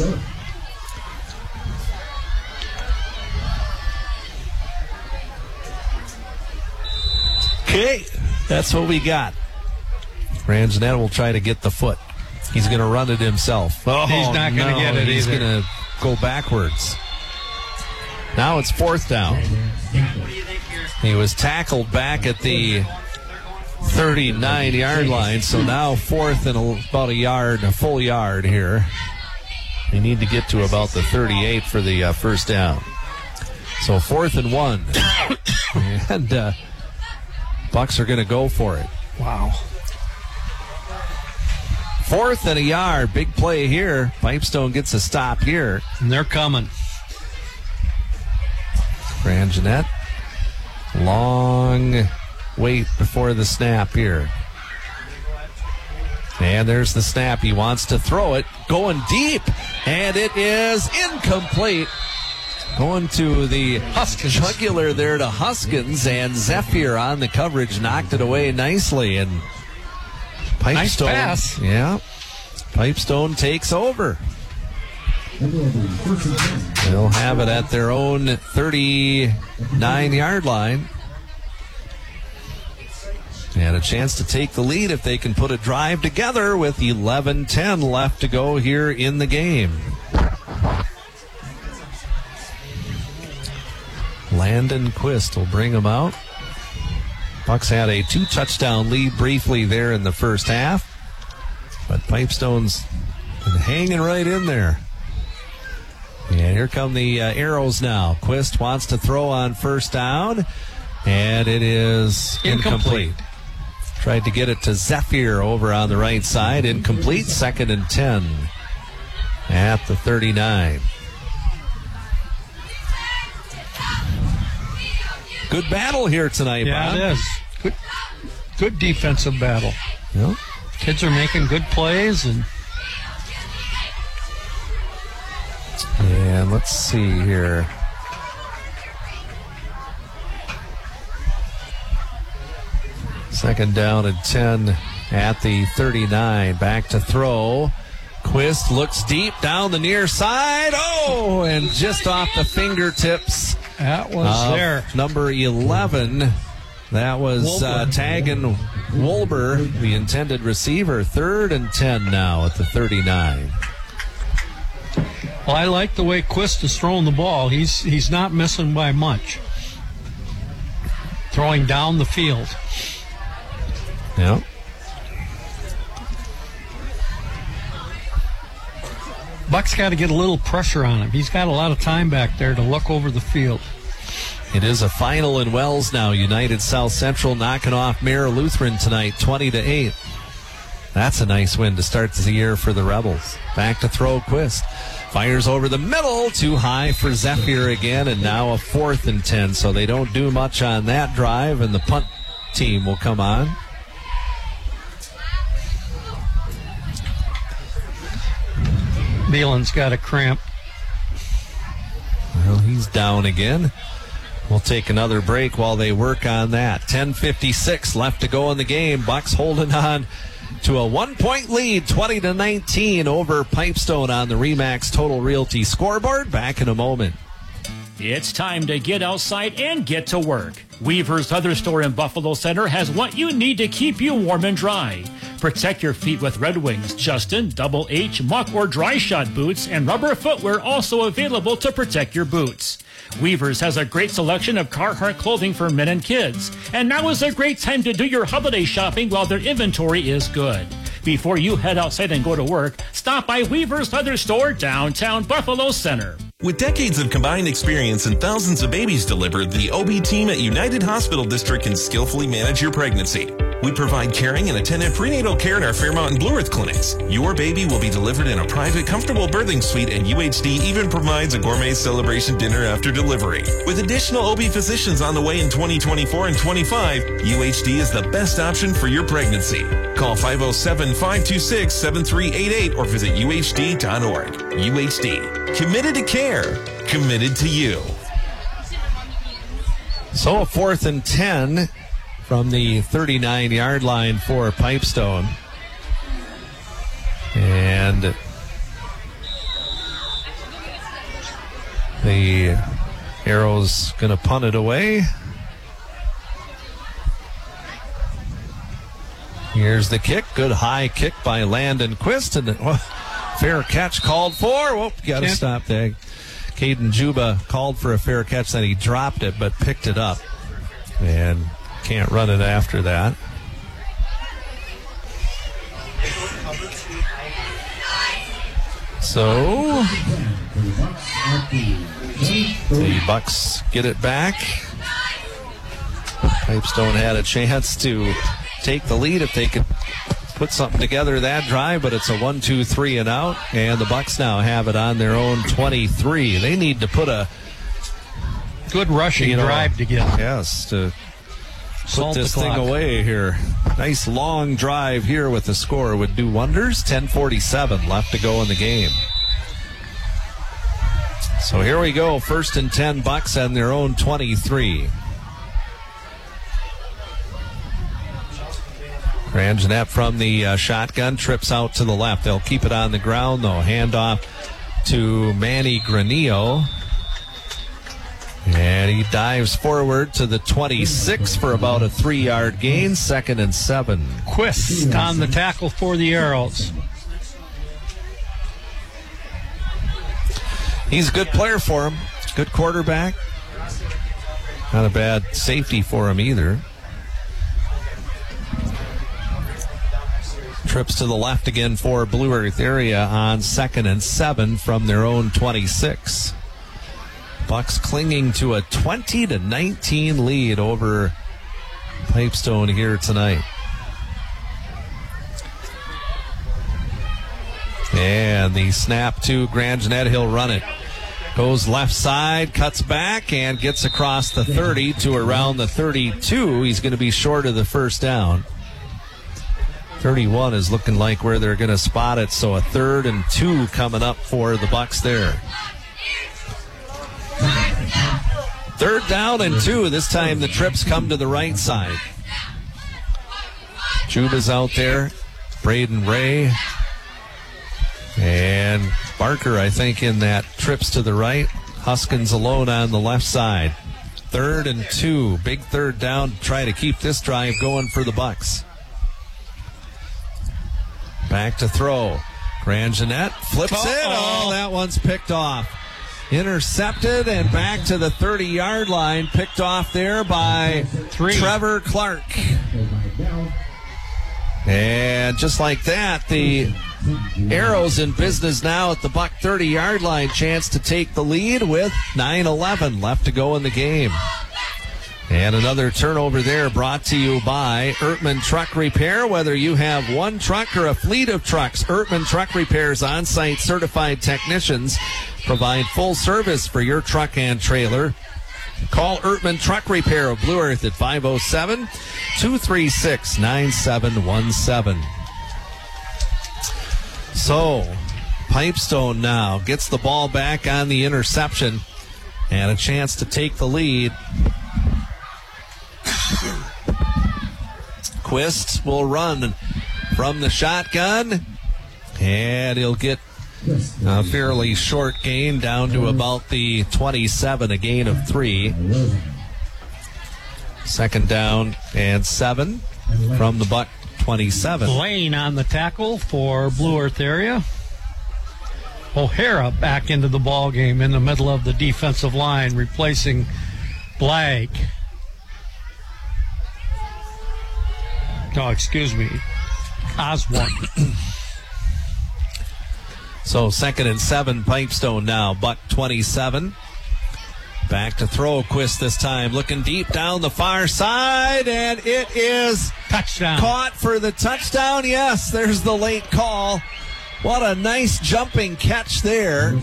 Okay, that's what we got. Ranjanetta will try to get the foot. He's going to run it himself. Oh, he's not going to no, get it he's either. He's going to go backwards. Now it's fourth down. He was tackled back at the thirty-nine-yard line, so now fourth and a, about a yard, a full yard here. They need to get to about the thirty-eight for the uh, first down. So fourth and one. and uh, Bucks are going to go for it. Wow. Fourth and a yard. Big play here. Pipestone gets a stop here. And they're coming. Ranjanette. Long wait before the snap here. And there's the snap. He wants to throw it. Going deep. And it is incomplete. Going to the Huskins. Jugular there to Huskins, and Zephyr on the coverage knocked it away nicely. And Pipestone, nice pass. Yeah, Pipestone takes over. They'll have it at their own thirty-nine-yard line. And a chance to take the lead if they can put a drive together with eleven ten left to go here in the game. Landon Quist will bring them out. Bucks had a two-touchdown lead briefly there in the first half, but Pipestone's been hanging right in there. And here come the uh, arrows now. Quist wants to throw on first down, and it is incomplete. incomplete. Tried to get it to Zephyr over on the right side. Incomplete. Second and ten at the thirty-nine. Good battle here tonight, yeah, Bob. it is. Good, good defensive battle. Yep. Kids are making good plays. And And let's see here. Second down and ten at the thirty-nine. Back to throw. Quist looks deep down the near side. Oh, and just off the fingertips. That was there. Number eleven. That was uh, tagging Wolber, the intended receiver. Third and ten now at the thirty-nine. Well, I like the way Quist is throwing the ball. He's he's not missing by much. Throwing down the field. Yeah. Buck's got to get a little pressure on him. He's got a lot of time back there to look over the field. It is a final in Wells now. United South Central knocking off Mare Lutheran tonight, twenty to eight. That's a nice win to start the year for the Rebels. Back to throw Quist. Fires over the middle, too high for Zephyr again, and now a fourth and ten. So they don't do much on that drive, and the punt team will come on. Beelan's got a cramp. Well, he's down again. We'll take another break while they work on that. ten fifty-six left to go in the game. Bucks holding on to a one-point lead, twenty to nineteen over Pipestone on the Remax Total Realty scoreboard. Back in a moment. It's time to get outside and get to work. Weaver's Leather Store in Buffalo Center has what you need to keep you warm and dry. Protect your feet with Red Wings, Justin, Double H, Muck, or Dry Shot boots, and rubber footwear also available to protect your boots. Weaver's has a great selection of Carhartt clothing for men and kids. And now is a great time to do your holiday shopping while their inventory is good. Before you head outside and go to work, stop by Weaver's Leather Store, downtown Buffalo Center. With decades of combined experience and thousands of babies delivered, the O B team at United Hospital District can skillfully manage your pregnancy. We provide caring and attendant prenatal care at our Fairmont and Blue Earth clinics. Your baby will be delivered in a private, comfortable birthing suite, and U H D even provides a gourmet celebration dinner after delivery. With additional O B physicians on the way in twenty twenty-four and twenty-five, U H D is the best option for your pregnancy. Call five oh seven, five two six, seven three eight eight or visit U H D dot org. U H D. Committed to care. Committed to you. So a fourth and ten from the thirty-nine-yard line for Pipestone. And the Arrows going to punt it away. Here's the kick. Good high kick by Landon Quist. And well, fair catch called for. Whoop, got to stop there. Caden Juba called for a fair catch, then he dropped it but picked it up. And can't run it after that. So the Bucks get it back. Pipestone had a chance to take the lead if they could put something together that drive, but it's a one, two, three and out, and the Bucks now have it on their own twenty-three. They need to put a good rushing you know, drive together. Yes, to Salt put this the thing clock. away here. Nice long drive here with the score would do wonders. ten forty-seven left to go in the game. So here we go, first and ten Bucks on their own twenty-three. Grand Jeanette from the uh, shotgun trips out to the left. They'll keep it on the ground though. Hand off to Manny Granillo. And he dives forward to the twenty-six for about a three-yard gain. Second and seven. Quist on the tackle for the Arrows. He's a good player for him. Good quarterback. Not a bad safety for him either. Trips to the left again for Blue Earth area on second and seven from their own twenty-six. Bucks clinging to a twenty to nineteen lead over Pipestone here tonight. And the snap to Grand Jeanette. He'll run it. Goes left side, cuts back, and gets across the thirty to around the thirty-two. He's going to be short of the first down. thirty-one is looking like where they're going to spot it, so a third and two coming up for the Bucks there. Third down and two. This time the trips come to the right side. Juba's out there. Braden Ray. And Barker, I think, in that trips to the right. Huskins alone on the left side. Third and two. Big third down to try to keep this drive going for the Bucks. Back to throw. Grand Jeanette flips Uh-oh. it. Oh, that one's picked off. Intercepted and back to the thirty-yard line. Picked off there by Three. Trevor Clark. And just like that, the Arrows in business now at the Buck thirty-yard line. Chance to take the lead with nine eleven left to go in the game. And another turnover there brought to you by Ertman Truck Repair. Whether you have one truck or a fleet of trucks, Ertman Truck Repair's on-site certified technicians provide full service for your truck and trailer. Call Ertman Truck Repair of Blue Earth at five oh seven, two three six, nine seven one seven. So, Pipestone now gets the ball back on the interception and a chance to take the lead. Quist will run from the shotgun, and he'll get A fairly short gain down to about the twenty-seven, a gain of three. Second down and seven from the Buck twenty-seven. Lane on the tackle for Blue Earth area. O'Hara back into the ball game in the middle of the defensive line, replacing Blagg. No, excuse me, Oswald. So second and seven, Pipestone now. Buck twenty-seven. Back to throw, Quist this time, looking deep down the far side, and it is touchdown. Caught for the touchdown. Yes, there's the late call. What a nice jumping catch there.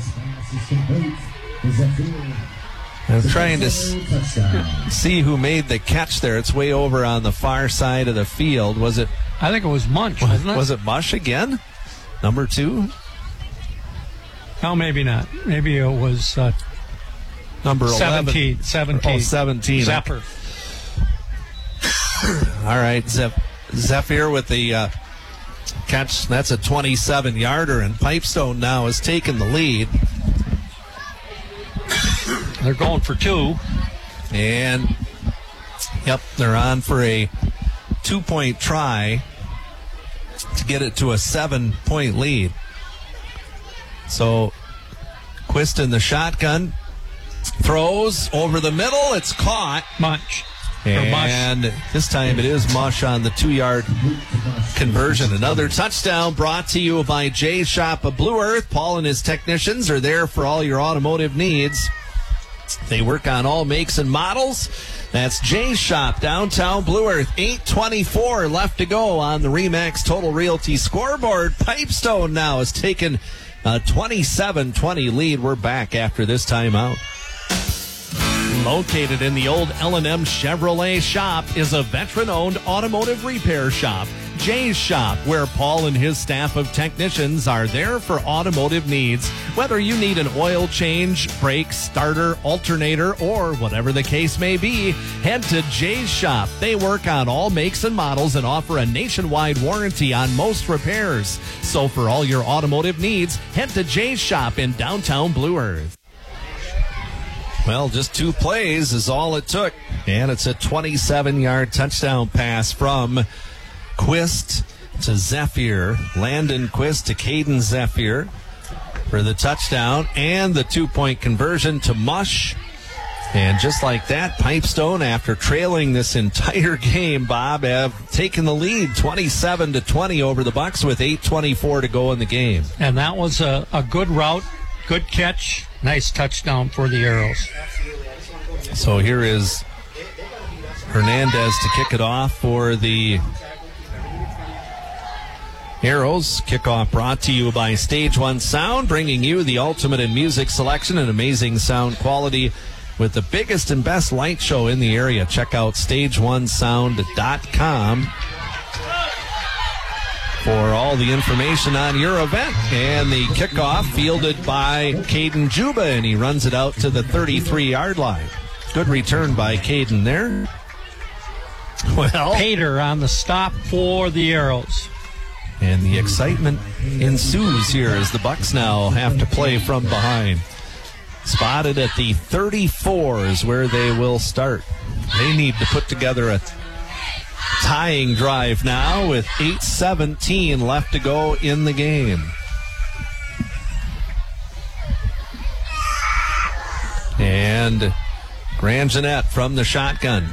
I'm trying to s- see who made the catch there. It's way over on the far side of the field. Was it? I think it was Munch, wasn't it? Was it Mush again? Number two? No, maybe not. Maybe it was uh, number seventeen. eleven. seventeen. Oh, seventeen. Zephyr. All right, Zeph- Zephyr with the uh, catch. That's a twenty-seven yarder, and Pipestone now has taken the lead. They're going for two. And, yep, they're on for a two-point try to get it to a seven-point lead. So, Quist in the shotgun, throws over the middle. It's caught. Munch. And this time it is Mush on the two-yard conversion. Another touchdown brought to you by Jay's Shop of Blue Earth. Paul and his technicians are there for all your automotive needs. They work on all makes and models. That's Jay's Shop, downtown Blue Earth. eight twenty-four left to go on the RE/MAX Total Realty scoreboard. Pipestone now has taken a twenty-seven twenty lead. We're back after this timeout. Located in the old L and M Chevrolet shop is a veteran-owned automotive repair shop, Jay's Shop, where Paul and his staff of technicians are there for automotive needs. Whether you need an oil change, brake, starter, alternator, or whatever the case may be, head to Jay's Shop. They work on all makes and models and offer a nationwide warranty on most repairs. So for all your automotive needs, head to Jay's Shop in downtown Blue Earth. Well, just two plays is all it took. And it's a twenty-seven-yard touchdown pass from Quist to Zephyr. Landon Quist to Caden Zephyr for the touchdown and the two-point conversion to Mush. And just like that, Pipestone, after trailing this entire game, Bob, have taken the lead twenty-seven to twenty over the Bucks with eight twenty-four to go in the game. And that was a, a good route, good catch, nice touchdown for the Arrows. So here is Hernandez to kick it off for the Arrows. Kickoff brought to you by Stage One Sound, bringing you the ultimate in music selection and amazing sound quality with the biggest and best light show in the area. Check out stage one sound dot com for all the information on your event. And the kickoff fielded by Caden Juba, and he runs it out to the thirty-three-yard line. Good return by Caden there. Well, Pater on the stop for the Arrows. And the excitement ensues here as the Bucks now have to play from behind. Spotted at the thirty-four is where they will start. They need to put together a tying drive now with eight seventeen left to go in the game. And Grand Jeanette from the shotgun.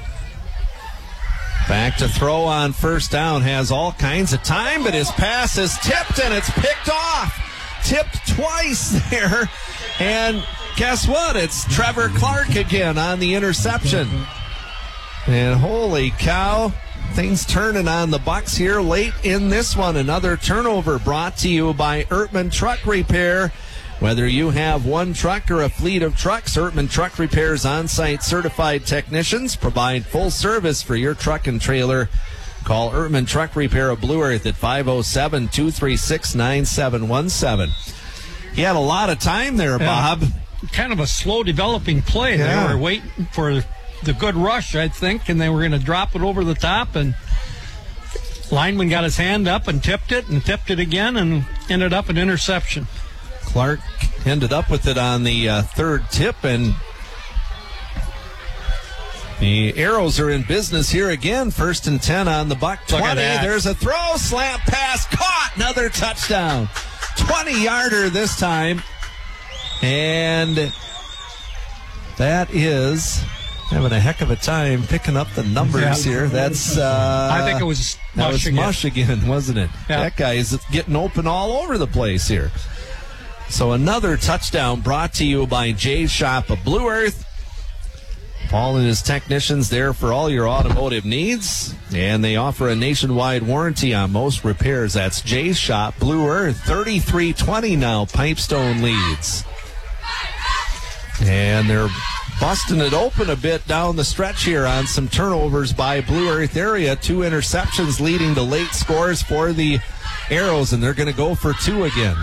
Back to throw on first down. Has all kinds of time, but his pass is tipped and it's picked off. Tipped twice there. And guess what? It's Trevor Clark again on the interception. And holy cow, things turning on the Bucks here late in this one. Another turnover brought to you by Ertman Truck Repair. Whether you have one truck or a fleet of trucks, Ertman Truck Repair's on-site certified technicians provide full service for your truck and trailer. Call Ertman Truck Repair of Blue Earth at five oh seven, two three six, nine seven one seven. He had a lot of time there, Bob. Yeah, kind of a slow developing play. Yeah. They were waiting for the good rush, I think, and they were going to drop it over the top, and lineman got his hand up and tipped it and tipped it again and ended up an interception. Clark ended up with it on the uh, third tip, and the Arrows are in business here again. First and ten on the Buck twenty. There's a throw, slant pass, caught, another touchdown. twenty-yarder this time. And that is having a heck of a time picking up the numbers yeah. here. That's uh, I think it was that Mush was again. Mush again, wasn't it? Yeah. That guy is getting open all over the place here. So another touchdown brought to you by Jay's Shop of Blue Earth. Paul and his technicians there for all your automotive needs, and they offer a nationwide warranty on most repairs. That's Jay's Shop Blue Earth. thirty-three twenty now, Pipestone leads. And they're busting it open a bit down the stretch here on some turnovers by Blue Earth area. Two interceptions leading to late scores for the Arrows, and they're going to go for two again.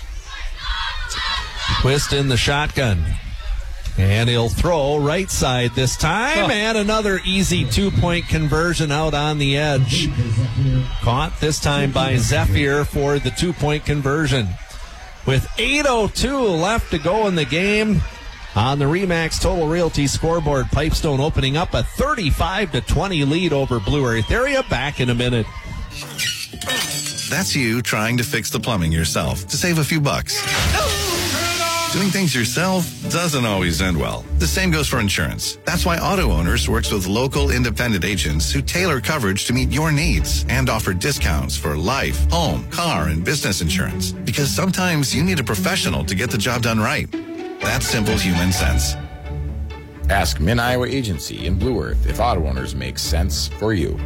Twist in the shotgun. And he'll throw right side this time. Oh. And another easy two-point conversion out on the edge. Caught this time by Zephyr for the two-point conversion. With eight oh two left to go in the game, on the RE/MAX Total Realty scoreboard, Pipestone opening up a thirty-five to twenty lead over Blue Earth area. Back in a minute. That's you trying to fix the plumbing yourself to save a few bucks. Doing things yourself doesn't always end well. The same goes for insurance. That's why Auto Owners works with local independent agents who tailor coverage to meet your needs and offer discounts for life, home, car, and business insurance. Because sometimes you need a professional to get the job done right. That's simple human sense. Ask Mid-Iowa Agency in Blue Earth if Auto Owners makes sense for you.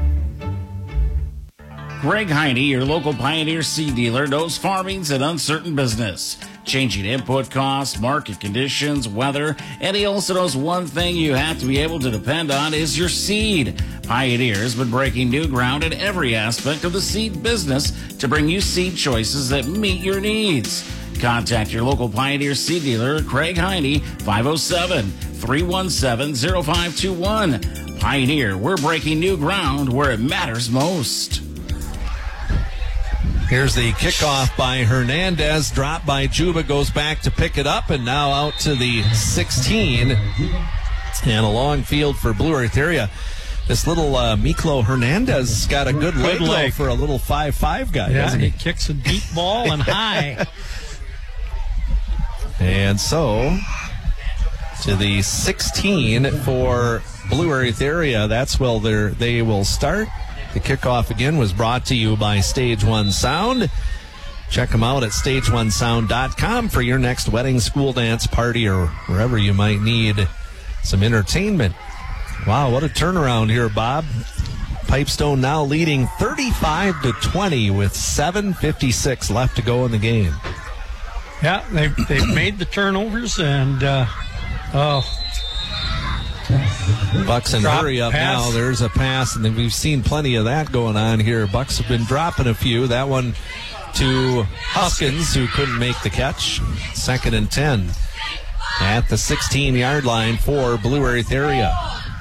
Greg Heine, your local Pioneer seed dealer, knows farming's an uncertain business. Changing input costs, market conditions, weather, and he also knows one thing you have to be able to depend on is your seed. Pioneer's been breaking new ground in every aspect of the seed business to bring you seed choices that meet your needs. Contact your local Pioneer seed dealer, Craig Heine, five oh seven, three one seven, oh five two one. Pioneer, we're breaking new ground where it matters most. Here's the kickoff by Hernandez. Drop by Juba, goes back to pick it up, and now out to the sixteen. And a long field for Blue Earth area. This little uh, Miklo Hernandez has got a good, good leg, leg for a little five five guy, yeah, doesn't he? He kicks a deep ball and high. And so, to the sixteen for Blue Earth area. That's where they will start. The kickoff again was brought to you by Stage One Sound. Check them out at stage one sound dot com for your next wedding, school dance, party, or wherever you might need some entertainment. Wow, what a turnaround here, Bob. Pipestone now leading thirty-five to twenty with seven fifty-six left to go in the game. Yeah, they've, they've made the turnovers, and uh, oh. Bucks in hurry up pass. Now. There's a pass, and then we've seen plenty of that going on here. Bucks have been dropping a few. That one to Huskins, who couldn't make the catch. Second and ten at the sixteen-yard line for Blue Earth area.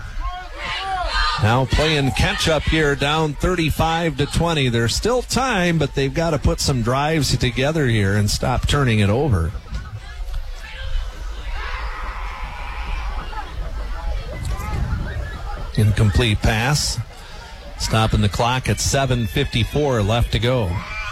Now playing catch-up here, down thirty-five to twenty. There's still time, but they've got to put some drives together here and stop turning it over. Incomplete pass. Stopping the clock at seven fifty-four left to go.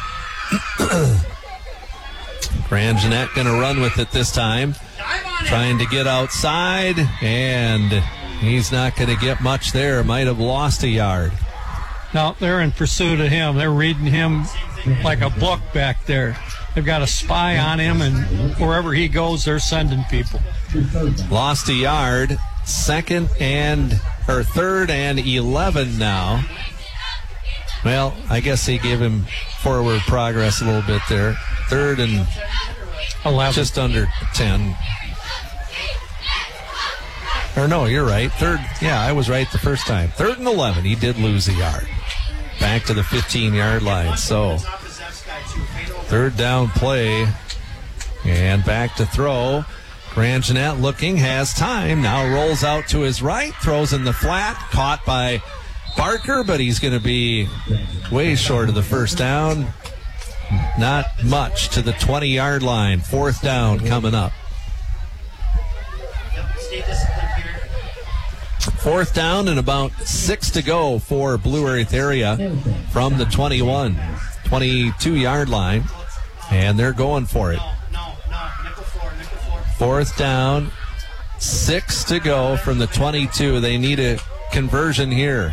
Grand Jeanette going to run with it this time. Trying to get outside, and he's not going to get much there. Might have lost a yard. No, they're in pursuit of him. They're reading him like a book back there. They've got a spy on him, and wherever he goes, they're sending people. Lost a yard. Second and, or third and eleven now. Well, I guess they gave him forward progress a little bit there. Third and eleven. Just under ten. Or no, you're right. Third, yeah, I was right the first time. Third and eleven. He did lose a yard. Back to the fifteen-yard line. So, third down play. And back to throw. Grand Jeanette looking, has time. Now rolls out to his right. Throws in the flat. Caught by Barker, but he's going to be way short of the first down. not much to the twenty-yard line. Fourth down coming up. Stay disciplined here. Fourth down and about six to go for Blue Earth area from the twenty-one, twenty-two-yard line. And they're going for it. Fourth down, six to go from the twenty-two. They need a conversion here.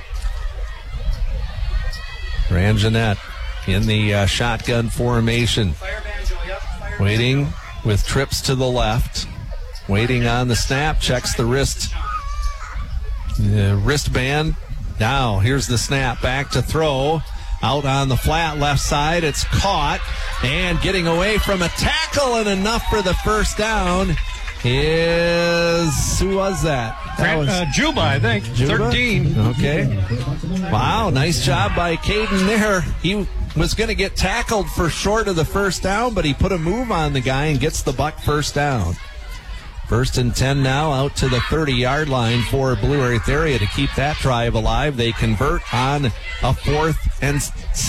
Grand Jeanette in the uh, shotgun formation. Waiting with trips to the left. Waiting on the snap. Checks the wrist. The wristband. Now, here's the snap. Back to throw. Out on the flat left side. It's caught. And getting away from a tackle and enough for the first down is, who was that? That was uh, Juba, I think. Juba? thirteen. Okay. Wow, nice job by Caden there. He was going to get tackled for short of the first down, but he put a move on the guy and gets the Buck first down. First and ten now, out to the thirty-yard line for Blue Earth area to keep that drive alive. They convert on a fourth and